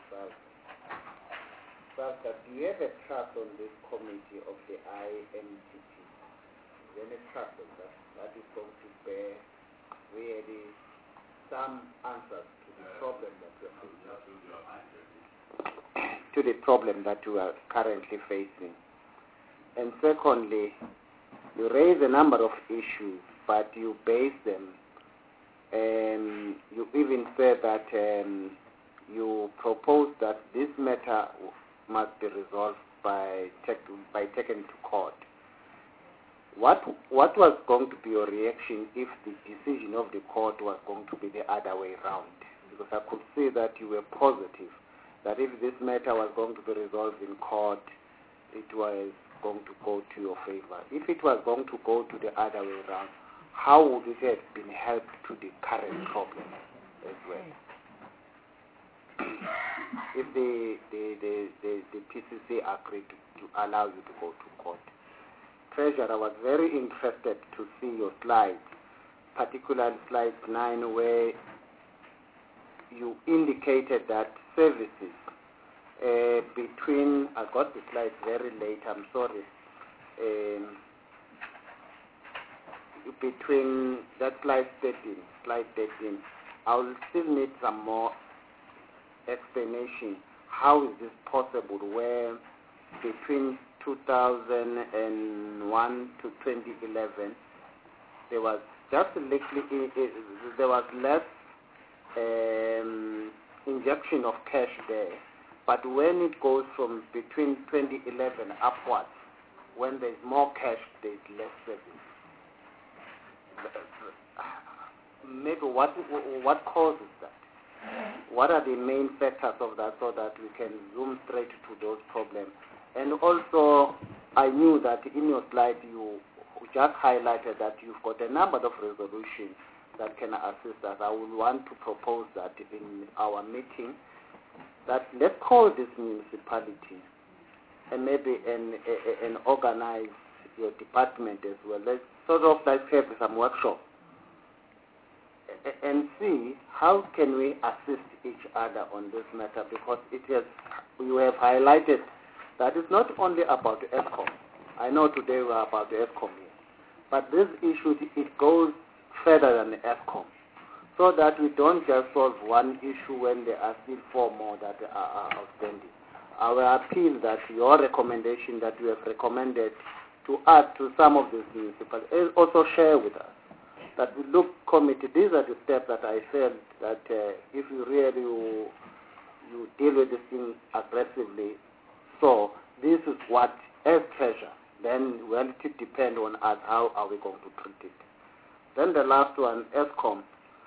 Falca, do you have a trust on this committee of the IMTP? Is there any trust on that is going to bear really some answers to the problem that we are facing? To the problem that we are currently facing. And secondly, you raise a number of issues, but you base them, you even said that you propose that this matter must be resolved by taken to court. What was going to be your reaction if the decision of the court was going to be the other way around? Because I could see that you were positive that if this matter was going to be resolved in court, it was going to go to your favor. If it was going to go to the other way around, how would it have been helped to the current problem as well? If the PCC agreed to allow you to go to court. Treasurer, I was very interested to see your slides, particularly slide 9, where you indicated that services between, I got the slides very late, I'm sorry, between that slide 13, I will still need some more explanation. How is this possible where between 2001 to 2011 there was just there was less injection of cash there, but when it goes from between 2011 upwards, when there's more cash, there's less service. Maybe what causes that? What are the main factors of that, so that we can zoom straight to those problems? And also, I knew that in your slide you just highlighted that you've got a number of resolutions that can assist us. I would want to propose that in our meeting, that let's call this municipality and maybe and organize your department as well. Let's sort of like have some workshop and see how can we assist each other on this matter, because you have highlighted that it's not only about ESCOM. I know today we're about the ESCOM here, but this issue, it goes further than the ESCOM, so that we don't just solve one issue when there are still 4 more that are outstanding. Our appeal that your recommendation that you have recommended to add to some of these municipalities, also share with us, that look, committee, these are the steps that I felt that if you really you deal with this thing aggressively, so this is what, as treasurer, then well, it depends on us, how are we going to treat it. Then the last one, Eskom,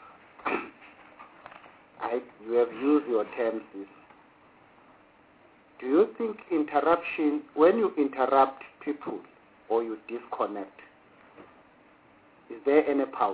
you have used your terms. Do you think interruption, when you interrupt people or you disconnect, is there any power?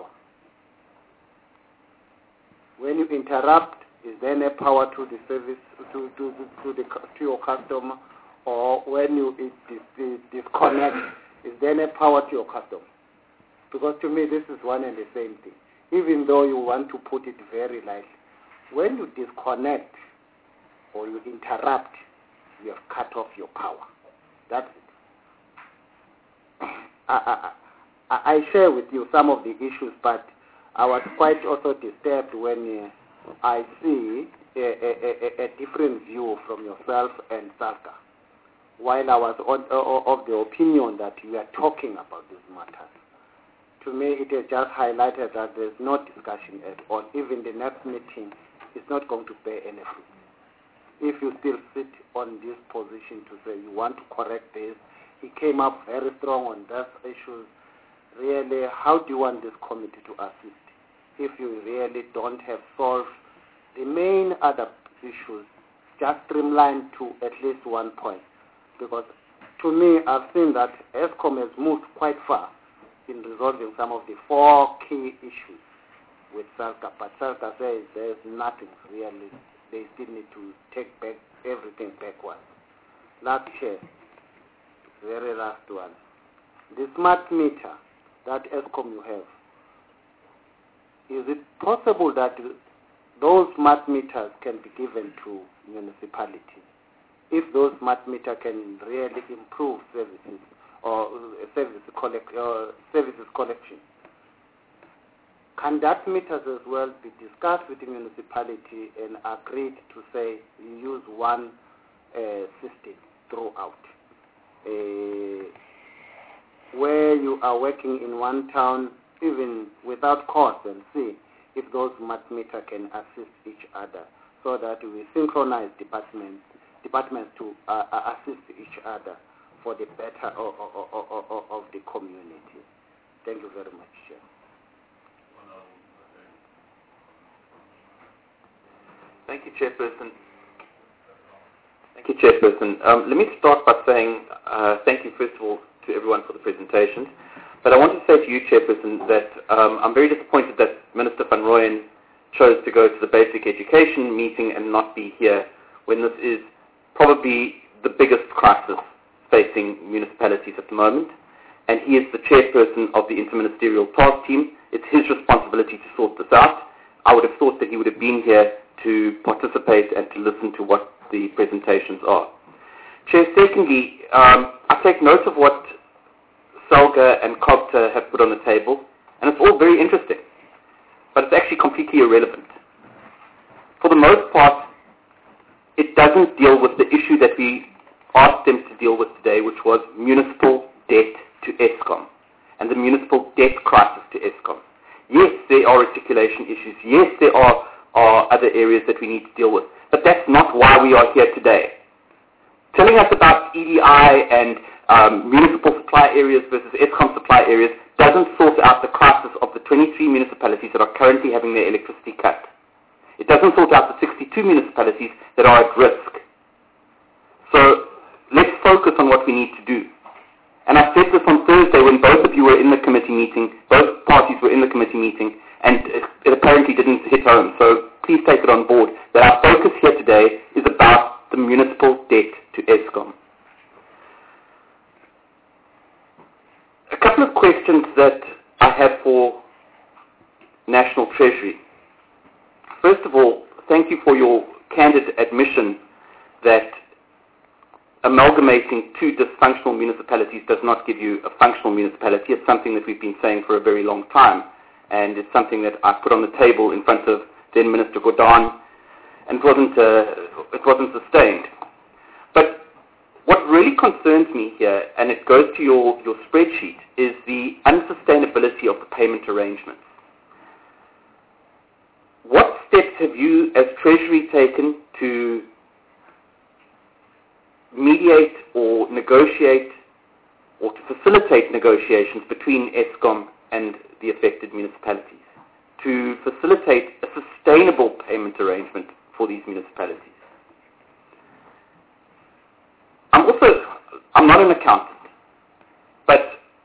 When you interrupt, is there any power to the service, to your customer? Or when you disconnect, is there any power to your customer? Because to me, this is one and the same thing. Even though you want to put it very lightly, when you disconnect or you interrupt, you have cut off your power. That's it. I share with you some of the issues, but I was quite also disturbed when I see a different view from yourself and SALCA. While I was of the opinion that you are talking about these matters, to me it has just highlighted that there's no discussion at all. Even the next meeting is not going to bear any fruit. If you still sit on this position to say you want to correct this, he came up very strong on those issues. Really, how do you want this committee to assist if you really don't have solved the main other issues, just streamlined to at least one point? Because to me, I've seen that Eskom has moved quite far in resolving some of the 4 key issues with SALCA, but SALCA says there's nothing really. They still need to take back everything backwards. Last year, very last one. The smart meter that Eskom you have, is it possible that those smart meters can be given to municipalities? If those smart meters can really improve services or services collection, can that meters as well be discussed with the municipality and agreed to say you use one system throughout? Where you are working in one town, even without cost, and see if those smart meters can assist each other, so that we synchronize departments to assist each other for the better of the community. Thank you very much, Chair. Thank you, Chairperson. Let me start by saying thank you, first of all, to everyone for the presentations. But I want to say to you, Chairperson, that I'm very disappointed that Minister Van Rooyen chose to go to the basic education meeting and not be here when this is probably the biggest crisis facing municipalities at the moment. And he is the chairperson of the interministerial task team. It's his responsibility to sort this out. I would have thought that he would have been here to participate and to listen to what the presentations are. Chair, secondly, I take note of what SALCA and COGTA have put on the table, and it's all very interesting, but it's actually completely irrelevant. For the most part, it doesn't deal with the issue that we asked them to deal with today, which was municipal debt to Eskom and the municipal debt crisis to Eskom. Yes, there are articulation issues. Yes, there are other areas that we need to deal with, but that's not why we are here today. Telling us about EDI and municipal supply areas versus Eskom supply areas doesn't sort out the crisis of the 23 municipalities that are currently having their electricity cut. It doesn't sort out the 62 municipalities that are at risk. So let's focus on what we need to do. And I said this on Thursday when both of you were in the committee meeting, both parties were in the committee meeting, and it apparently didn't hit home. So please take it on board that our focus here today is about the municipal debt to Eskom. A couple of questions that I have for National Treasury. First of all, thank you for your candid admission that amalgamating 2 dysfunctional municipalities does not give you a functional municipality. It's something that we've been saying for a very long time, and it's something that I put on the table in front of then Minister Gordhan, and it wasn't sustained. But what really concerns me here, and it goes to your spreadsheet, is the unsustainability of the payment arrangements. steps have you as Treasury taken to mediate or negotiate or to facilitate negotiations between Eskom and the affected municipalities, to facilitate a sustainable payment arrangement for these municipalities? I'm not an accountant, but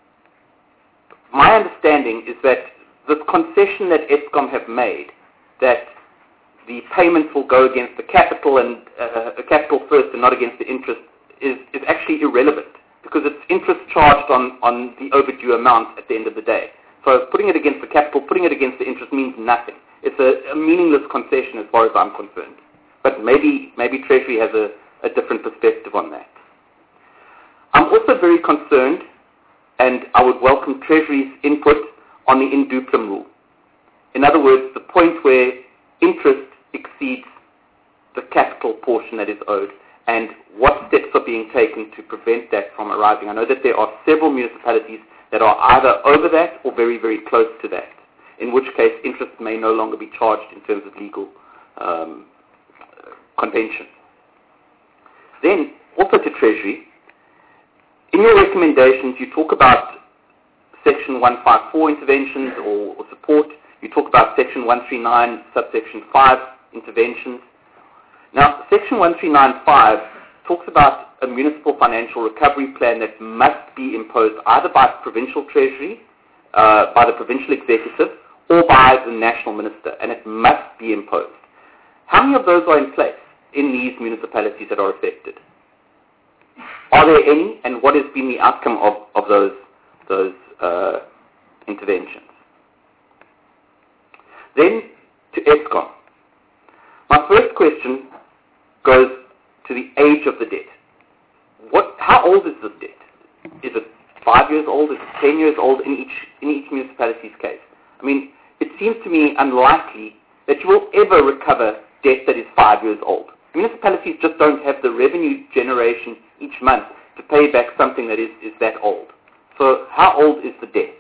my understanding is that this concession that Eskom have made, that the payments will go against the capital and capital first and not against the interest, is actually irrelevant, because it's interest charged on the overdue amount at the end of the day. So putting it against the capital, putting it against the interest means nothing. It's a meaningless concession as far as I'm concerned. But maybe Treasury has a different perspective on that. I'm also very concerned, and I would welcome Treasury's input on the in duplum rule. In other words, the point where interest exceeds the capital portion that is owed, and what steps are being taken to prevent that from arising. I know that there are several municipalities that are either over that or very, very close to that, in which case interest may no longer be charged in terms of legal convention. Then, also to Treasury, in your recommendations you talk about Section 154 interventions or support. You talk about Section 139, subsection 5 interventions. Now, Section 1395 talks about a municipal financial recovery plan that must be imposed either by provincial treasury, by the provincial executive, or by the national minister, and it must be imposed. How many of those are in place in these municipalities that are affected? Are there any, and what has been the outcome of those interventions? Then to Eskom. My first question goes to the age of the debt. How old is this debt? Is it 5 years old? Is it 10 years old in each municipality's case? I mean, it seems to me unlikely that you will ever recover debt that is 5 years old. Municipalities just don't have the revenue generation each month to pay back something that is that old. So how old is the debt?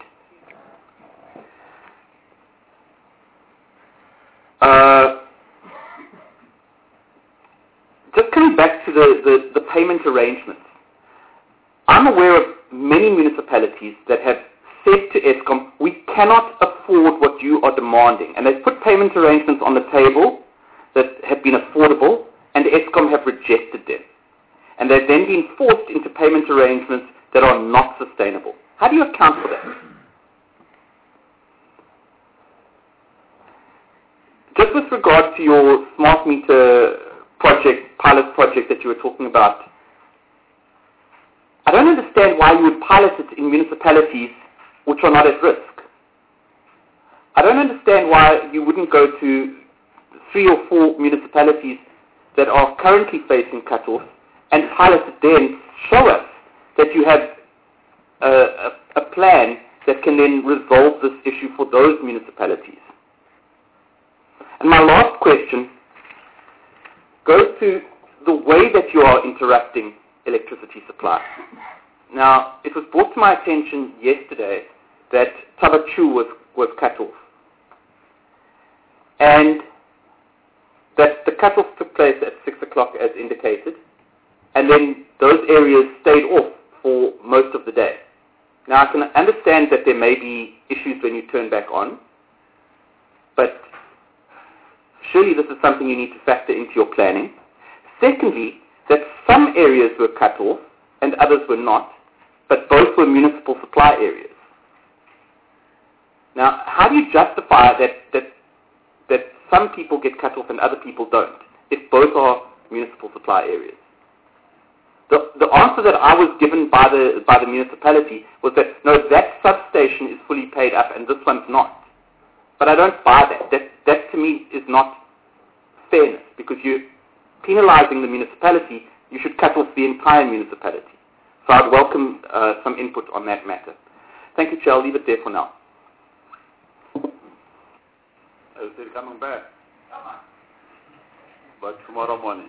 Just coming back to the payment arrangements, I'm aware of many municipalities that have said to Eskom, we cannot afford what you are demanding. And they've put payment arrangements on the table that have been affordable, and Eskom have rejected them. And they've then been forced into payment arrangements that are not sustainable. How do you account for that? Just with regard to your smart meter pilot project that you were talking about, I don't understand why you would pilot it in municipalities which are not at risk. I don't understand why you wouldn't go to 3 or 4 municipalities that are currently facing cut-off and pilot it there and show us that you have a plan that can then resolve this issue for those municipalities. And my last question goes to the way that you are interrupting electricity supply. Now, it was brought to my attention yesterday that Tabachu was cut off, and that the cut-off took place at 6 o'clock as indicated, and then those areas stayed off for most of the day. Now, I can understand that there may be issues when you turn back on, but surely this is something you need to factor into your planning. Secondly, that some areas were cut off and others were not, but both were municipal supply areas. Now, how do you justify that some people get cut off and other people don't, if both are municipal supply areas? The answer that I was given by the municipality was that, no, that substation is fully paid up and this one's not. But I don't buy that. That to me is not fairness, because you're penalizing the municipality. You should cut off the entire municipality. So I'd welcome some input on that matter. Thank you, Chair. I'll leave it there for now. Are you still coming back? But tomorrow morning.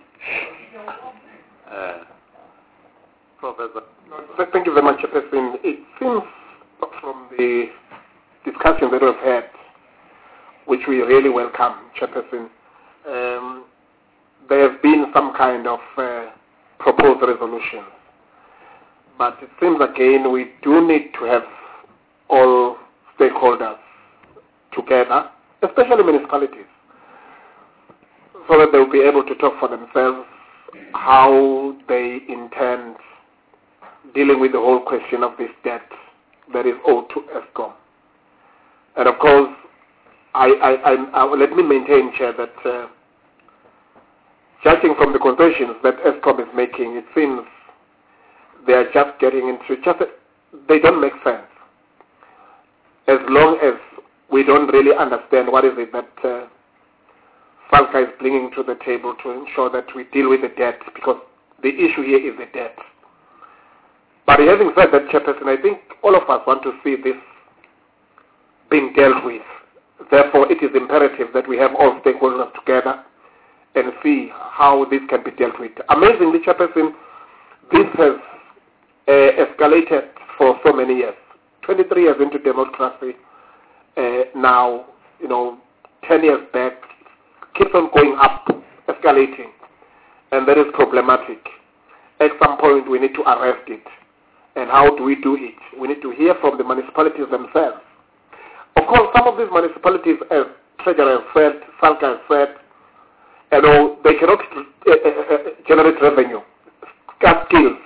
Professor. Thank you very much, Chairperson. It seems from the discussion that we've had which we really welcome, Chairperson. There have been some kind of proposed resolutions. But it seems again we do need to have all stakeholders together, especially municipalities, so that they'll be able to talk for themselves how they intend dealing with the whole question of this debt that is owed to Eskom. And of course, let me maintain, Chair, that judging from the concessions that Eskom is making, it seems they are just getting into they don't make sense. As long as we don't really understand what is it that SALGA is bringing to the table to ensure that we deal with the debt, because the issue here is the debt. But having said that, Chairperson, I think all of us want to see this being dealt with. Therefore, it is imperative that we have all stakeholders together and see how this can be dealt with. Amazingly, Chairperson, this has escalated for so many years. 23 years into democracy now, 10 years back, keeps on going up, escalating, and that is problematic. At some point, we need to arrest it. And how do we do it? We need to hear from the municipalities themselves. Of course, some of these municipalities, as Treasurer has said, SALGA has said, they cannot generate revenue, scarce skills.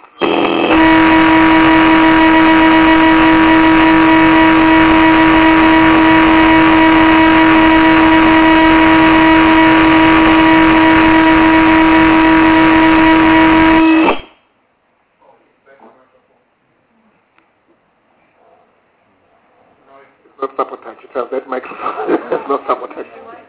Not sabotage. It has that microphone. It's not sabotage.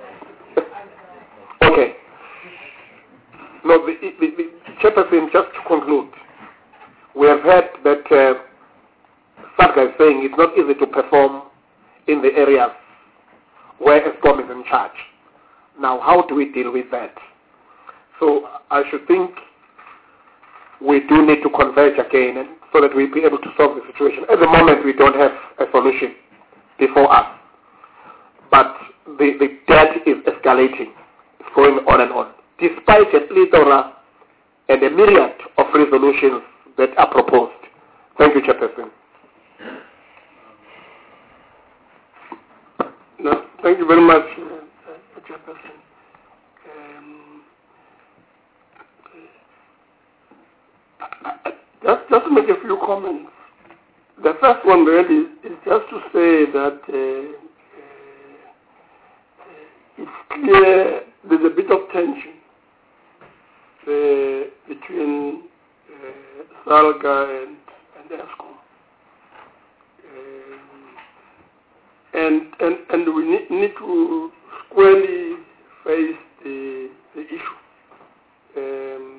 Okay. No, the Chairperson, just to conclude, we have heard that SALGA is saying it's not easy to perform in the areas where Eskom is in charge. Now, how do we deal with that? So I should think we do need to converge again so that we'll be able to solve the situation. At the moment, we don't have a solution before us. But the debt is escalating. It's going on and on, despite a plethora and a myriad of resolutions that are proposed. Thank you, Chairperson. No, thank you very much, Chairperson. Just to make a few comments. The first one really is just to say that it's clear there's a bit of tension between SALGA and Eskom. And we need to squarely face the issue.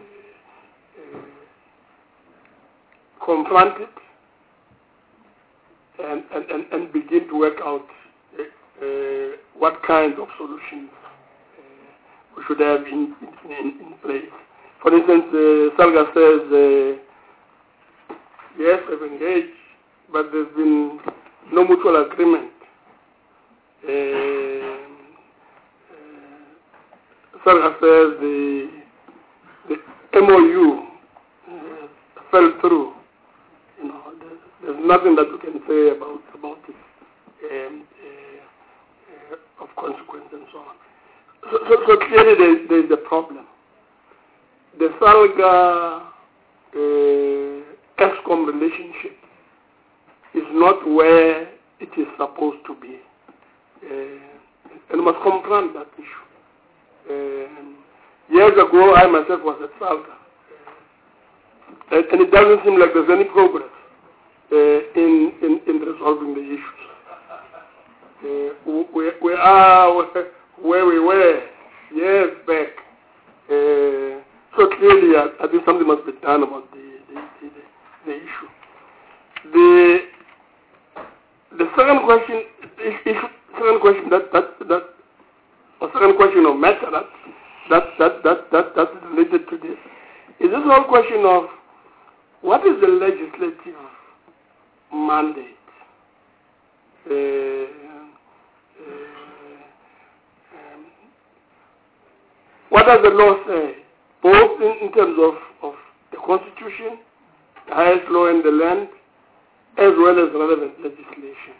Confront it and begin to work out what kind of solutions we should have in place. For instance, SALGA says, yes, we've engaged, but there's been no mutual agreement. SALGA says the MOU fell through. There's nothing that we can say about it of consequence and so on. So clearly there's a problem. The SALGA Eskom relationship is not where it is supposed to be. And we must confront that issue. Years ago, I myself was at SALGA. And it doesn't seem like there's any progress in resolving the issues. We are where we were years back. So clearly, I think something must be done about the issue. The second question, second question of matter that's related to this is this whole question of what is the legislative mandate what does the law say? Both in terms of the Constitution, the highest law in the land, as well as relevant legislation.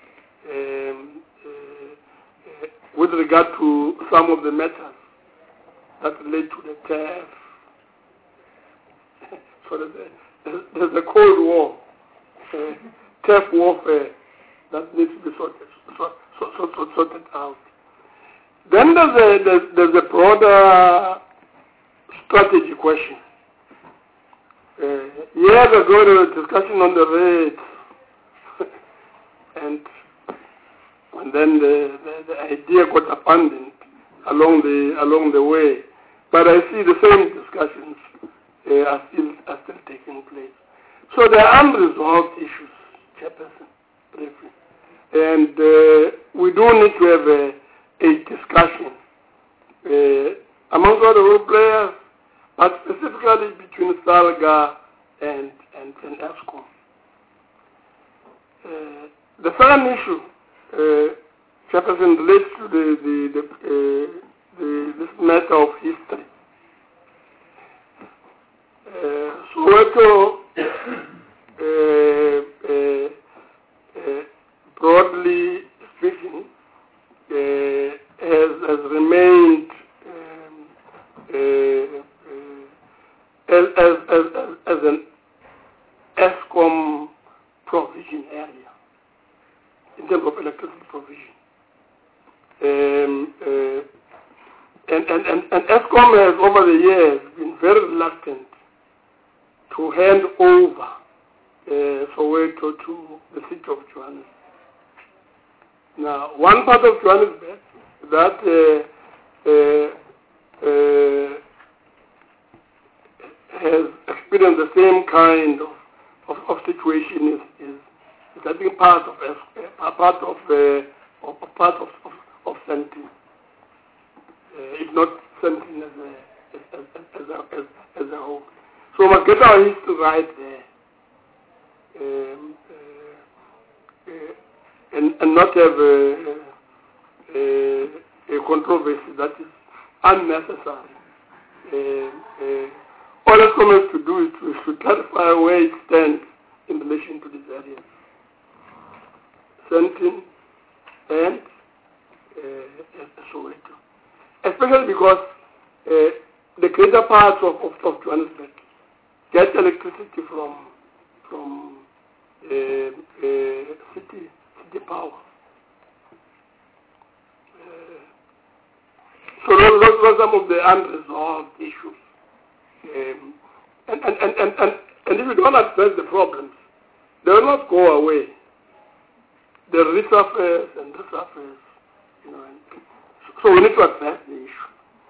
With regard to some of the matters that relate to the tariff. So there's a Cold War, tariff warfare that needs to be sorted out. Then there's a broader strategy question. Years ago there was a discussion on the rates, and then the idea got abandoned along the way. But I see the same discussions are still taking place. So there are unresolved issues, Chairperson, briefly. And we do need to have a discussion among all the role players, but specifically between SALGA and ESCOM. The second issue, Chairperson, relates to this matter of history. Soweto, broadly speaking, has remained as an ESCOM provision area in terms of electricity provision. And ESCOM has over the years been very reluctant to hand over Soweto to the city of Johannesburg. Now, one part of Johannesburg that has experienced the same kind of situation is I think part of Sentin, if not Sentin as a whole. So we must get our history right there, and not have a controversy that is unnecessary. All ESCOM has to do is to clarify where it stands in relation to these areas. Sentin and Soweto. Especially because the greater parts of Johannesburg get electricity from city power. So those are some of the unresolved issues. And if we don't address the problems, they will not go away. They resurface and resurface, so we need to address the issue.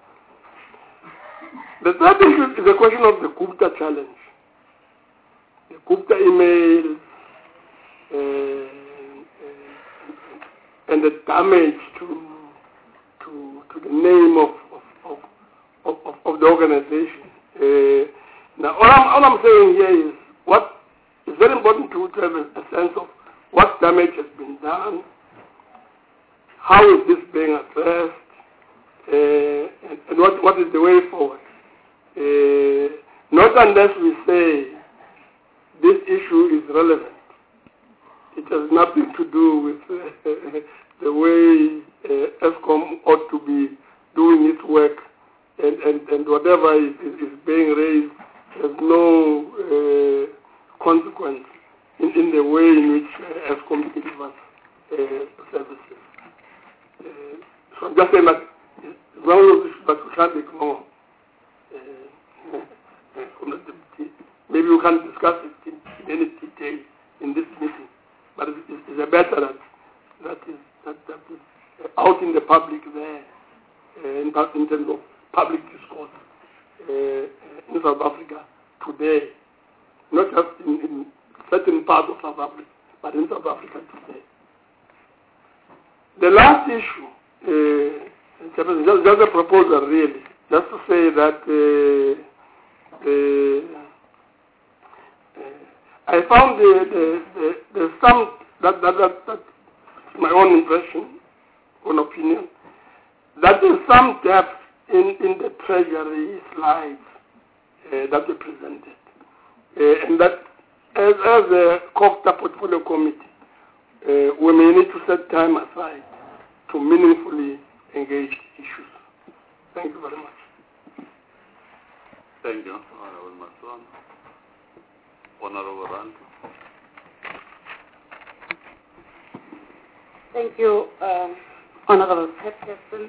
The third issue is the question of the Gupta challenge. The Gupta emails and the damage to the name of the organization. Now, all I'm saying here is what is very important to have a sense of what damage has been done, how is this being addressed, and what is the way forward. Not unless we say this issue is relevant. It has nothing to do with the way ESCOM ought to be doing its work, and whatever is being raised has no consequence in the way in which ESCOM delivers services. So I'm just saying that one of those issues that we can't ignore. Maybe we can't discuss it in any detail in this meeting, but it's a matter that is out in the public there, in terms of public discourse in South Africa today, not just in certain parts of South Africa, but in South Africa today. The last issue, just a proposal really, just to say that I found there's some, that's my own impression, own opinion, that there's some depth in the Treasury slides that were presented. And that as a COGTA Portfolio Committee, we may need to set time aside to meaningfully engage issues. Thank you very much. Thank you, Honorable Mason. Honorable Rand. Thank you, Honorable Chairperson.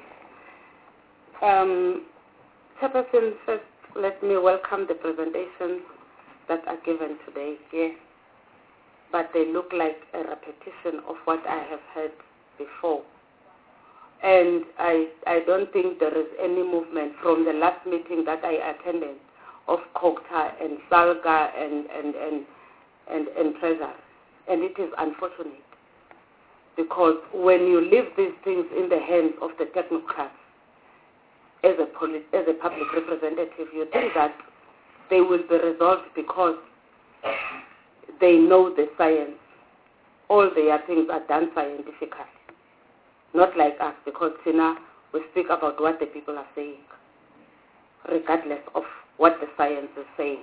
Chairperson, first let me welcome the presentations that are given today here, but they look like a repetition of what I have heard before. And I don't think there is any movement from the last meeting that I attended of COGTA and SALGA and Treasury. And it is unfortunate, because when you leave these things in the hands of the technocrats, as a public representative, you think that they will be resolved because they know the science. All their things are done scientifically. Not like us, because we speak about what the people are saying, regardless of what the science is saying.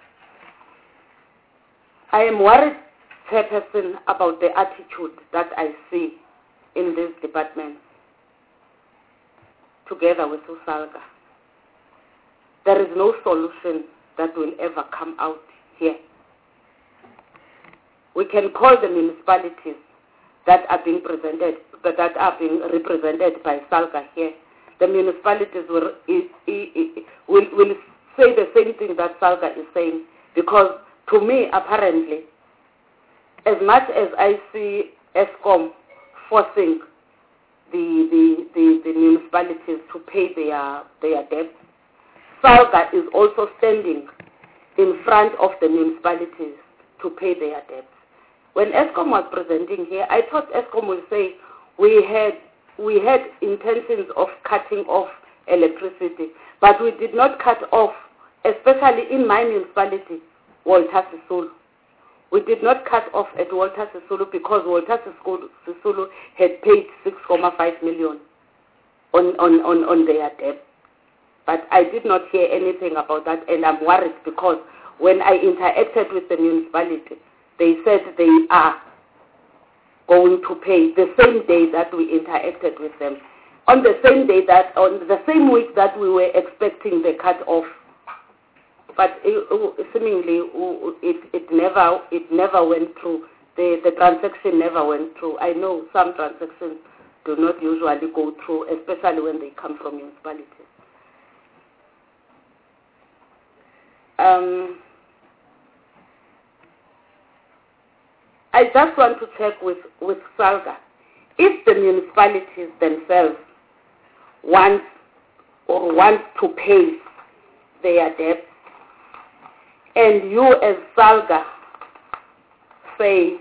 I am worried, Chairperson, about the attitude that I see in this department, together with USALGA. There is no solution that will ever come out here. We can call the municipalities that are being represented by SALGA here. The municipalities will say the same thing that SALGA is saying, because to me, apparently, as much as I see ESCOM forcing the municipalities to pay their debts, SALGA is also standing in front of the municipalities to pay their debts. When ESCOM was presenting here, I thought ESCOM would say we had intentions of cutting off electricity, but we did not cut off, especially in my municipality, Walter Sisulu. We did not cut off at Walter Sisulu because Walter Sisulu had paid 6.5 million on their debt. But I did not hear anything about that, and I'm worried because when I interacted with the municipality, they said they are going to pay the same day that we interacted with them, on the same day that, on the same week that we were expecting the cut off. But seemingly it never went through. The transaction never went through. I know some transactions do not usually go through, especially when they come from municipalities. I just want to check with SALGA. If the municipalities themselves want to pay their debts, and you as SALGA say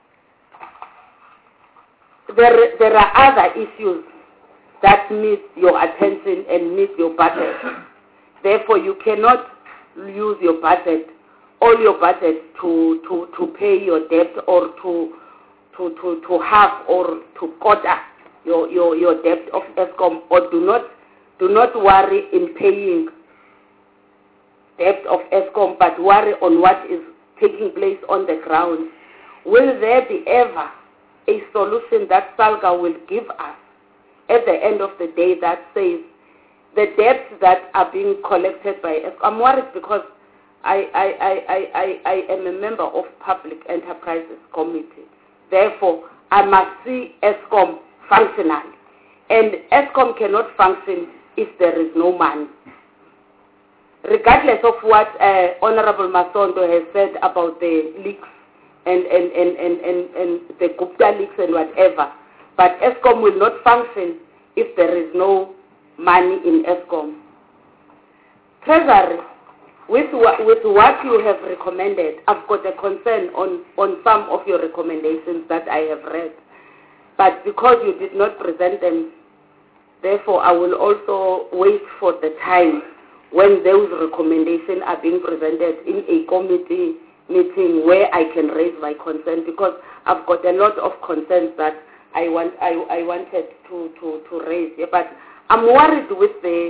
there are other issues that need your attention and need your budget, therefore you cannot use your budget, all your budget to pay your debt or to half or to quarter your debt of ESCOM, or do not worry in paying debt of ESCOM, but worry on what is taking place on the ground. Will there be ever a solution that SALGA will give us at the end of the day that says the debts that are being collected by ESCOM? I'm worried because I am a member of Public Enterprises Committee. Therefore, I must see ESCOM functional. And ESCOM cannot function if there is no money. Regardless of what Honorable Masondo has said about the leaks and the Gupta leaks and whatever, but ESCOM will not function if there is no money in ESCOM. Treasury, with what you have recommended, I've got a concern on some of your recommendations that I have read. But because you did not present them, therefore I will also wait for the time when those recommendations are being presented in a committee meeting where I can raise my concern, because I've got a lot of concerns that I wanted to raise. Yeah, but I'm worried with the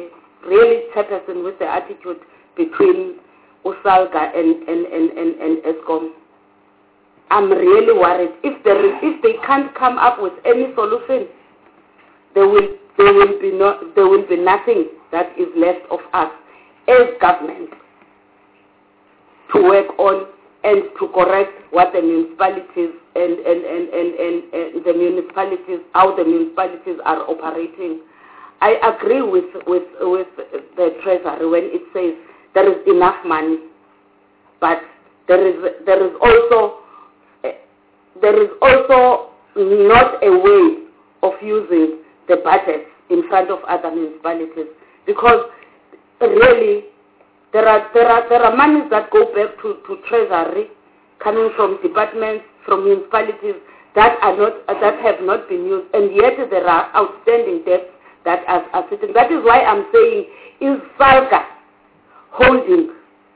really chairperson with the attitude between Usalga and Eskom. I'm really worried. If they can't come up with any solution, there will be nothing that is left of us as government to work on and to correct what the municipalities and the municipalities, how the municipalities are operating. I agree with the treasury when it says there is enough money, but there is also not a way of using the budget in front of other municipalities, because really there are monies that go back to treasury coming from departments, from municipalities that have not been used, and yet there are outstanding debts that are sitting. That is why I'm saying, is SALGA holding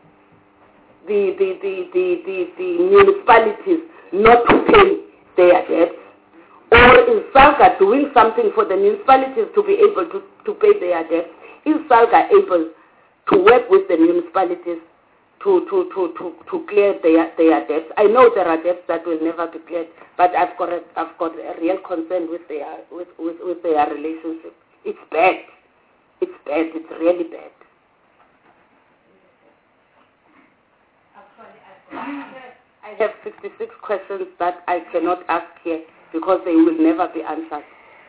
the municipalities not to pay their debts? Or is SALGA doing something for the municipalities to be able to pay their debts? Is SALGA able to work with the municipalities to clear their debts? I know there are debts that will never be cleared, but I've got a real concern with their relationship. It's bad. It's bad. It's really bad. I have 66 questions that I cannot ask here because they will never be answered.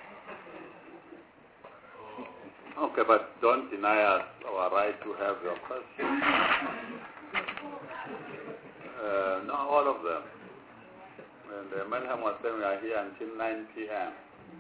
Okay, but don't deny us our right to have your questions. Not all of them. And Melham was saying we are here until 9 p.m.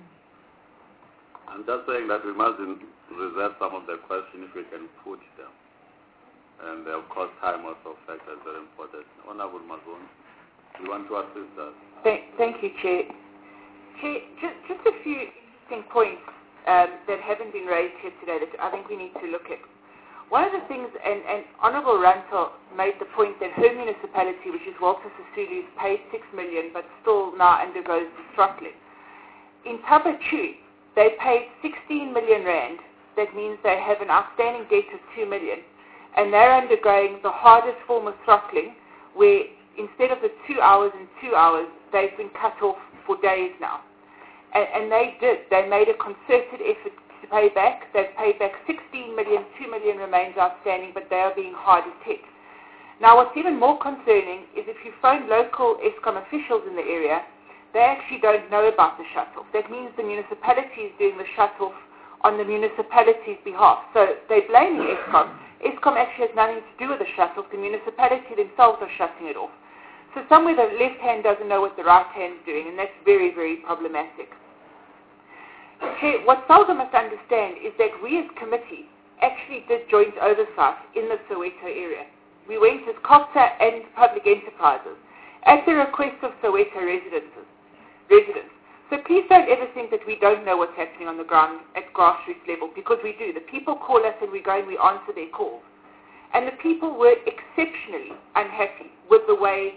I'm just saying that we must reserve some of the questions if we can put them. And of course, time also factor is very important. Honorable Mazon, you want to assist us? Thank you, Chair. Chair, just a few interesting points that haven't been raised here today that I think we need to look at. One of the things, and Honourable Rantel made the point that her municipality, which is Walter Sisulu's, paid 6 million but still now undergoes the throttling. In Taba Chui, they paid 16 million rand. That means they have an outstanding debt of 2 million. And they're undergoing the hardest form of throttling, where instead of the 2 hours and 2 hours, they've been cut off for days now. And they did. They made a concerted effort to pay back. They've paid back 16 million, 2 million remains outstanding, but they are being hardest hit. Now, what's even more concerning is if you phone local Eskom officials in the area, they actually don't know about the shut-off. That means the municipality is doing the shut-off on the municipality's behalf. So they're blaming Eskom. Eskom actually has nothing to do with the shut-off. The municipality themselves are shutting it off. So somewhere the left hand doesn't know what the right hand is doing, and that's very, very problematic. Chair, what SALGA must understand is that we as committee actually did joint oversight in the Soweto area. We went as COGTA and public enterprises at the request of Soweto residents. So please don't ever think that we don't know what's happening on the ground at grassroots level, because we do. The people call us and we go and we answer their calls. And the people were exceptionally unhappy with the way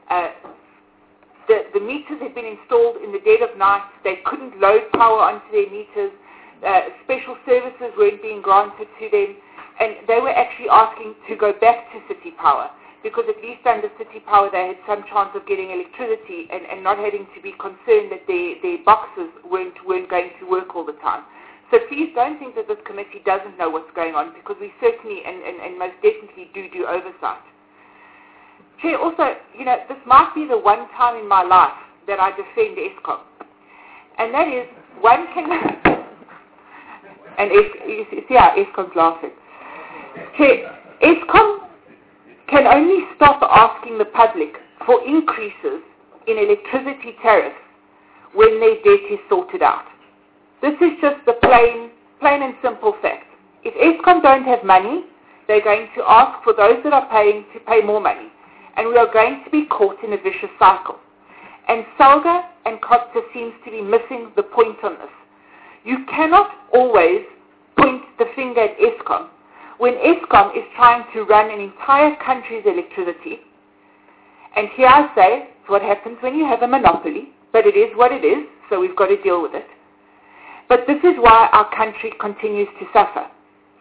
the meters had been installed in the dead of night. They couldn't load power onto their meters. Special services weren't being granted to them. And they were actually asking to go back to City Power, because at least under City Power they had some chance of getting electricity and not having to be concerned that their boxes weren't going to work all the time. So please don't think that this committee doesn't know what's going on, because we certainly and most definitely do oversight. Chair, also, this might be the one time in my life that I defend Eskom. And that is, one can... and you see how Eskom's laughing. Chair, Eskom can only stop asking the public for increases in electricity tariffs when their debt is sorted out. This is just the plain and simple fact. If Eskom don't have money, they're going to ask for those that are paying to pay more money. And we are going to be caught in a vicious cycle. And SALGA and COGTA seems to be missing the point on this. You cannot always point the finger at Eskom when Eskom is trying to run an entire country's electricity. And here I say, it's what happens when you have a monopoly, but it is what it is, so we've got to deal with it. But this is why our country continues to suffer.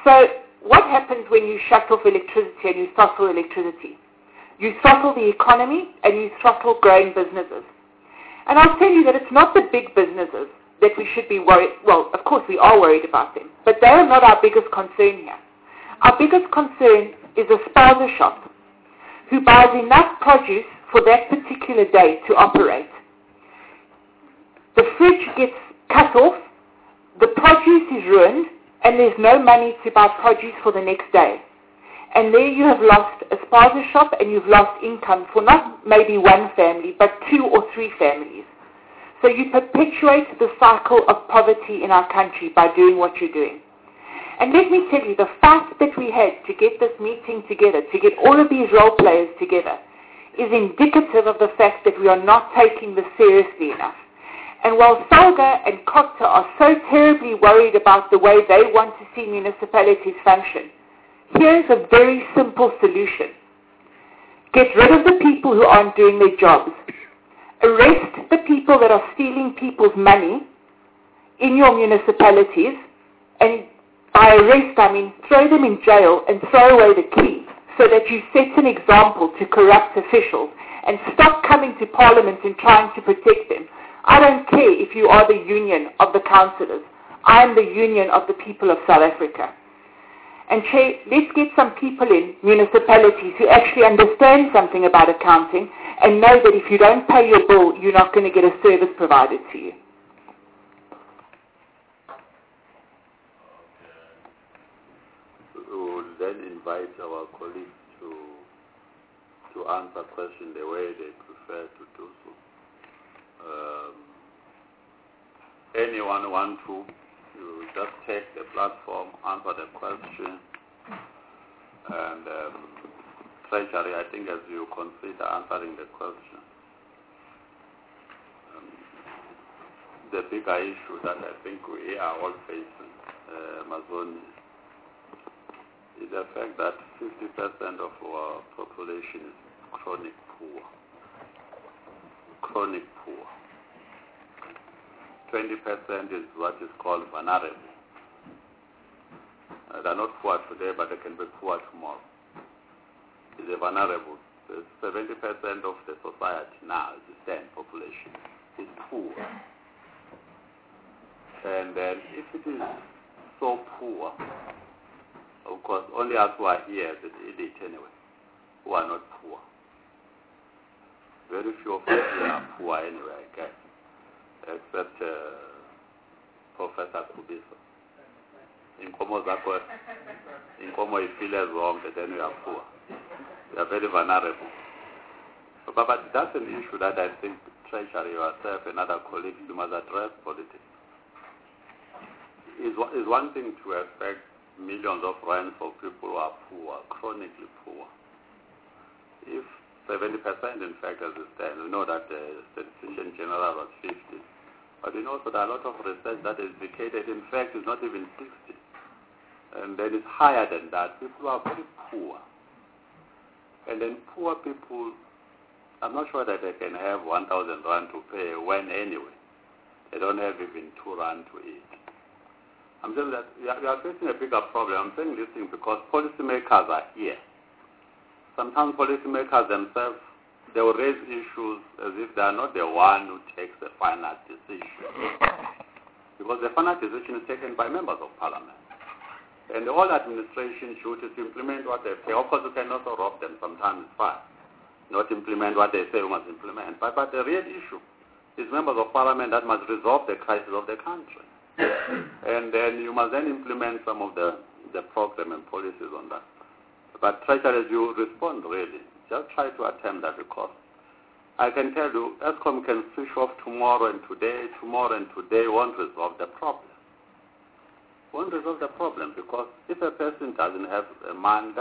So what happens when you shut off electricity and you throttle electricity? You throttle the economy and you throttle growing businesses. And I'll tell you that it's not the big businesses that we should be worried. Well, of course we are worried about them, but they are not our biggest concern here. Our biggest concern is a spaza shop who buys enough produce for that particular day to operate. The fridge gets cut off, the produce is ruined, and there's no money to buy produce for the next day. And there you have lost a spaza shop and you've lost income for not maybe one family, but 2 or 3 families. So you perpetuate the cycle of poverty in our country by doing what you're doing. And let me tell you, the fight that we had to get this meeting together, to get all of these role players together, is indicative of the fact that we are not taking this seriously enough. And while SALGA and COGTA are so terribly worried about the way they want to see municipalities function, here's a very simple solution. Get rid of the people who aren't doing their jobs. Arrest the people that are stealing people's money in your municipalities, and by arrest I mean throw them in jail and throw away the key, so that you set an example to corrupt officials and stop coming to Parliament and trying to protect them. I don't care if you are the union of the councillors. I am the union of the people of South Africa. And Chair, let's get some people in municipalities who actually understand something about accounting and know that if you don't pay your bill, you're not going to get a service provided to you. We will then invite our colleagues to answer questions the way they prefer to do so. Anyone want to, you just take the platform, answer the question, and Treasury, I think as you consider answering the question, the bigger issue that I think we are all facing, Mazoni, is the fact that 50% of our population is chronic poor. Chronic poor. 20% is what is called vulnerable. They're not poor today, but they can be poor tomorrow. It's a vulnerable. 70% of the society now, the same population, is poor. And then if it is so poor, of course, only us who are here, the elite anyway, who are not poor. Very few of us here are poor anyway, I guess, except Professor Kubiso. In Como you feel as wrong, then you are poor. You are very vulnerable. But that's an issue that I think Treasury, yourself, and other colleagues, you must address politics. It's one thing to expect millions of rands for people who are poor, chronically poor. If 70% in fact as it stands, we know that the Statistician General was 50. But we know that a lot of research that is indicated in fact is not even 60. And then it's higher than that. People are very poor. And then poor people, I'm not sure that they can have 1,000 rand to pay when anyway. They don't have even 2 rand to eat. I'm saying that we are facing a bigger problem. I'm saying this thing because policymakers are here. Sometimes policymakers themselves, they will raise issues as if they are not the one who takes the final decision. Because the final decision is taken by members of parliament. And the whole administration should is implement what they say. Of course, you can also rob them. Sometimes it's fine. Not implement what they say you must implement. But the real issue is members of parliament that must resolve the crisis of the country. And then you must then implement some of the program and policies on that. But Treasury, as you respond really, just try to attempt that because I can tell you, ESCOM can switch off tomorrow and today won't resolve the problem. Won't resolve the problem because if a person doesn't have money,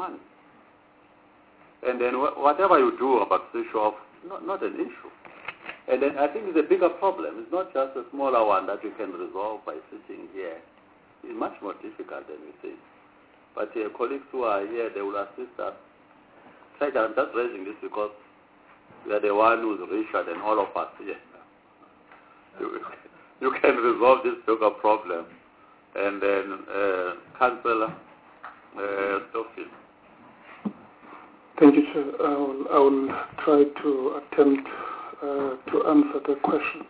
and then whatever you do about switch off, not an issue. And then I think it's a bigger problem. It's not just a smaller one that you can resolve by sitting here. It's much more difficult than we think. But colleagues who are here, they will assist us. I'm just raising this because we are the one who's richer than all of us here. You can resolve this bigger problem And then Councillor Sophie. Thank you, Chair. I will try to attempt to answer the question.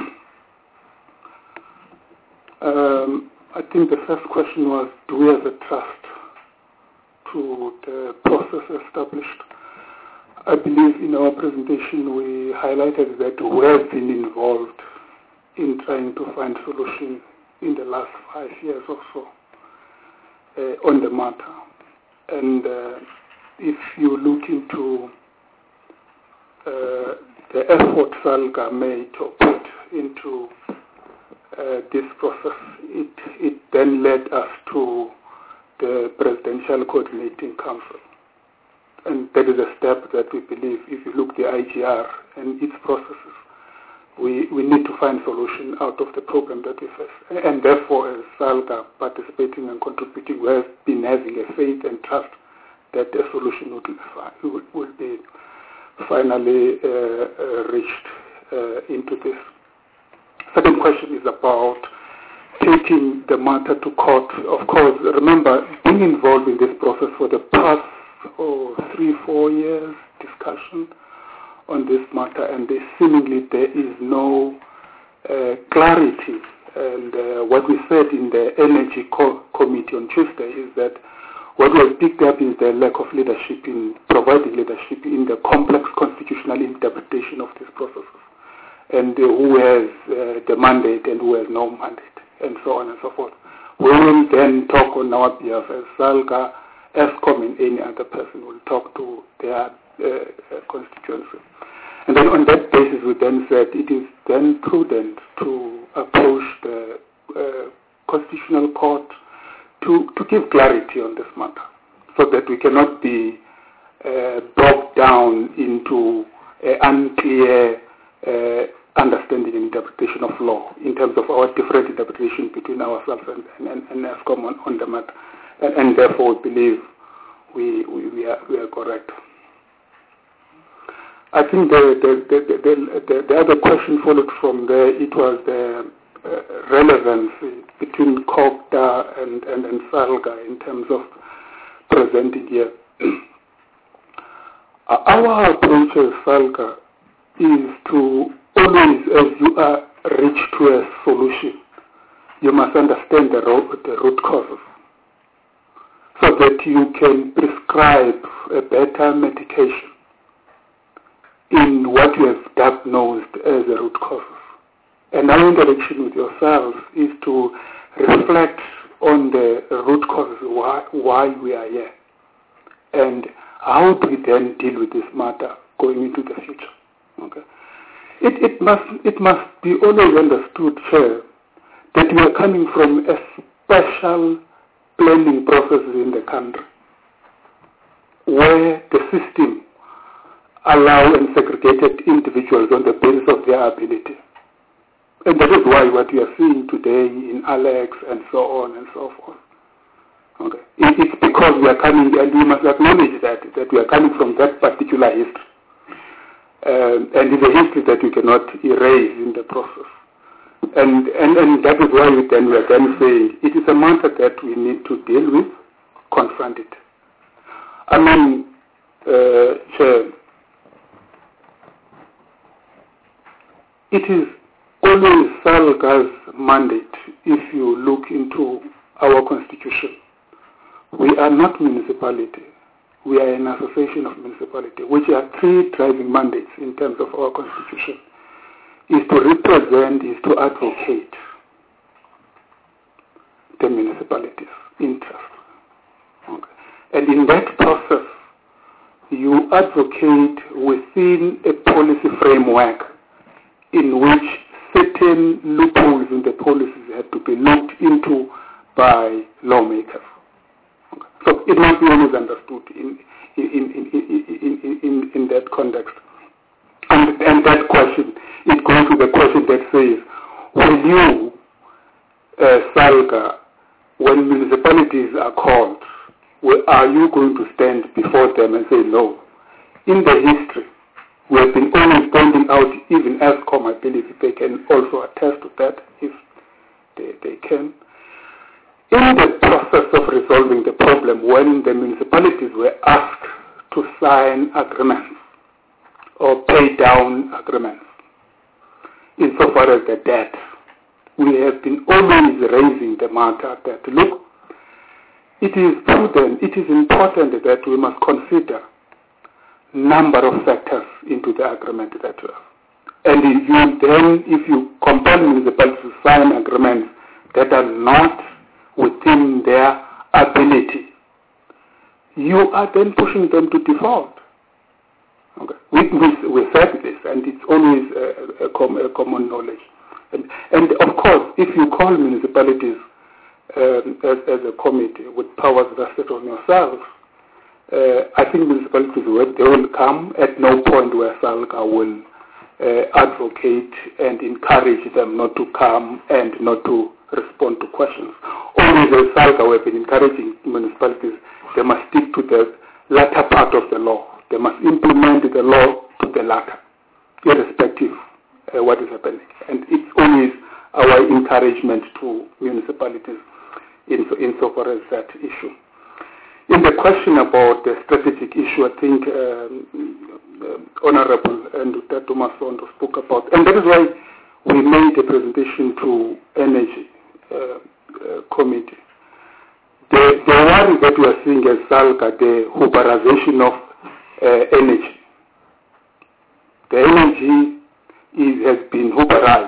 I think the first question was, do we have a trust to the process established? I believe in our presentation we highlighted that we have been involved in trying to find solution in the last 5 years or so on the matter. And if you look into the effort SALGA made or put into this process, it then led us to the Presidential Coordinating Council. And that is a step that we believe, if you look at the IGR and its processes, we need to find solution out of the problem that we face. And therefore, as SALGA participating and contributing, we have been having a faith and trust that a solution will be finally reached into this. Second question is about taking the matter to court. Of course, remember, being involved in this process for the past 3-4 years, discussion on this matter, and seemingly there is no clarity. And what we said in the Energy Committee on Tuesday is that what we have picked up is the lack of leadership in providing leadership in the complex constitutional interpretation of these processes, and who has the mandate and who has no mandate, and so on and so forth. We will then talk on our behalf as SALGA, Eskom, and any other person will talk to their constituency. And then on that basis, we then said it is then prudent to approach the Constitutional Court to give clarity on this matter, so that we cannot be bogged down into unclear understanding and interpretation of law in terms of our different interpretation between ourselves and Eskom on the matter. And therefore, we believe we are correct. I think the other question followed from there. It was the relevance between COGTA and SALGA in terms of presenting here. Our approach as SALGA is to always, as you are reach to a solution, you must understand the root causes, so that you can prescribe a better medication in what you have diagnosed as the root causes. And our interaction with yourselves is to reflect on the root causes, why we are here, and how do we then deal with this matter going into the future. Okay. It must be always understood, Chair, that we are coming from a special planning process in the country, where the system allow and segregated individuals on the basis of their ability. And that is why what we are seeing today in Alex and so on and so forth. Okay. It's because we are coming, and we must acknowledge that we are coming from that particular history. And it's a history that we cannot erase in the process. And that is why we are then saying it is a matter that we need to deal with, confront it. I mean, Chair, it is always SALGA's mandate. If you look into our constitution, we are not municipality. We are an association of municipality, which are 3 driving mandates in terms of our constitution. Is to represent, is to advocate the municipalities' interests. Okay. And in that process, you advocate within a policy framework in which certain loopholes in the policies have to be looked into by lawmakers. Okay. So it must be always understood in that context. And that question, it goes to the question that says, will you, SALGA, when municipalities are called, are you going to stand before them and say no? In the history, we have been always pointing out, even Eskom, I believe they can also attest to that if they can. In the process of resolving the problem, when the municipalities were asked to sign agreements or pay down agreements, insofar as the debt, we have been always raising the matter that, look, it is prudent, it is important that we must consider number of factors into the agreement that we have. And if you compel municipalities to sign agreements that are not within their ability, you are then pushing them to default. Okay. We said this, and it's always a common knowledge. And of course, if you call municipalities as a committee with powers vested on yourself, I think municipalities they will come. At no point where SALGA will advocate and encourage them not to come and not to respond to questions. Only the SALGA we have been encouraging municipalities, they must stick to the latter part of the law. They must implement the law to the latter, irrespective of what is happening. And it's always our encouragement to municipalities insofar as that issue. In the question about the strategic issue, I think Honorable and Dr. Masondo spoke about, and that is why we made a presentation to Energy Committee. The worry that we are seeing as SALGA, the Uberization of energy. The energy has been Uberized.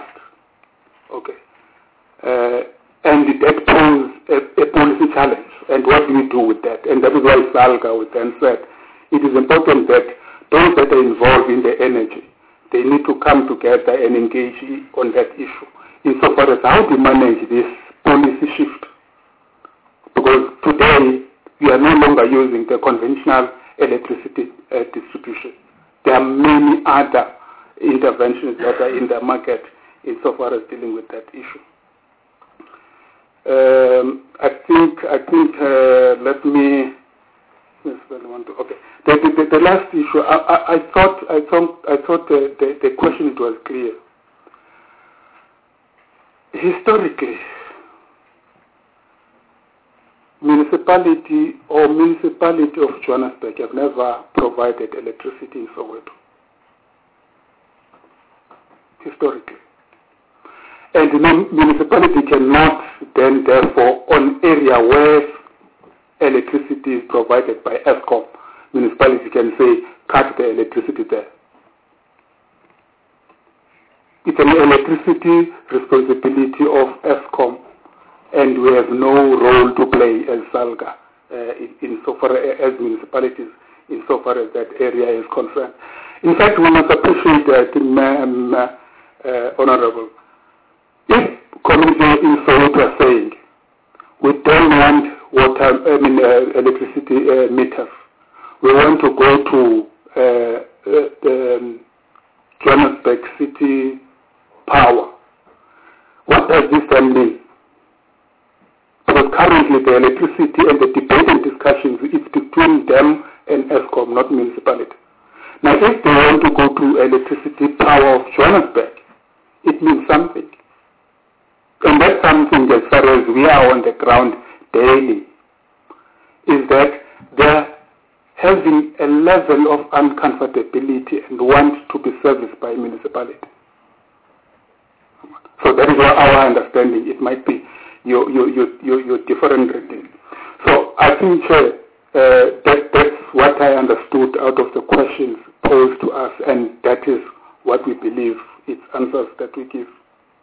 Okay. And that poses a policy challenge. And what do we do with that? And that is why SALGA then said it is important that those that are involved in the energy, they need to come together and engage on that issue insofar as how to manage this policy shift. Because today we are no longer using the conventional electricity distribution. There are many other interventions that are in the market insofar as dealing with that issue. I think. Let me. Okay. The last issue. I thought the question was clear. Historically, municipality of Johannesburg have never provided electricity in Soweto. Historically. And the municipality cannot then, therefore, on area where electricity is provided by ESCOM, municipality can say, cut the electricity there. It's an electricity responsibility of ESCOM, and we have no role to play as SALGA insofar as municipalities, insofar as that area is concerned. In fact, we must appreciate that, Honorable. If communities in Soweto are saying we don't want electricity meters, we want to go to the Johannesburg City Power, what does this then mean? Because currently the electricity and the debate and discussions is between them and ESCOM, not municipality. Now, if they want to go to electricity power of Johannesburg, it means something. And that's something as far as we are on the ground daily, is that they're having a level of uncomfortability and want to be serviced by municipality. So that is our understanding. It might be your different reading. So I think that's what I understood out of the questions posed to us, and that is what we believe its answers that we give.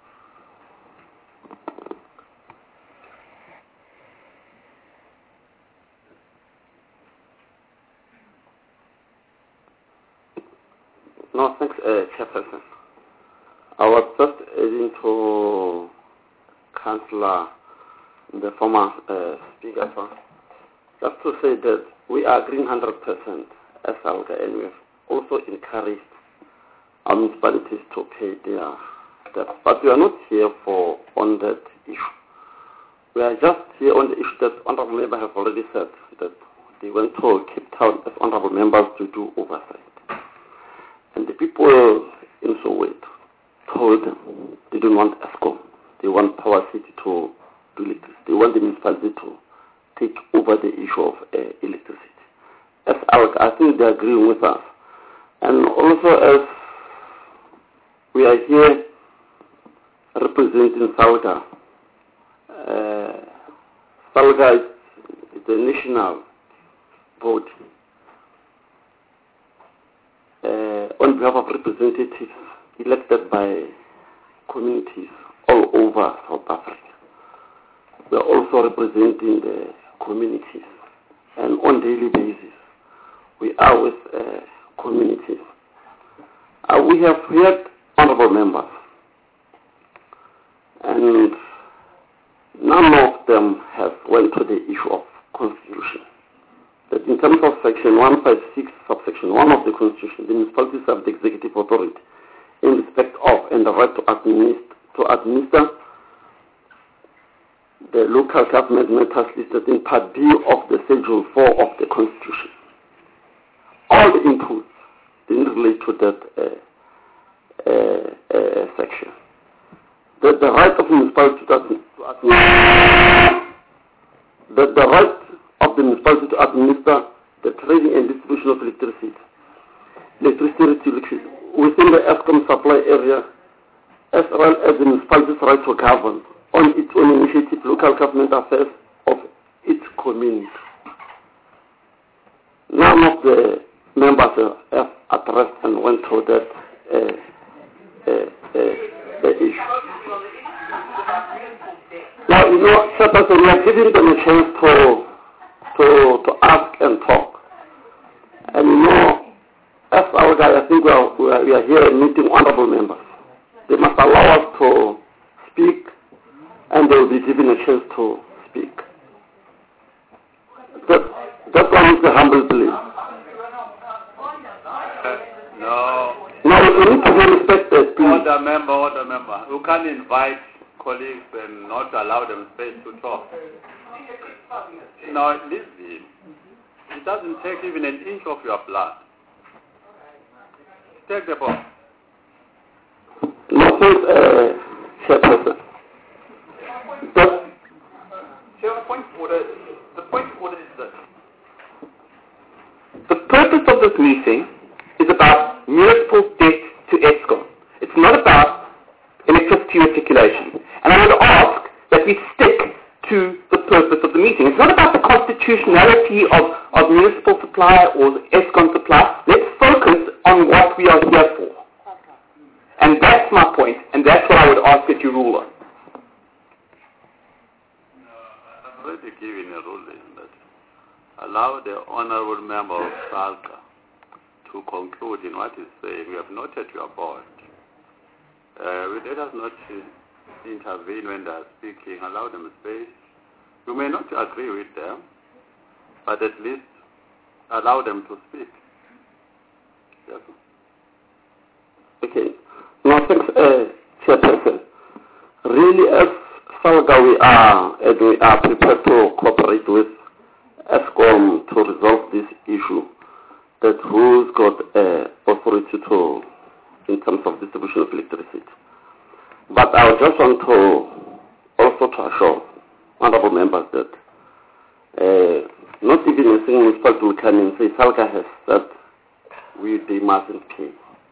No, thanks, Chairperson. I was just adding to Councillor, the former speaker, just to say that we are agreeing 100% as SALGA, and we have also encouraged our municipalities to pay their debt. But we are not here on that issue. We are just here on the issue that Honourable Member have already said, that they went to Cape Town as Honourable Members to do oversight. And the people in Soweto told them they don't want ESCOM. They want Power City to to electricity. They want the municipality to take over the issue of electricity. As I think they are agreeing with us. And also as we are here representing SALGA, SALGA is the national body on behalf of representatives elected by communities all over South Africa. We are also representing the communities, and on a daily basis we are with communities. We have heard honorable members, and none of them have went to the issue of constitution. That in terms of section 156, subsection 1 of the Constitution, the municipalities have the executive authority in respect of and the right to administer the local government matters listed in Part B of the Schedule 4 of the Constitution. All the inputs didn't relate to that section. That the right of municipality to administer the trading and distribution of electricity within the Eskom supply area, as well as the municipality's right to govern on its own initiative local government affairs of its community. None of the members have addressed and went through that issue. Now, Chairperson, we are giving them a chance to ask and talk. And as our guy, I think we are here meeting honorable members. They must allow us to speak, and they will be given a chance to speak. That one is the humble plea. No. No, we need to be respected, please. Order member. You can't invite colleagues and not allow them space to talk. Now, listen. It doesn't take even an inch of your blood. Take the ball. No, please, Chairperson. The point of order is this. The purpose of this meeting is about municipal debt to Eskom. It's not about electricity reticulation. And I would ask that we stick to the purpose of the meeting. It's not about the constitutionality of municipal supply or Eskom supply. Let's focus on what we are here for. And that's my point, and that's what I would ask that you rule on. I've already given a ruling that allow the honorable member of SALGA to conclude in what he's saying. We have noted your point. Let us not intervene when they are speaking. Allow them space. You may not agree with them, but at least allow them to speak. Yes. Okay. Now, thanks, Chairperson. Really, as SALGA, we are prepared to cooperate with Eskom to resolve this issue. That who's got authority to, in terms of distribution of electricity. But I just want to also to assure honorable members that not even a single municipality will come and say SALGA has said they mustn't pay.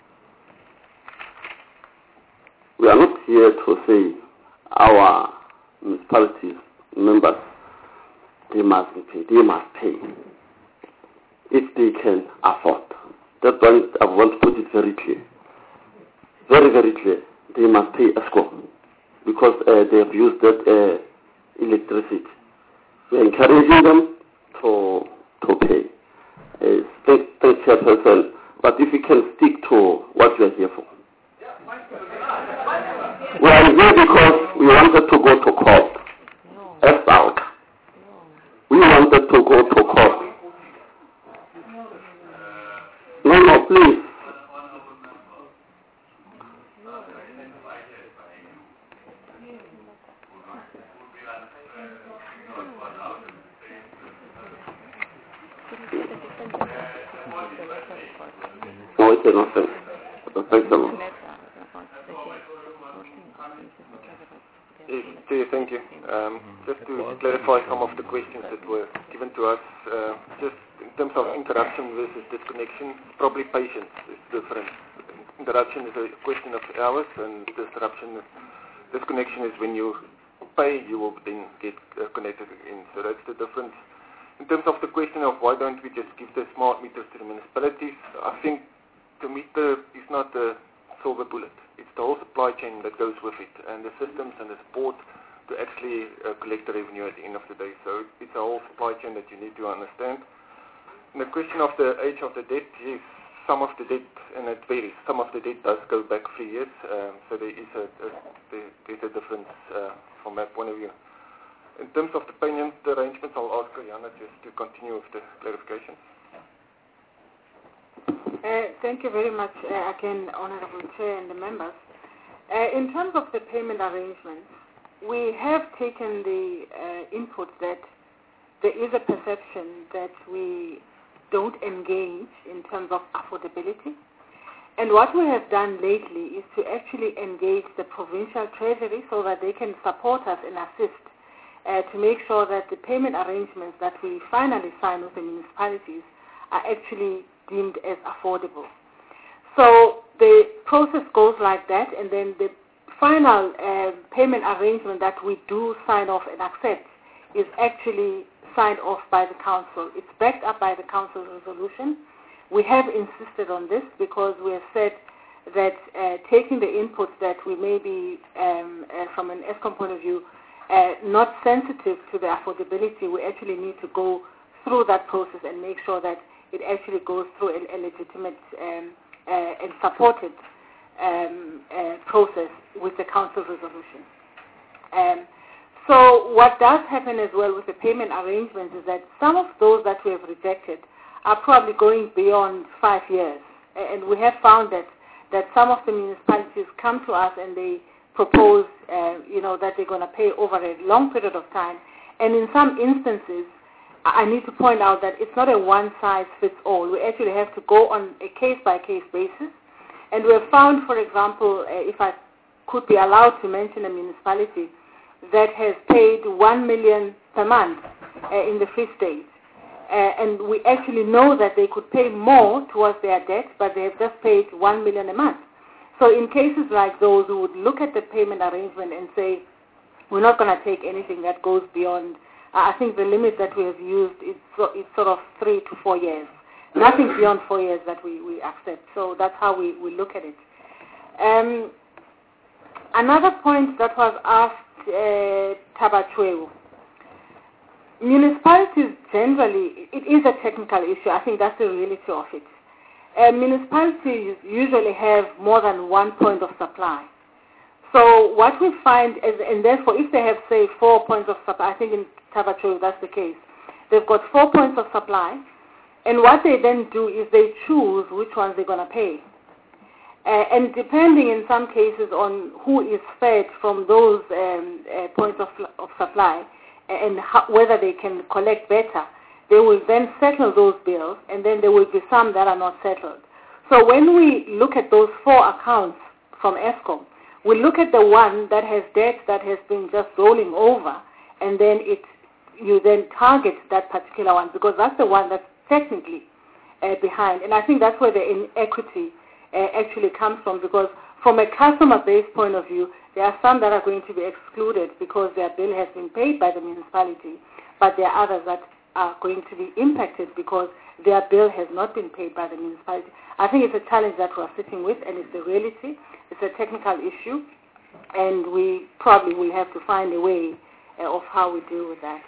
We are not here to say our municipalities members they mustn't pay. They must pay if they can afford. That one I want to put it very clear. Very, very clear. They must pay Eskom because they have used that electricity. We are encouraging them to pay. Thanks, Chairperson. But if we can stick to what we are here for. We are here because we wanted to go to court. As SALGA. We wanted to go to court. No, please. No, it's nothing. Thanks a lot. Chair, thank you. Just to clarify some of the questions that were given to us, just in terms of interruption versus disconnection, probably patience is different. Interruption is a question of hours, and disconnection is when you pay, you will then get connected again. So that's the difference. In terms of the question of why don't we just give the smart meters to the municipalities, I think the meter is not a silver bullet. It's the whole supply chain that goes with it, and the systems and the support to actually collect the revenue at the end of the day. So it's a whole supply chain that you need to understand. And the question of the age of the debt, yes, some of the debt, and it varies, some of the debt does go back 3 years, so there is there's a difference from that point of view. In terms of the payment arrangements, I'll ask Rihanna just to continue with the clarification. Thank you very much again, Honourable Chair and the members. In terms of the payment arrangements, we have taken the input that there is a perception that we don't engage in terms of affordability. And what we have done lately is to actually engage the provincial treasury so that they can support us and assist to make sure that the payment arrangements that we finally sign with the municipalities are actually deemed as affordable. So the process goes like that, and then the final payment arrangement that we do sign off and accept is actually signed off by the council. It's backed up by the council resolution. We have insisted on this because we have said that taking the inputs that we may be, from an ESCOM point of view, not sensitive to the affordability, we actually need to go through that process and make sure that it actually goes through a legitimate and supported process with the council resolution. So what does happen as well with the payment arrangements is that some of those that we have rejected are probably going beyond 5 years. And we have found that some of the municipalities come to us and they propose, that they're going to pay over a long period of time. And in some instances, I need to point out that it's not a one-size-fits-all. We actually have to go on a case-by-case basis. And we have found, for example, if I could be allowed to mention a municipality that has paid 1 million per month in the Free State. And we actually know that they could pay more towards their debt, but they have just paid 1 million a month. So in cases like those, we would look at the payment arrangement and say, we're not going to take anything that goes beyond, I think the limit that we have used is sort of 3 to 4 years. Nothing beyond 4 years that we accept. So that's how we look at it. Another point that was asked, Tabatweu. Municipalities generally, it is a technical issue. I think that's the reality of it. Municipalities usually have more than one point of supply. So what we find is, and therefore if they have, say, 4 points of supply, I think in Tabatweu that's the case, they've got 4 points of supply, and what they then do is they choose which ones they're going to pay. And depending in some cases on who is fed from those points of supply and whether they can collect better, they will then settle those bills, and then there will be some that are not settled. So when we look at those 4 accounts from ESCOM, we look at the one that has debt that has been just rolling over, and then you then target that particular one because that's the one that's technically behind. And I think that's where the inequity actually comes from, because from a customer-based point of view, there are some that are going to be excluded because their bill has been paid by the municipality, but there are others that are going to be impacted because their bill has not been paid by the municipality. I think it's a challenge that we're sitting with, and it's the reality. It's a technical issue, and we probably will have to find a way of how we deal with that.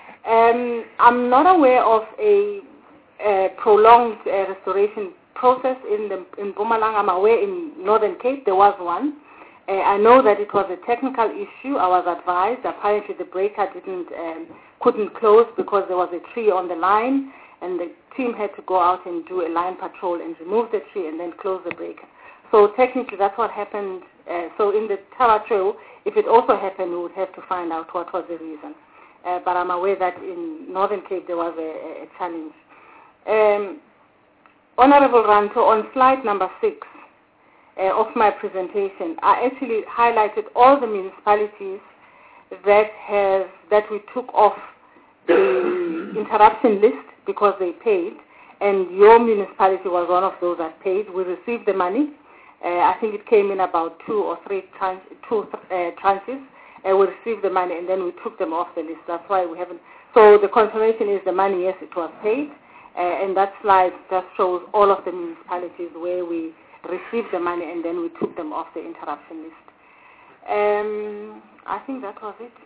I'm not aware of a prolonged restoration process in Mpumalanga. I'm aware in Northern Cape there was one. I know that it was a technical issue. I was advised. Apparently the breaker couldn't close because there was a tree on the line, and the team had to go out and do a line patrol and remove the tree and then close the breaker. So technically that's what happened. So in the Tabatweu, if it also happened, we would have to find out what was the reason. But I'm aware that in Northern Cape there was a challenge. Honorable Ranto, on slide number 6 of my presentation, I actually highlighted all the municipalities that we took off the interruption list because they paid, and your municipality was one of those that paid. We received the money. I think it came in about two or three tranches. We received the money and then we took them off the list. That's why we haven't. So the confirmation is the money, yes, it was paid. And that slide just shows all of the municipalities where we received the money and then we took them off the interruption list. I think that was it.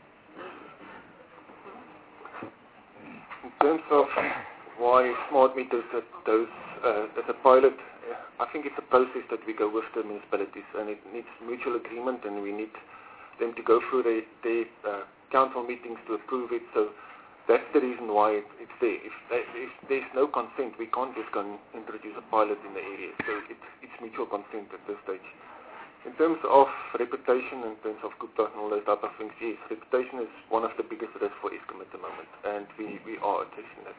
In terms of why smart meters those as a pilot, I think it's a process that we go with the municipalities, and it needs mutual agreement, and we need them to go through the council meetings to approve it. So that's the reason why it's there. If there's no consent, we can't just go and introduce a pilot in the area. So it's mutual consent at this stage. In terms of reputation, in terms of Gupta and all those type of things, yes, reputation is one of the biggest risks for Eskom at the moment, and we are addressing that.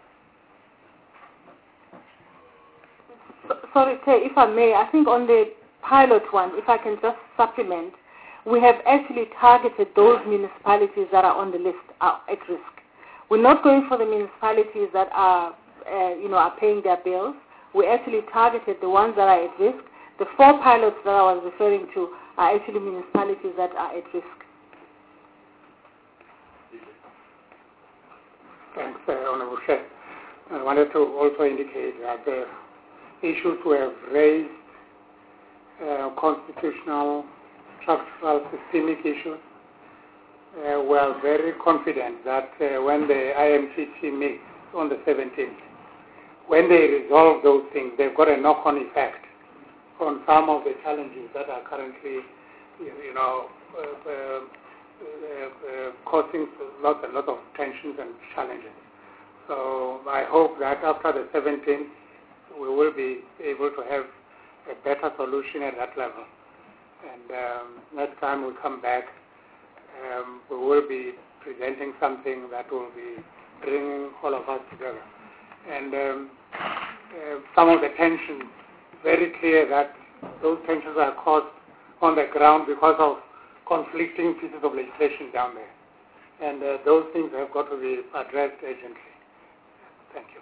Sorry, if I may, I think on the pilot one, if I can just supplement, we have actually targeted those municipalities that are on the list are at risk. We're not going for the municipalities that are, are paying their bills. We actually targeted the ones that are at risk. The 4 pilots that I was referring to are actually municipalities that are at risk. Thanks, Honorable Chair. I wanted to also indicate that the issues we have raised, constitutional, structural, systemic issues, we are very confident that when the IMCC meets on the 17th, when they resolve those things, they've got a knock-on effect on some of the challenges that are currently, causing lots and lots of tensions and challenges. So I hope that after the 17th, we will be able to have a better solution at that level. And next time we come back, we will be presenting something that will be bringing all of us together. And some of the tensions, very clear that those tensions are caused on the ground because of conflicting pieces of legislation down there. And those things have got to be addressed urgently. Thank you.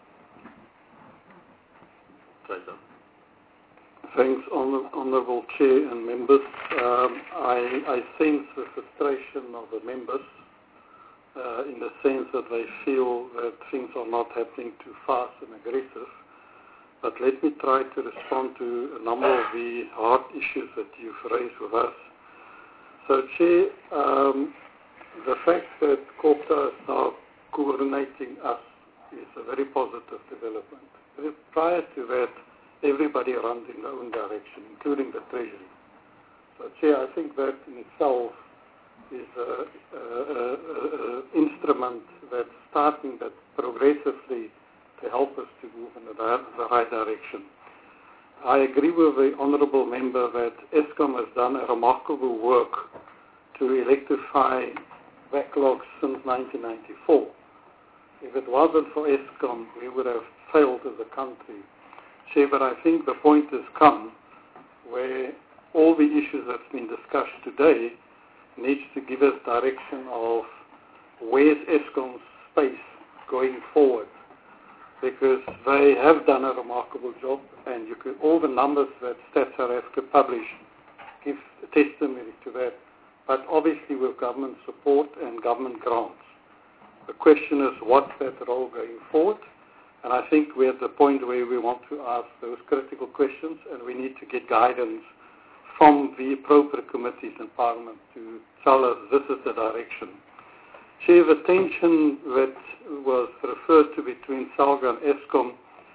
Thanks, Honourable Chair and members. I sense the frustration of the members in the sense that they feel that things are not happening too fast and aggressive. But let me try to respond to a number of the hard issues that you've raised with us. So, Chair, the fact that COPTA is now coordinating us is a very positive development. Prior to that, everybody runs in their own direction, including the Treasury. So, Chair, I think that in itself is an instrument that's starting that progressively to help us to move in the right direction. I agree with the Honourable Member that Eskom has done a remarkable work to electrify backlogs since 1994. If it wasn't for Eskom, we would have failed as a country. Chair, but I think the point has come where all the issues that's been discussed today needs to give us direction of where's Eskom's space going forward, because they have done a remarkable job, and all the numbers that Stats South Africa publish give testimony to that, but obviously with government support and government grants. The question is, what's that role going forward? And I think we're at the point where we want to ask those critical questions, and we need to get guidance from the appropriate committees in Parliament to tell us this is the direction. Chair, the tension that was referred to between SALGA and Eskom,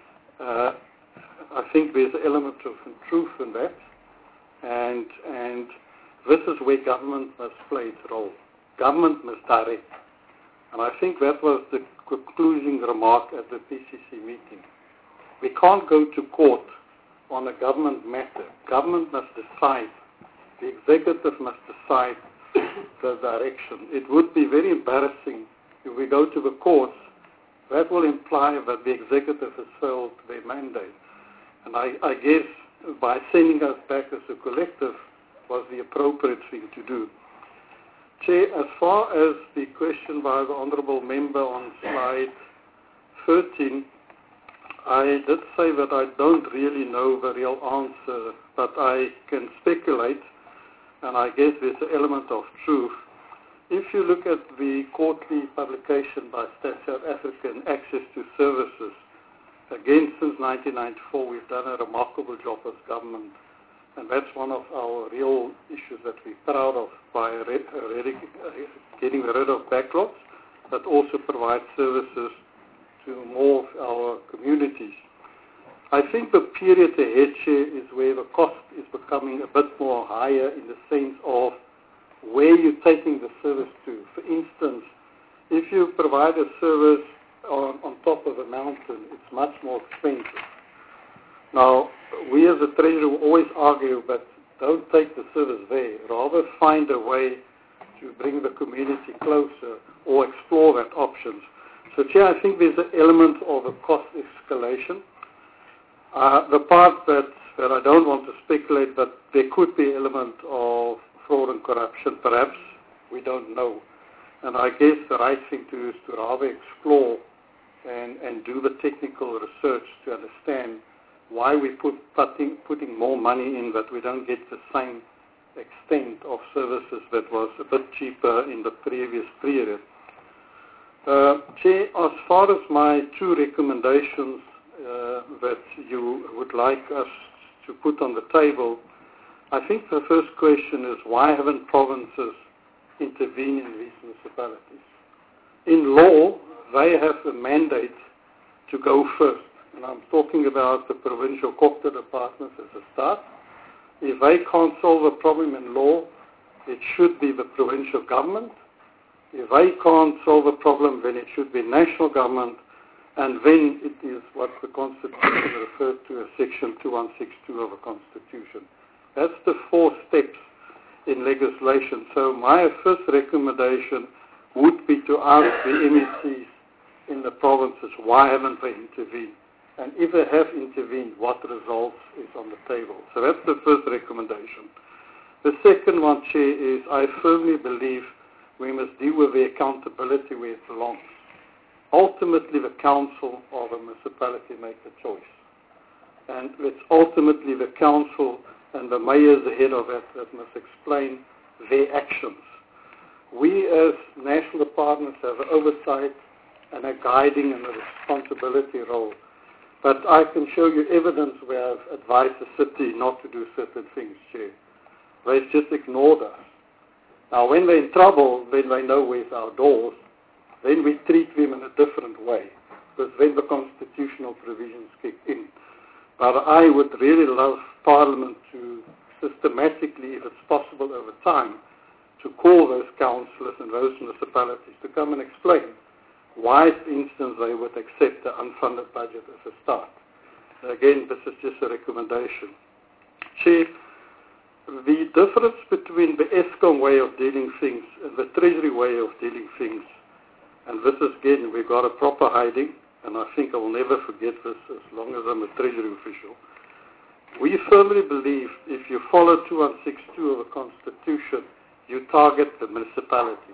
I think there's an element of truth in that, and this is where government must play its role. Government must direct. And I think that was the concluding remark at the PCC meeting. We can't go to court on a government matter. Government must decide. The executive must decide the direction. It would be very embarrassing if we go to the courts. That will imply that the executive has failed their mandate. And I guess by sending us back as a collective was the appropriate thing to do. Chair, as far as the question by the Honourable Member on slide 13, I did say that I don't really know the real answer, but I can speculate, and I guess there's an element of truth. If you look at the quarterly publication by Stats South Africa and Access to Services, again since 1994 we've done a remarkable job as government, and that's one of our real issues that we're proud of, by getting rid of backlogs, but also provide services to more of our communities. I think the period ahead, Chair, is where the cost is becoming a bit more higher in the sense of where you're taking the service to. For instance, if you provide a service on top of a mountain, it's much more expensive. Now, we as a Treasury will always argue, but don't take the service there. Rather find a way to bring the community closer or explore that options. So, Chair, I think there's an element of a cost escalation. The part that I don't want to speculate, but there could be an element of fraud and corruption, perhaps. We don't know. And I guess the right thing to do is to rather explore and do the technical research to understand why we putting more money in, that we don't get the same extent of services that was a bit cheaper in the previous period. Chair, as far as my two recommendations that you would like us to put on the table, I think the first question is, why haven't provinces intervened in these municipalities? In law, they have a mandate to go first, and I'm talking about the provincial Cocta departments as a start. If they can't solve a problem in law, it should be the provincial government. If they can't solve a problem, then it should be national government, and then it is what the Constitution refers to as Section 2162 of the Constitution. That's the 4 steps in legislation. So my first recommendation would be to ask the MECs in the provinces, why haven't they intervened? And if they have intervened, what results is on the table? So that's the first recommendation. The second one, Chair, is I firmly believe we must deal with the accountability where it belongs. Ultimately, the council or the municipality make the choice. And it's ultimately the council and the mayors ahead of it that must explain their actions. We as national departments have an oversight and a guiding and a responsibility role. But I can show you evidence where I've advised the city not to do certain things, Chair. They've just ignored us. Now, when they're in trouble, then they know where's our doors. Then we treat them in a different way, because then the constitutional provisions kick in. But I would really love Parliament to systematically, if it's possible over time, to call those councillors and those municipalities to come and explain why, for instance, they would accept the unfunded budget as a start. Again, this is just a recommendation. Chair, the difference between the ESCOM way of dealing things and the Treasury way of dealing things, and this is, again, we've got a proper hiding, and I think I will never forget this as long as I'm a Treasury official. We firmly believe if you follow 2162 of the Constitution, you target the municipality,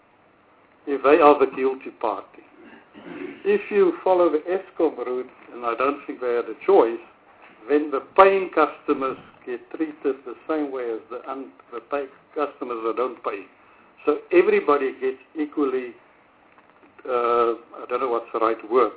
if they are the guilty party. If you follow the ESCOM route, and I don't think they had a choice, then the paying customers get treated the same way as the customers that don't pay. So everybody gets equally, I don't know what's the right word,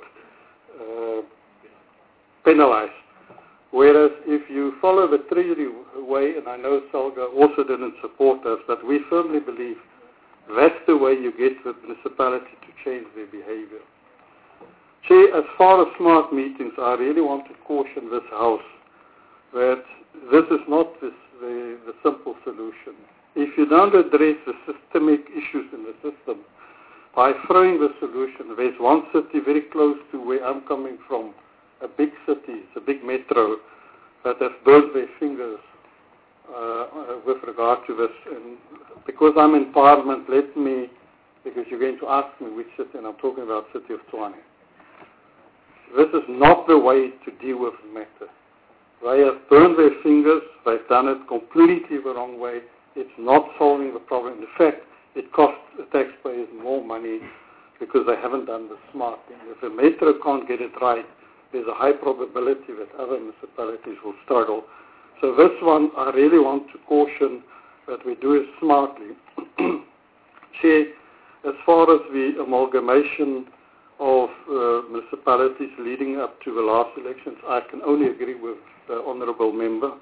penalized. Whereas if you follow the Treasury way, and I know Salga also didn't support us, but we firmly believe that's the way you get the municipality to change their behavior. Chair, as far as smart meetings, I really want to caution this House that this is not the simple solution. If you don't address the systemic issues in the system, by throwing the solution, there's one city very close to where I'm coming from, a big city, it's a big metro, that have burnt their fingers with regard to this. And because I'm in Parliament, because you're going to ask me which city, and I'm talking about the city of Tshwane. This is not the way to deal with the matter. They have burned their fingers, they've done it completely the wrong way. It's not solving the problem. In fact, it costs the taxpayers more money because they haven't done the smart thing. If a metro can't get it right, there's a high probability that other municipalities will struggle. So this one, I really want to caution that we do it smartly. Chair, as far as the amalgamation of municipalities leading up to the last elections, I can only agree with the honourable member.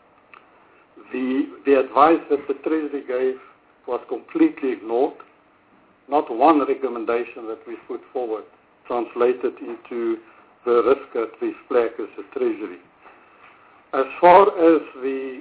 The advice that the Treasury gave was completely ignored. Not one recommendation that we put forward translated into the risk that we flagged as the Treasury. As far as the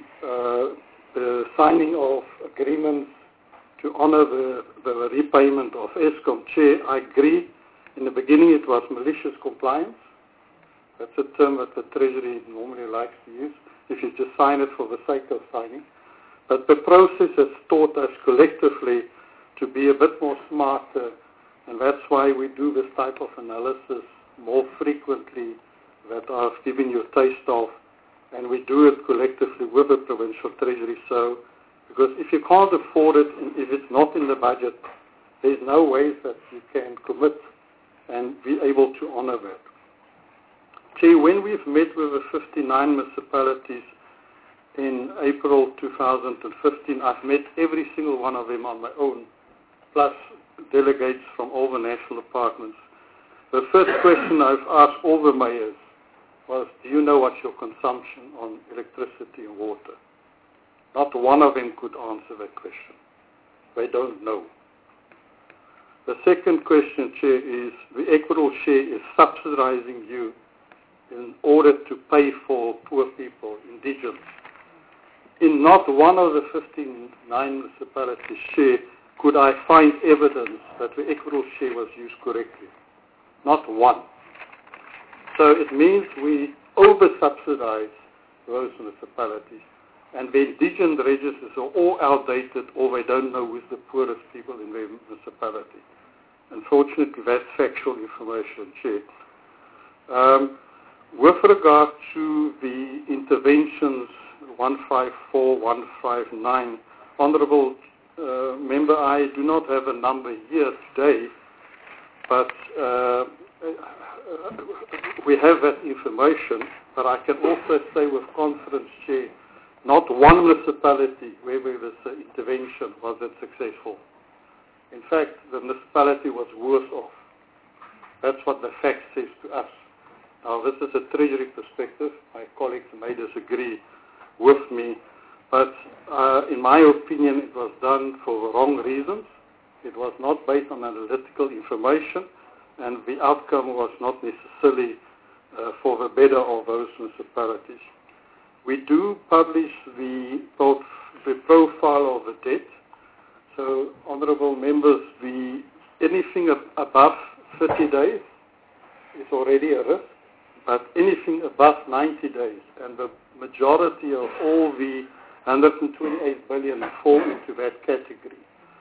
signing of agreements to honour the repayment of Eskom, Chair, I agree. In the beginning it was malicious compliance. That's a term that the Treasury normally likes to use, if you just sign it for the sake of signing. But the process has taught us collectively to be a bit more smarter, and that's why we do this type of analysis more frequently that I've given you a taste of, and we do it collectively with the provincial Treasury. So, because if you can't afford it, and if it's not in the budget, there's no way that you can commit and be able to honour that. Chair, when we've met with the 59 municipalities in April 2015, I've met every single one of them on my own, plus delegates from all the national departments. The first question I've asked all the mayors was, do you know what's your consumption on electricity and water? Not one of them could answer that question. They don't know. The second question, Chair, is the equitable share is subsidizing you in order to pay for poor people, indigents. In not one of the 59 municipalities, Chair, could I find evidence that the equitable share was used correctly. Not one. So it means we over-subsidize those municipalities. And the indigent registers are all outdated, or they don't know who's the poorest people in their municipality. Unfortunately, that's factual information, Chair. With regard to the interventions 154, 159, Honourable Member, I do not have a number here today, but we have that information. But I can also say with confidence, Chair, not one municipality where there was an intervention was that successful. In fact, the municipality was worse off. That's what the fact says to us. Now, this is a Treasury perspective. My colleagues may disagree with me, but in my opinion, it was done for the wrong reasons. It was not based on analytical information, and the outcome was not necessarily for the better of those municipalities. We do publish the profile of the debt. So, honourable members, anything above 30 days is already a risk, but anything above 90 days, and the majority of all the 128 billion fall into that category.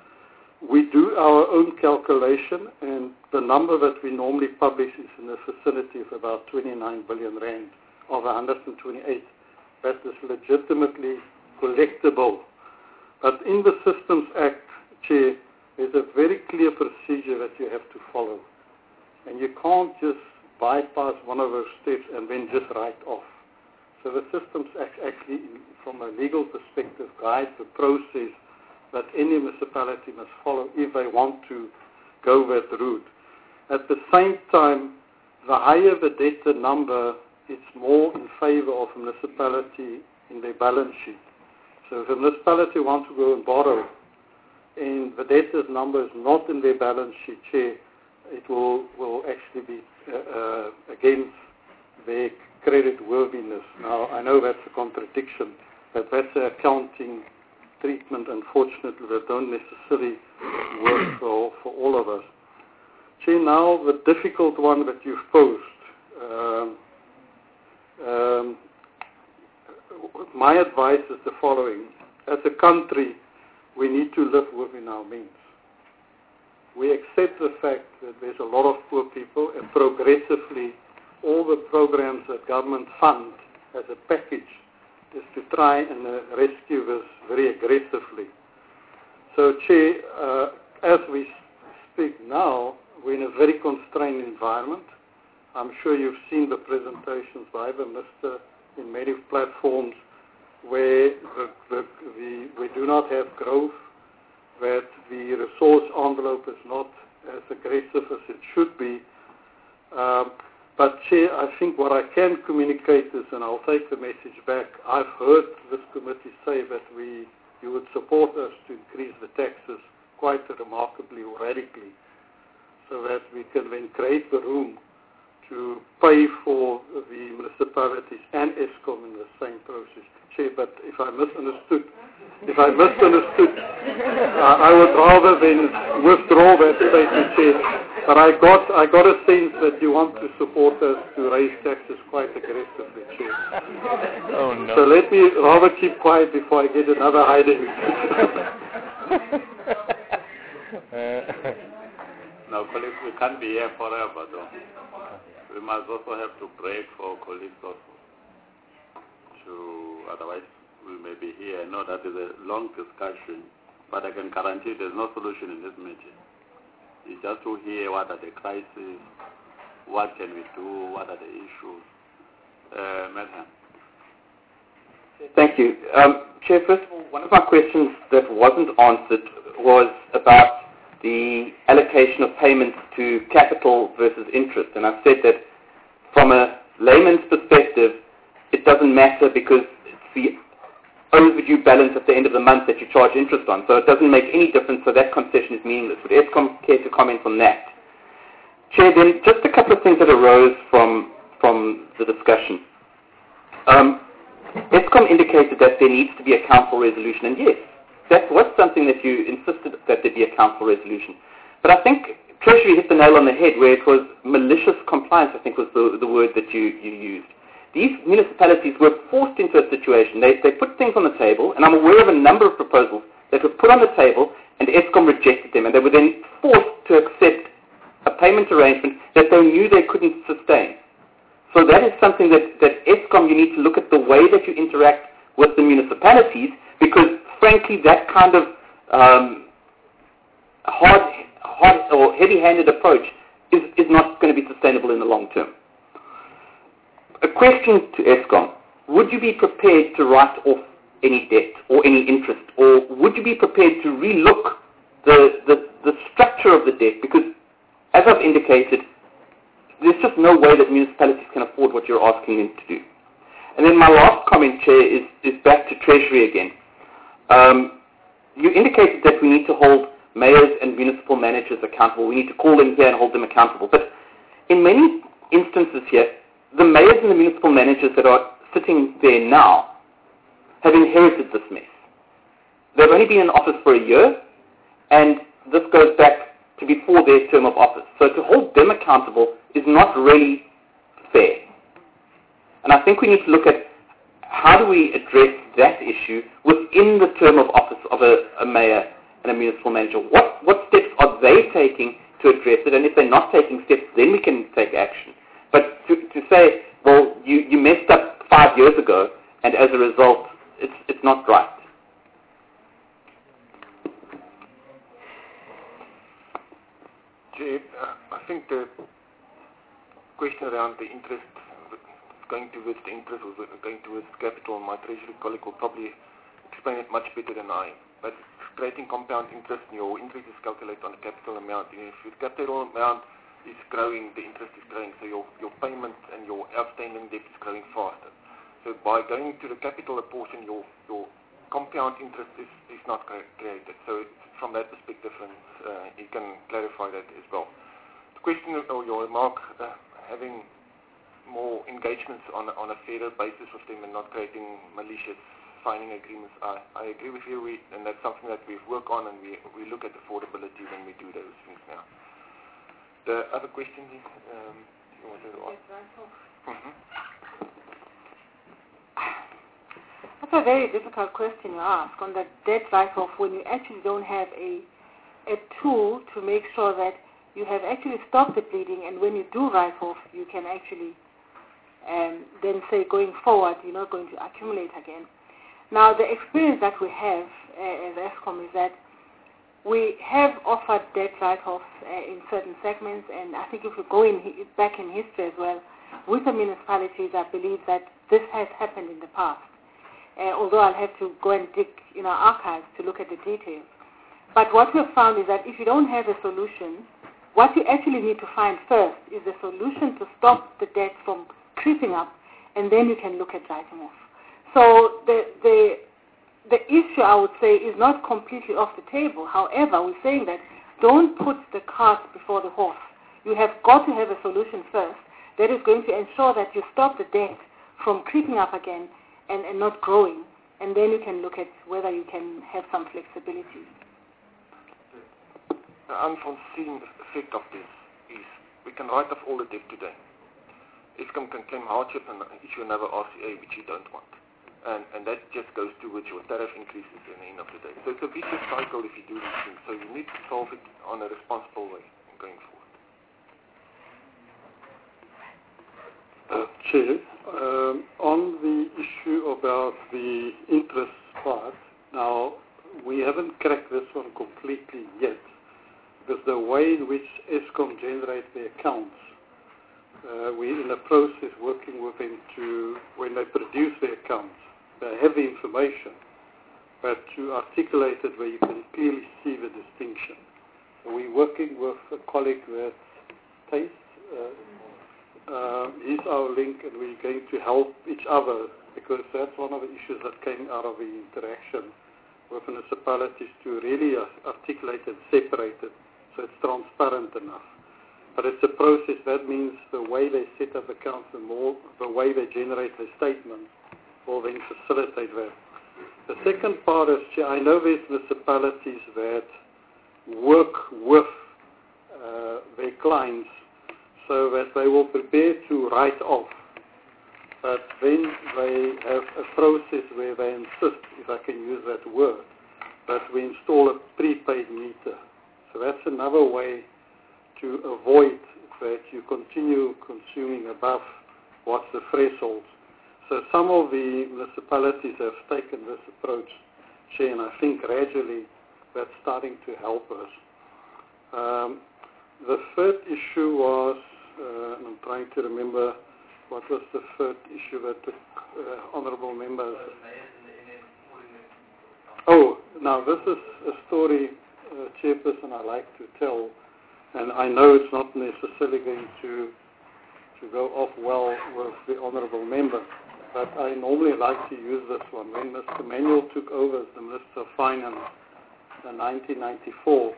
We do our own calculation, and the number that we normally publish is in the vicinity of about 29 billion rand of 128. That is legitimately collectible. But in the Systems Act, Chair, there's a very clear procedure that you have to follow. And you can't just bypass one of those steps and then just write off. So the Systems Act actually, from a legal perspective, guides the process that any municipality must follow if they want to go that route. At the same time, the higher the debtor number, it's more in favor of a municipality in their balance sheet. So if a municipality wants to go and borrow, and the debtor's number is not in their balance sheet, Chair, it will actually be against their credit worthiness. Now, I know that's a contradiction, but that's an accounting treatment, unfortunately, that don't necessarily work for all of us. Chair, now the difficult one that you've posed. My advice is the following. As a country, we need to live within our means. We accept the fact that there's a lot of poor people, and progressively all the programs that government funds as a package is to try and rescue this very aggressively. So, Chair, as we speak now, we're in a very constrained environment. I'm sure you've seen the presentations by the Minister in many platforms where we do not have growth, that the resource envelope is not as aggressive as it should be. But, Chair, I think what I can communicate is, and I'll take the message back, I've heard this committee say that you would support us to increase the taxes quite remarkably or radically, so that we can then create the room to pay for the municipalities and ESCOM in the same process. Chair, but if I misunderstood, I would rather than withdraw that statement, Chair. But I got a sense that you want to support us to raise taxes quite aggressively, Chair. Oh, no. So let me rather keep quiet before I get another hiding. Now, colleagues, we can't be here forever, though. We must also have to break for colleagues also. Otherwise, we may be here. I know that is a long discussion, but I can guarantee there's no solution in this meeting. It's just to hear what are the crises, what can we do, what are the issues. Madam. Thank you. Chair, first of all, one of my questions that wasn't answered was about the allocation of payments to capital versus interest. And I've said that from a layman's perspective, it doesn't matter because it's the overdue balance at the end of the month that you charge interest on. So it doesn't make any difference, so that concession is meaningless. Would ESCOM care to comment on that? Chair, then just a couple of things that arose from the discussion. ESCOM indicated that there needs to be a council resolution, and yes, that was something that you insisted that there be a council resolution. But I think Treasury hit the nail on the head where it was malicious compliance, I think was the word that you used. These municipalities were forced into a situation. They put things on the table, and I'm aware of a number of proposals that were put on the table, and ESCOM rejected them, and they were then forced to accept a payment arrangement that they knew they couldn't sustain. So that is something that ESCOM, you need to look at the way that you interact with the municipalities, because frankly that kind of hard or heavy-handed approach is not going to be sustainable in the long term. A question to ESCOM: would you be prepared to write off any debt or any interest, or would you be prepared to relook the structure of the debt? Because, as I've indicated, there's just no way that municipalities can afford what you're asking them to do. And then my last comment, Chair, is back to Treasury again. You indicated that we need to hold mayors and municipal managers accountable. We need to call them here and hold them accountable. But in many instances here, the mayors and the municipal managers that are sitting there now have inherited this mess. They've only been in office for a year, and this goes back to before their term of office. So to hold them accountable is not really fair. And I think we need to look at how do we address that issue within the term of office of a mayor and a municipal manager. What steps are they taking to address it? And if they're not taking steps, then we can take action. But to say, well, you messed up 5 years ago, and as a result, it's not right. Jay, I think the question around the interest, going towards the interest or going towards capital, my Treasury colleague will probably explain it much better than I. But creating compound interest, your interest is calculated on the capital amount. And if your capital amount is growing, the interest is growing, so your payment and your outstanding debt is growing faster. So by going to the capital portion, your compound interest is not created. So from that perspective, and you can clarify that as well. The question or your remark, having more engagements on a fairer basis with them and not creating malicious signing agreements, I agree with you, and that's something that we work on, and we look at affordability when we do those things now. The other question is, you want to ask? That's a very difficult question you ask on the debt write-off when you actually don't have a tool to make sure that you have actually stopped the bleeding, and when you do write off, you can actually then say going forward you're not going to accumulate again. Now the experience that we have as ESCOM is that we have offered debt write-offs in certain segments, and I think if we go back in history as well, with the municipalities, I believe that this has happened in the past. Although I'll have to go and dig in our archives to look at the details. But what we've found is that if you don't have a solution, what you actually need to find first is a solution to stop the debt from creeping up, and then you can look at writing off. So the issue, I would say, is not completely off the table. However, we're saying that don't put the cart before the horse. You have got to have a solution first that is going to ensure that you stop the debt from creeping up again and not growing, and then you can look at whether you can have some flexibility. The unforeseen effect of this is we can write off all the debt today. Eskom can claim hardship and issue another RCA, which you don't want. And that just goes towards your tariff increases at the end of the day. So it's a vicious cycle if you do these things. So you need to solve it on a responsible way going forward. Chair, on the issue about the interest part, now we haven't cracked this one completely yet, because the way in which Eskom generates their accounts, we're in the process working with them to, when they produce their accounts, they have the information, but to articulate it where you can clearly see the distinction. So we're working with a colleague that's Tace. He's our link, and we're going to help each other, because that's one of the issues that came out of the interaction with municipalities, to really articulate and separate it so it's transparent enough. But it's a process. That means the way they set up accounts and more the way they generate their statements will then facilitate that. The second part is, I know there's municipalities that work with their clients so that they will prepare to write off. But then they have a process where they insist, if I can use that word, that we install a prepaid meter. So that's another way to avoid that you continue consuming above what's the threshold. So some of the municipalities have taken this approach, Chair, and I think gradually that's starting to help us. The third issue was, and I'm trying to remember, what was the third issue that the honourable members... Oh, now this is a story, Chairperson, I like to tell, and I know it's not necessarily going to go off well with the honourable member, but I normally like to use this one. When Mr. Manuel took over as the Minister of Finance in 1994,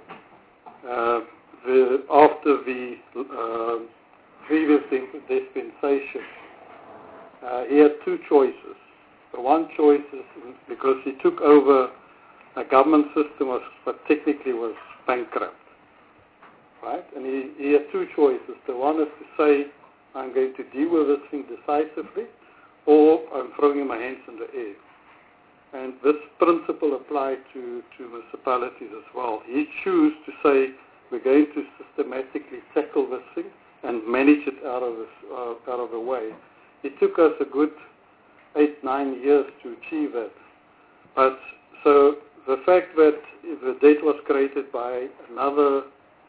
after the previous dispensation, he had two choices. The one choice is because he took over a government system that technically was bankrupt, right? And he had two choices. The one is to say, I'm going to deal with this thing decisively, or I'm throwing my hands in the air. And this principle applied to municipalities as well. He chose to say, we're going to systematically tackle this thing and manage it out of the way. It took us a good 8-9 years to achieve that. But so the fact that the debt was created by another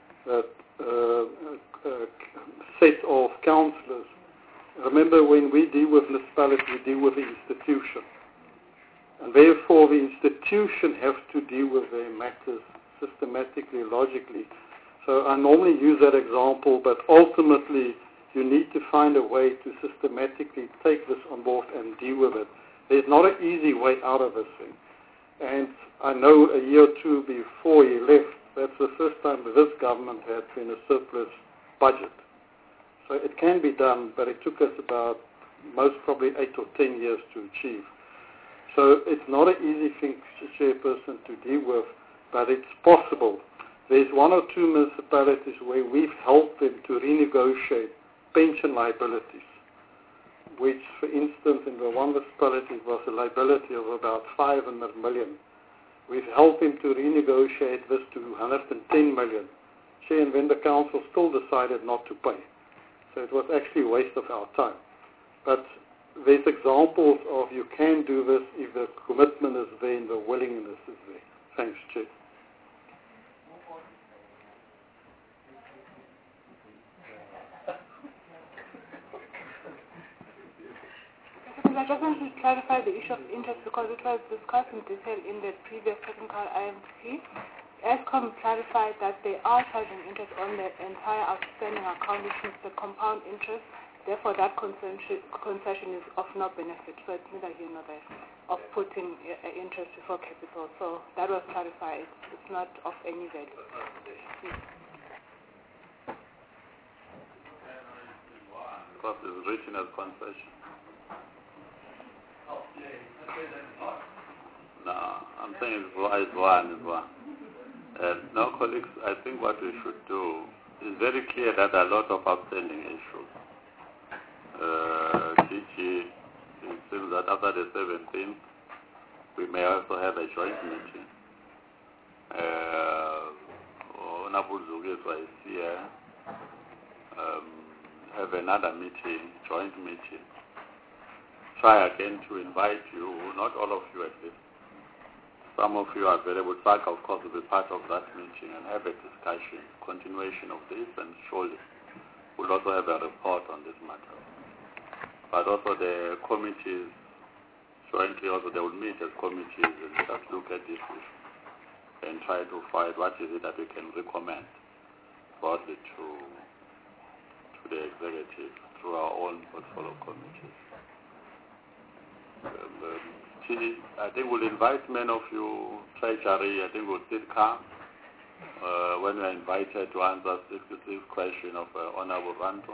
set of councillors. Remember, when we deal with municipalities, we deal with the institution. And therefore, the institution have to deal with their matters systematically, logically. So I normally use that example, but ultimately, you need to find a way to systematically take this on board and deal with it. There's not an easy way out of this thing. And I know a year or two before he left, that's the first time that this government had been a surplus budget. So it can be done, but it took us about most probably 8 or 10 years to achieve. So it's not an easy thing, Chairperson, to deal with, but it's possible. There's one or two municipalities where we've helped them to renegotiate pension liabilities, which, for instance, in the one municipality was a liability of about 500 million. We've helped him to renegotiate this to 110 million. And then the council still decided not to pay. So it was actually a waste of our time. But there's examples of you can do this if the commitment is there and the willingness is there. Thanks, Chair. was discussed in detail in the previous technical IMC, Eskom clarified that they are charging interest on the entire outstanding account, which is the compound interest. Therefore, that concession is of no benefit. So it's neither here nor there of putting interest before capital. So that was clarified. It's not of any value. Because it's written as concession. No, I'm saying it's one. Now, colleagues, I think what we should do is very clear that there are a lot of outstanding issues. DG, it seems that after the 17th, we may also have a joint meeting. Honorable Zugezwa is here. Have another meeting, joint meeting. Try again to invite you, not all of you at least. Some of you are available. SACA, of course, will be part of that meeting and have a discussion, continuation of this, and surely we'll also have a report on this matter. But also the committees, jointly also they will meet as committees and just look at this issue and try to find what is it that we can recommend broadly to the executive through our own portfolio committees. I think we'll invite many of you, Treasury, I think we'll still come when we are invited to answer 66 questions of Honorable Ranto.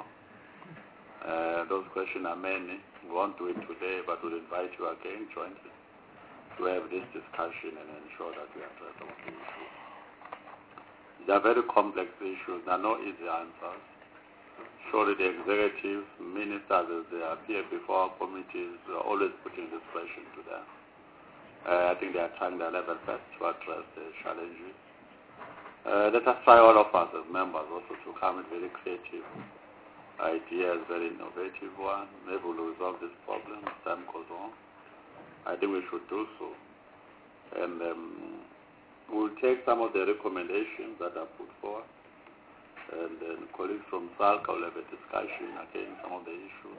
Those questions are many. We won't do it today, but we'll invite you again jointly to have this discussion and ensure that we address all the issues. They are very complex issues. There are no easy answers. Surely the executives, ministers, as they appear before our committees, are always putting this question to them. I think they are trying their level best to address the challenges. Let us try, all of us as members, also to come with very creative ideas, very innovative one. Maybe we'll resolve this problem as time goes on. I think we should do so. And we'll take some of the recommendations that are put forward. And then colleagues from SALCA will have a discussion again some of the issues.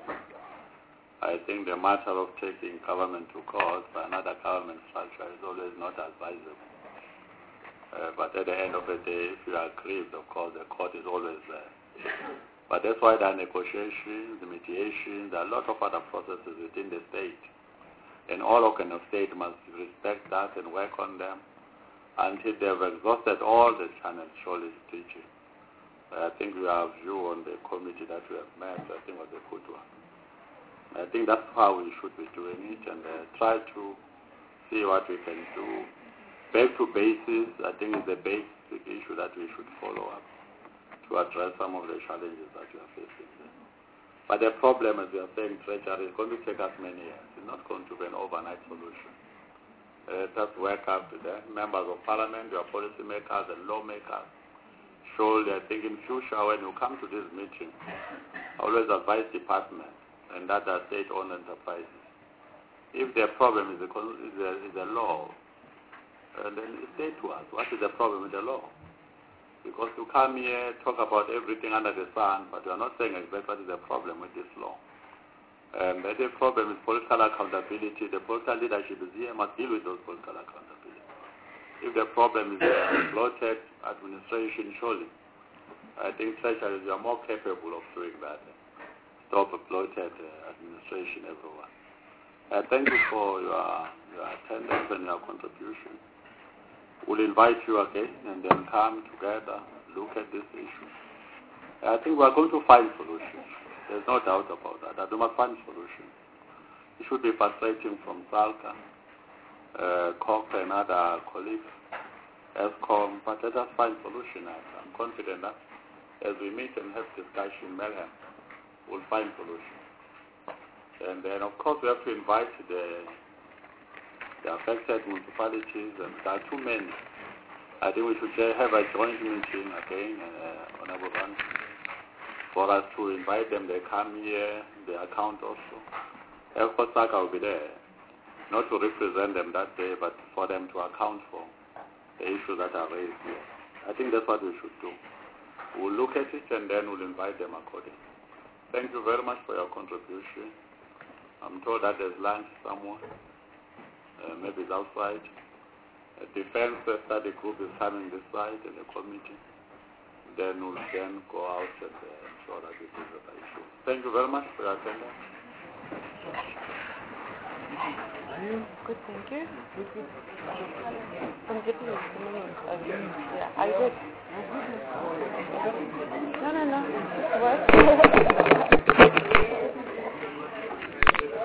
I think the matter of taking government to court by another government structure is always not advisable. But at the end of the day, if you are aggrieved, of course, the court is always there. But that's why there are negotiations, the mediation, there are a lot of other processes within the state. And all organs of state must respect that and work on them until they have exhausted all the channels, surely teaching. I think we have view on the committee that we have met. I think was a good one. I think that's how we should be doing it and try to see what we can do. Back to basis, I think is the basic issue that we should follow up to address some of the challenges that we are facing there. But the problem, as we are saying, Treasury, is going to take us many years. It's not going to be an overnight solution. Just work up to that. Members of Parliament, your policymakers and lawmakers, surely, I think in future when you come to this meeting, always advise departments and other state-owned enterprises. If their problem is the law, then say to us, what is the problem with the law? Because you come here, talk about everything under the sun, but you are not saying exactly what is the problem with this law. But the problem is political accountability. The political leadership is here, must deal with those political accountability. If the problem is bloated administration, surely, I think Treasury are more capable of doing that. Stop a bloated administration, everyone. Thank you for your attendance and your contribution. We'll invite you again and then come together, look at this issue. I think we are going to find solutions. There's no doubt about that. We must find solutions. It should be frustrating from SALCA, Koch and other colleagues, Eskom, but let us find solution. I'm confident that as we meet and have discussion, Melham, we'll find solution. And then, of course, we have to invite the affected municipalities, and there are too many. I think we should have a joint meeting again, Honorable Ranto, for us to invite them. They come here, they account also. Of course, SACA will be there, not to represent them that day, but for them to account for the issues that are raised here. I think that's what we should do. We'll look at it and then we'll invite them accordingly. Thank you very much for your contribution. I'm told that there's lunch somewhere. maybe it's outside. A defense study group is coming this side in a committee. Then we'll then go out and ensure that this is an issue. Thank you very much for your attendance. Good, thank you. I'm getting it. Yeah, I did. No. What?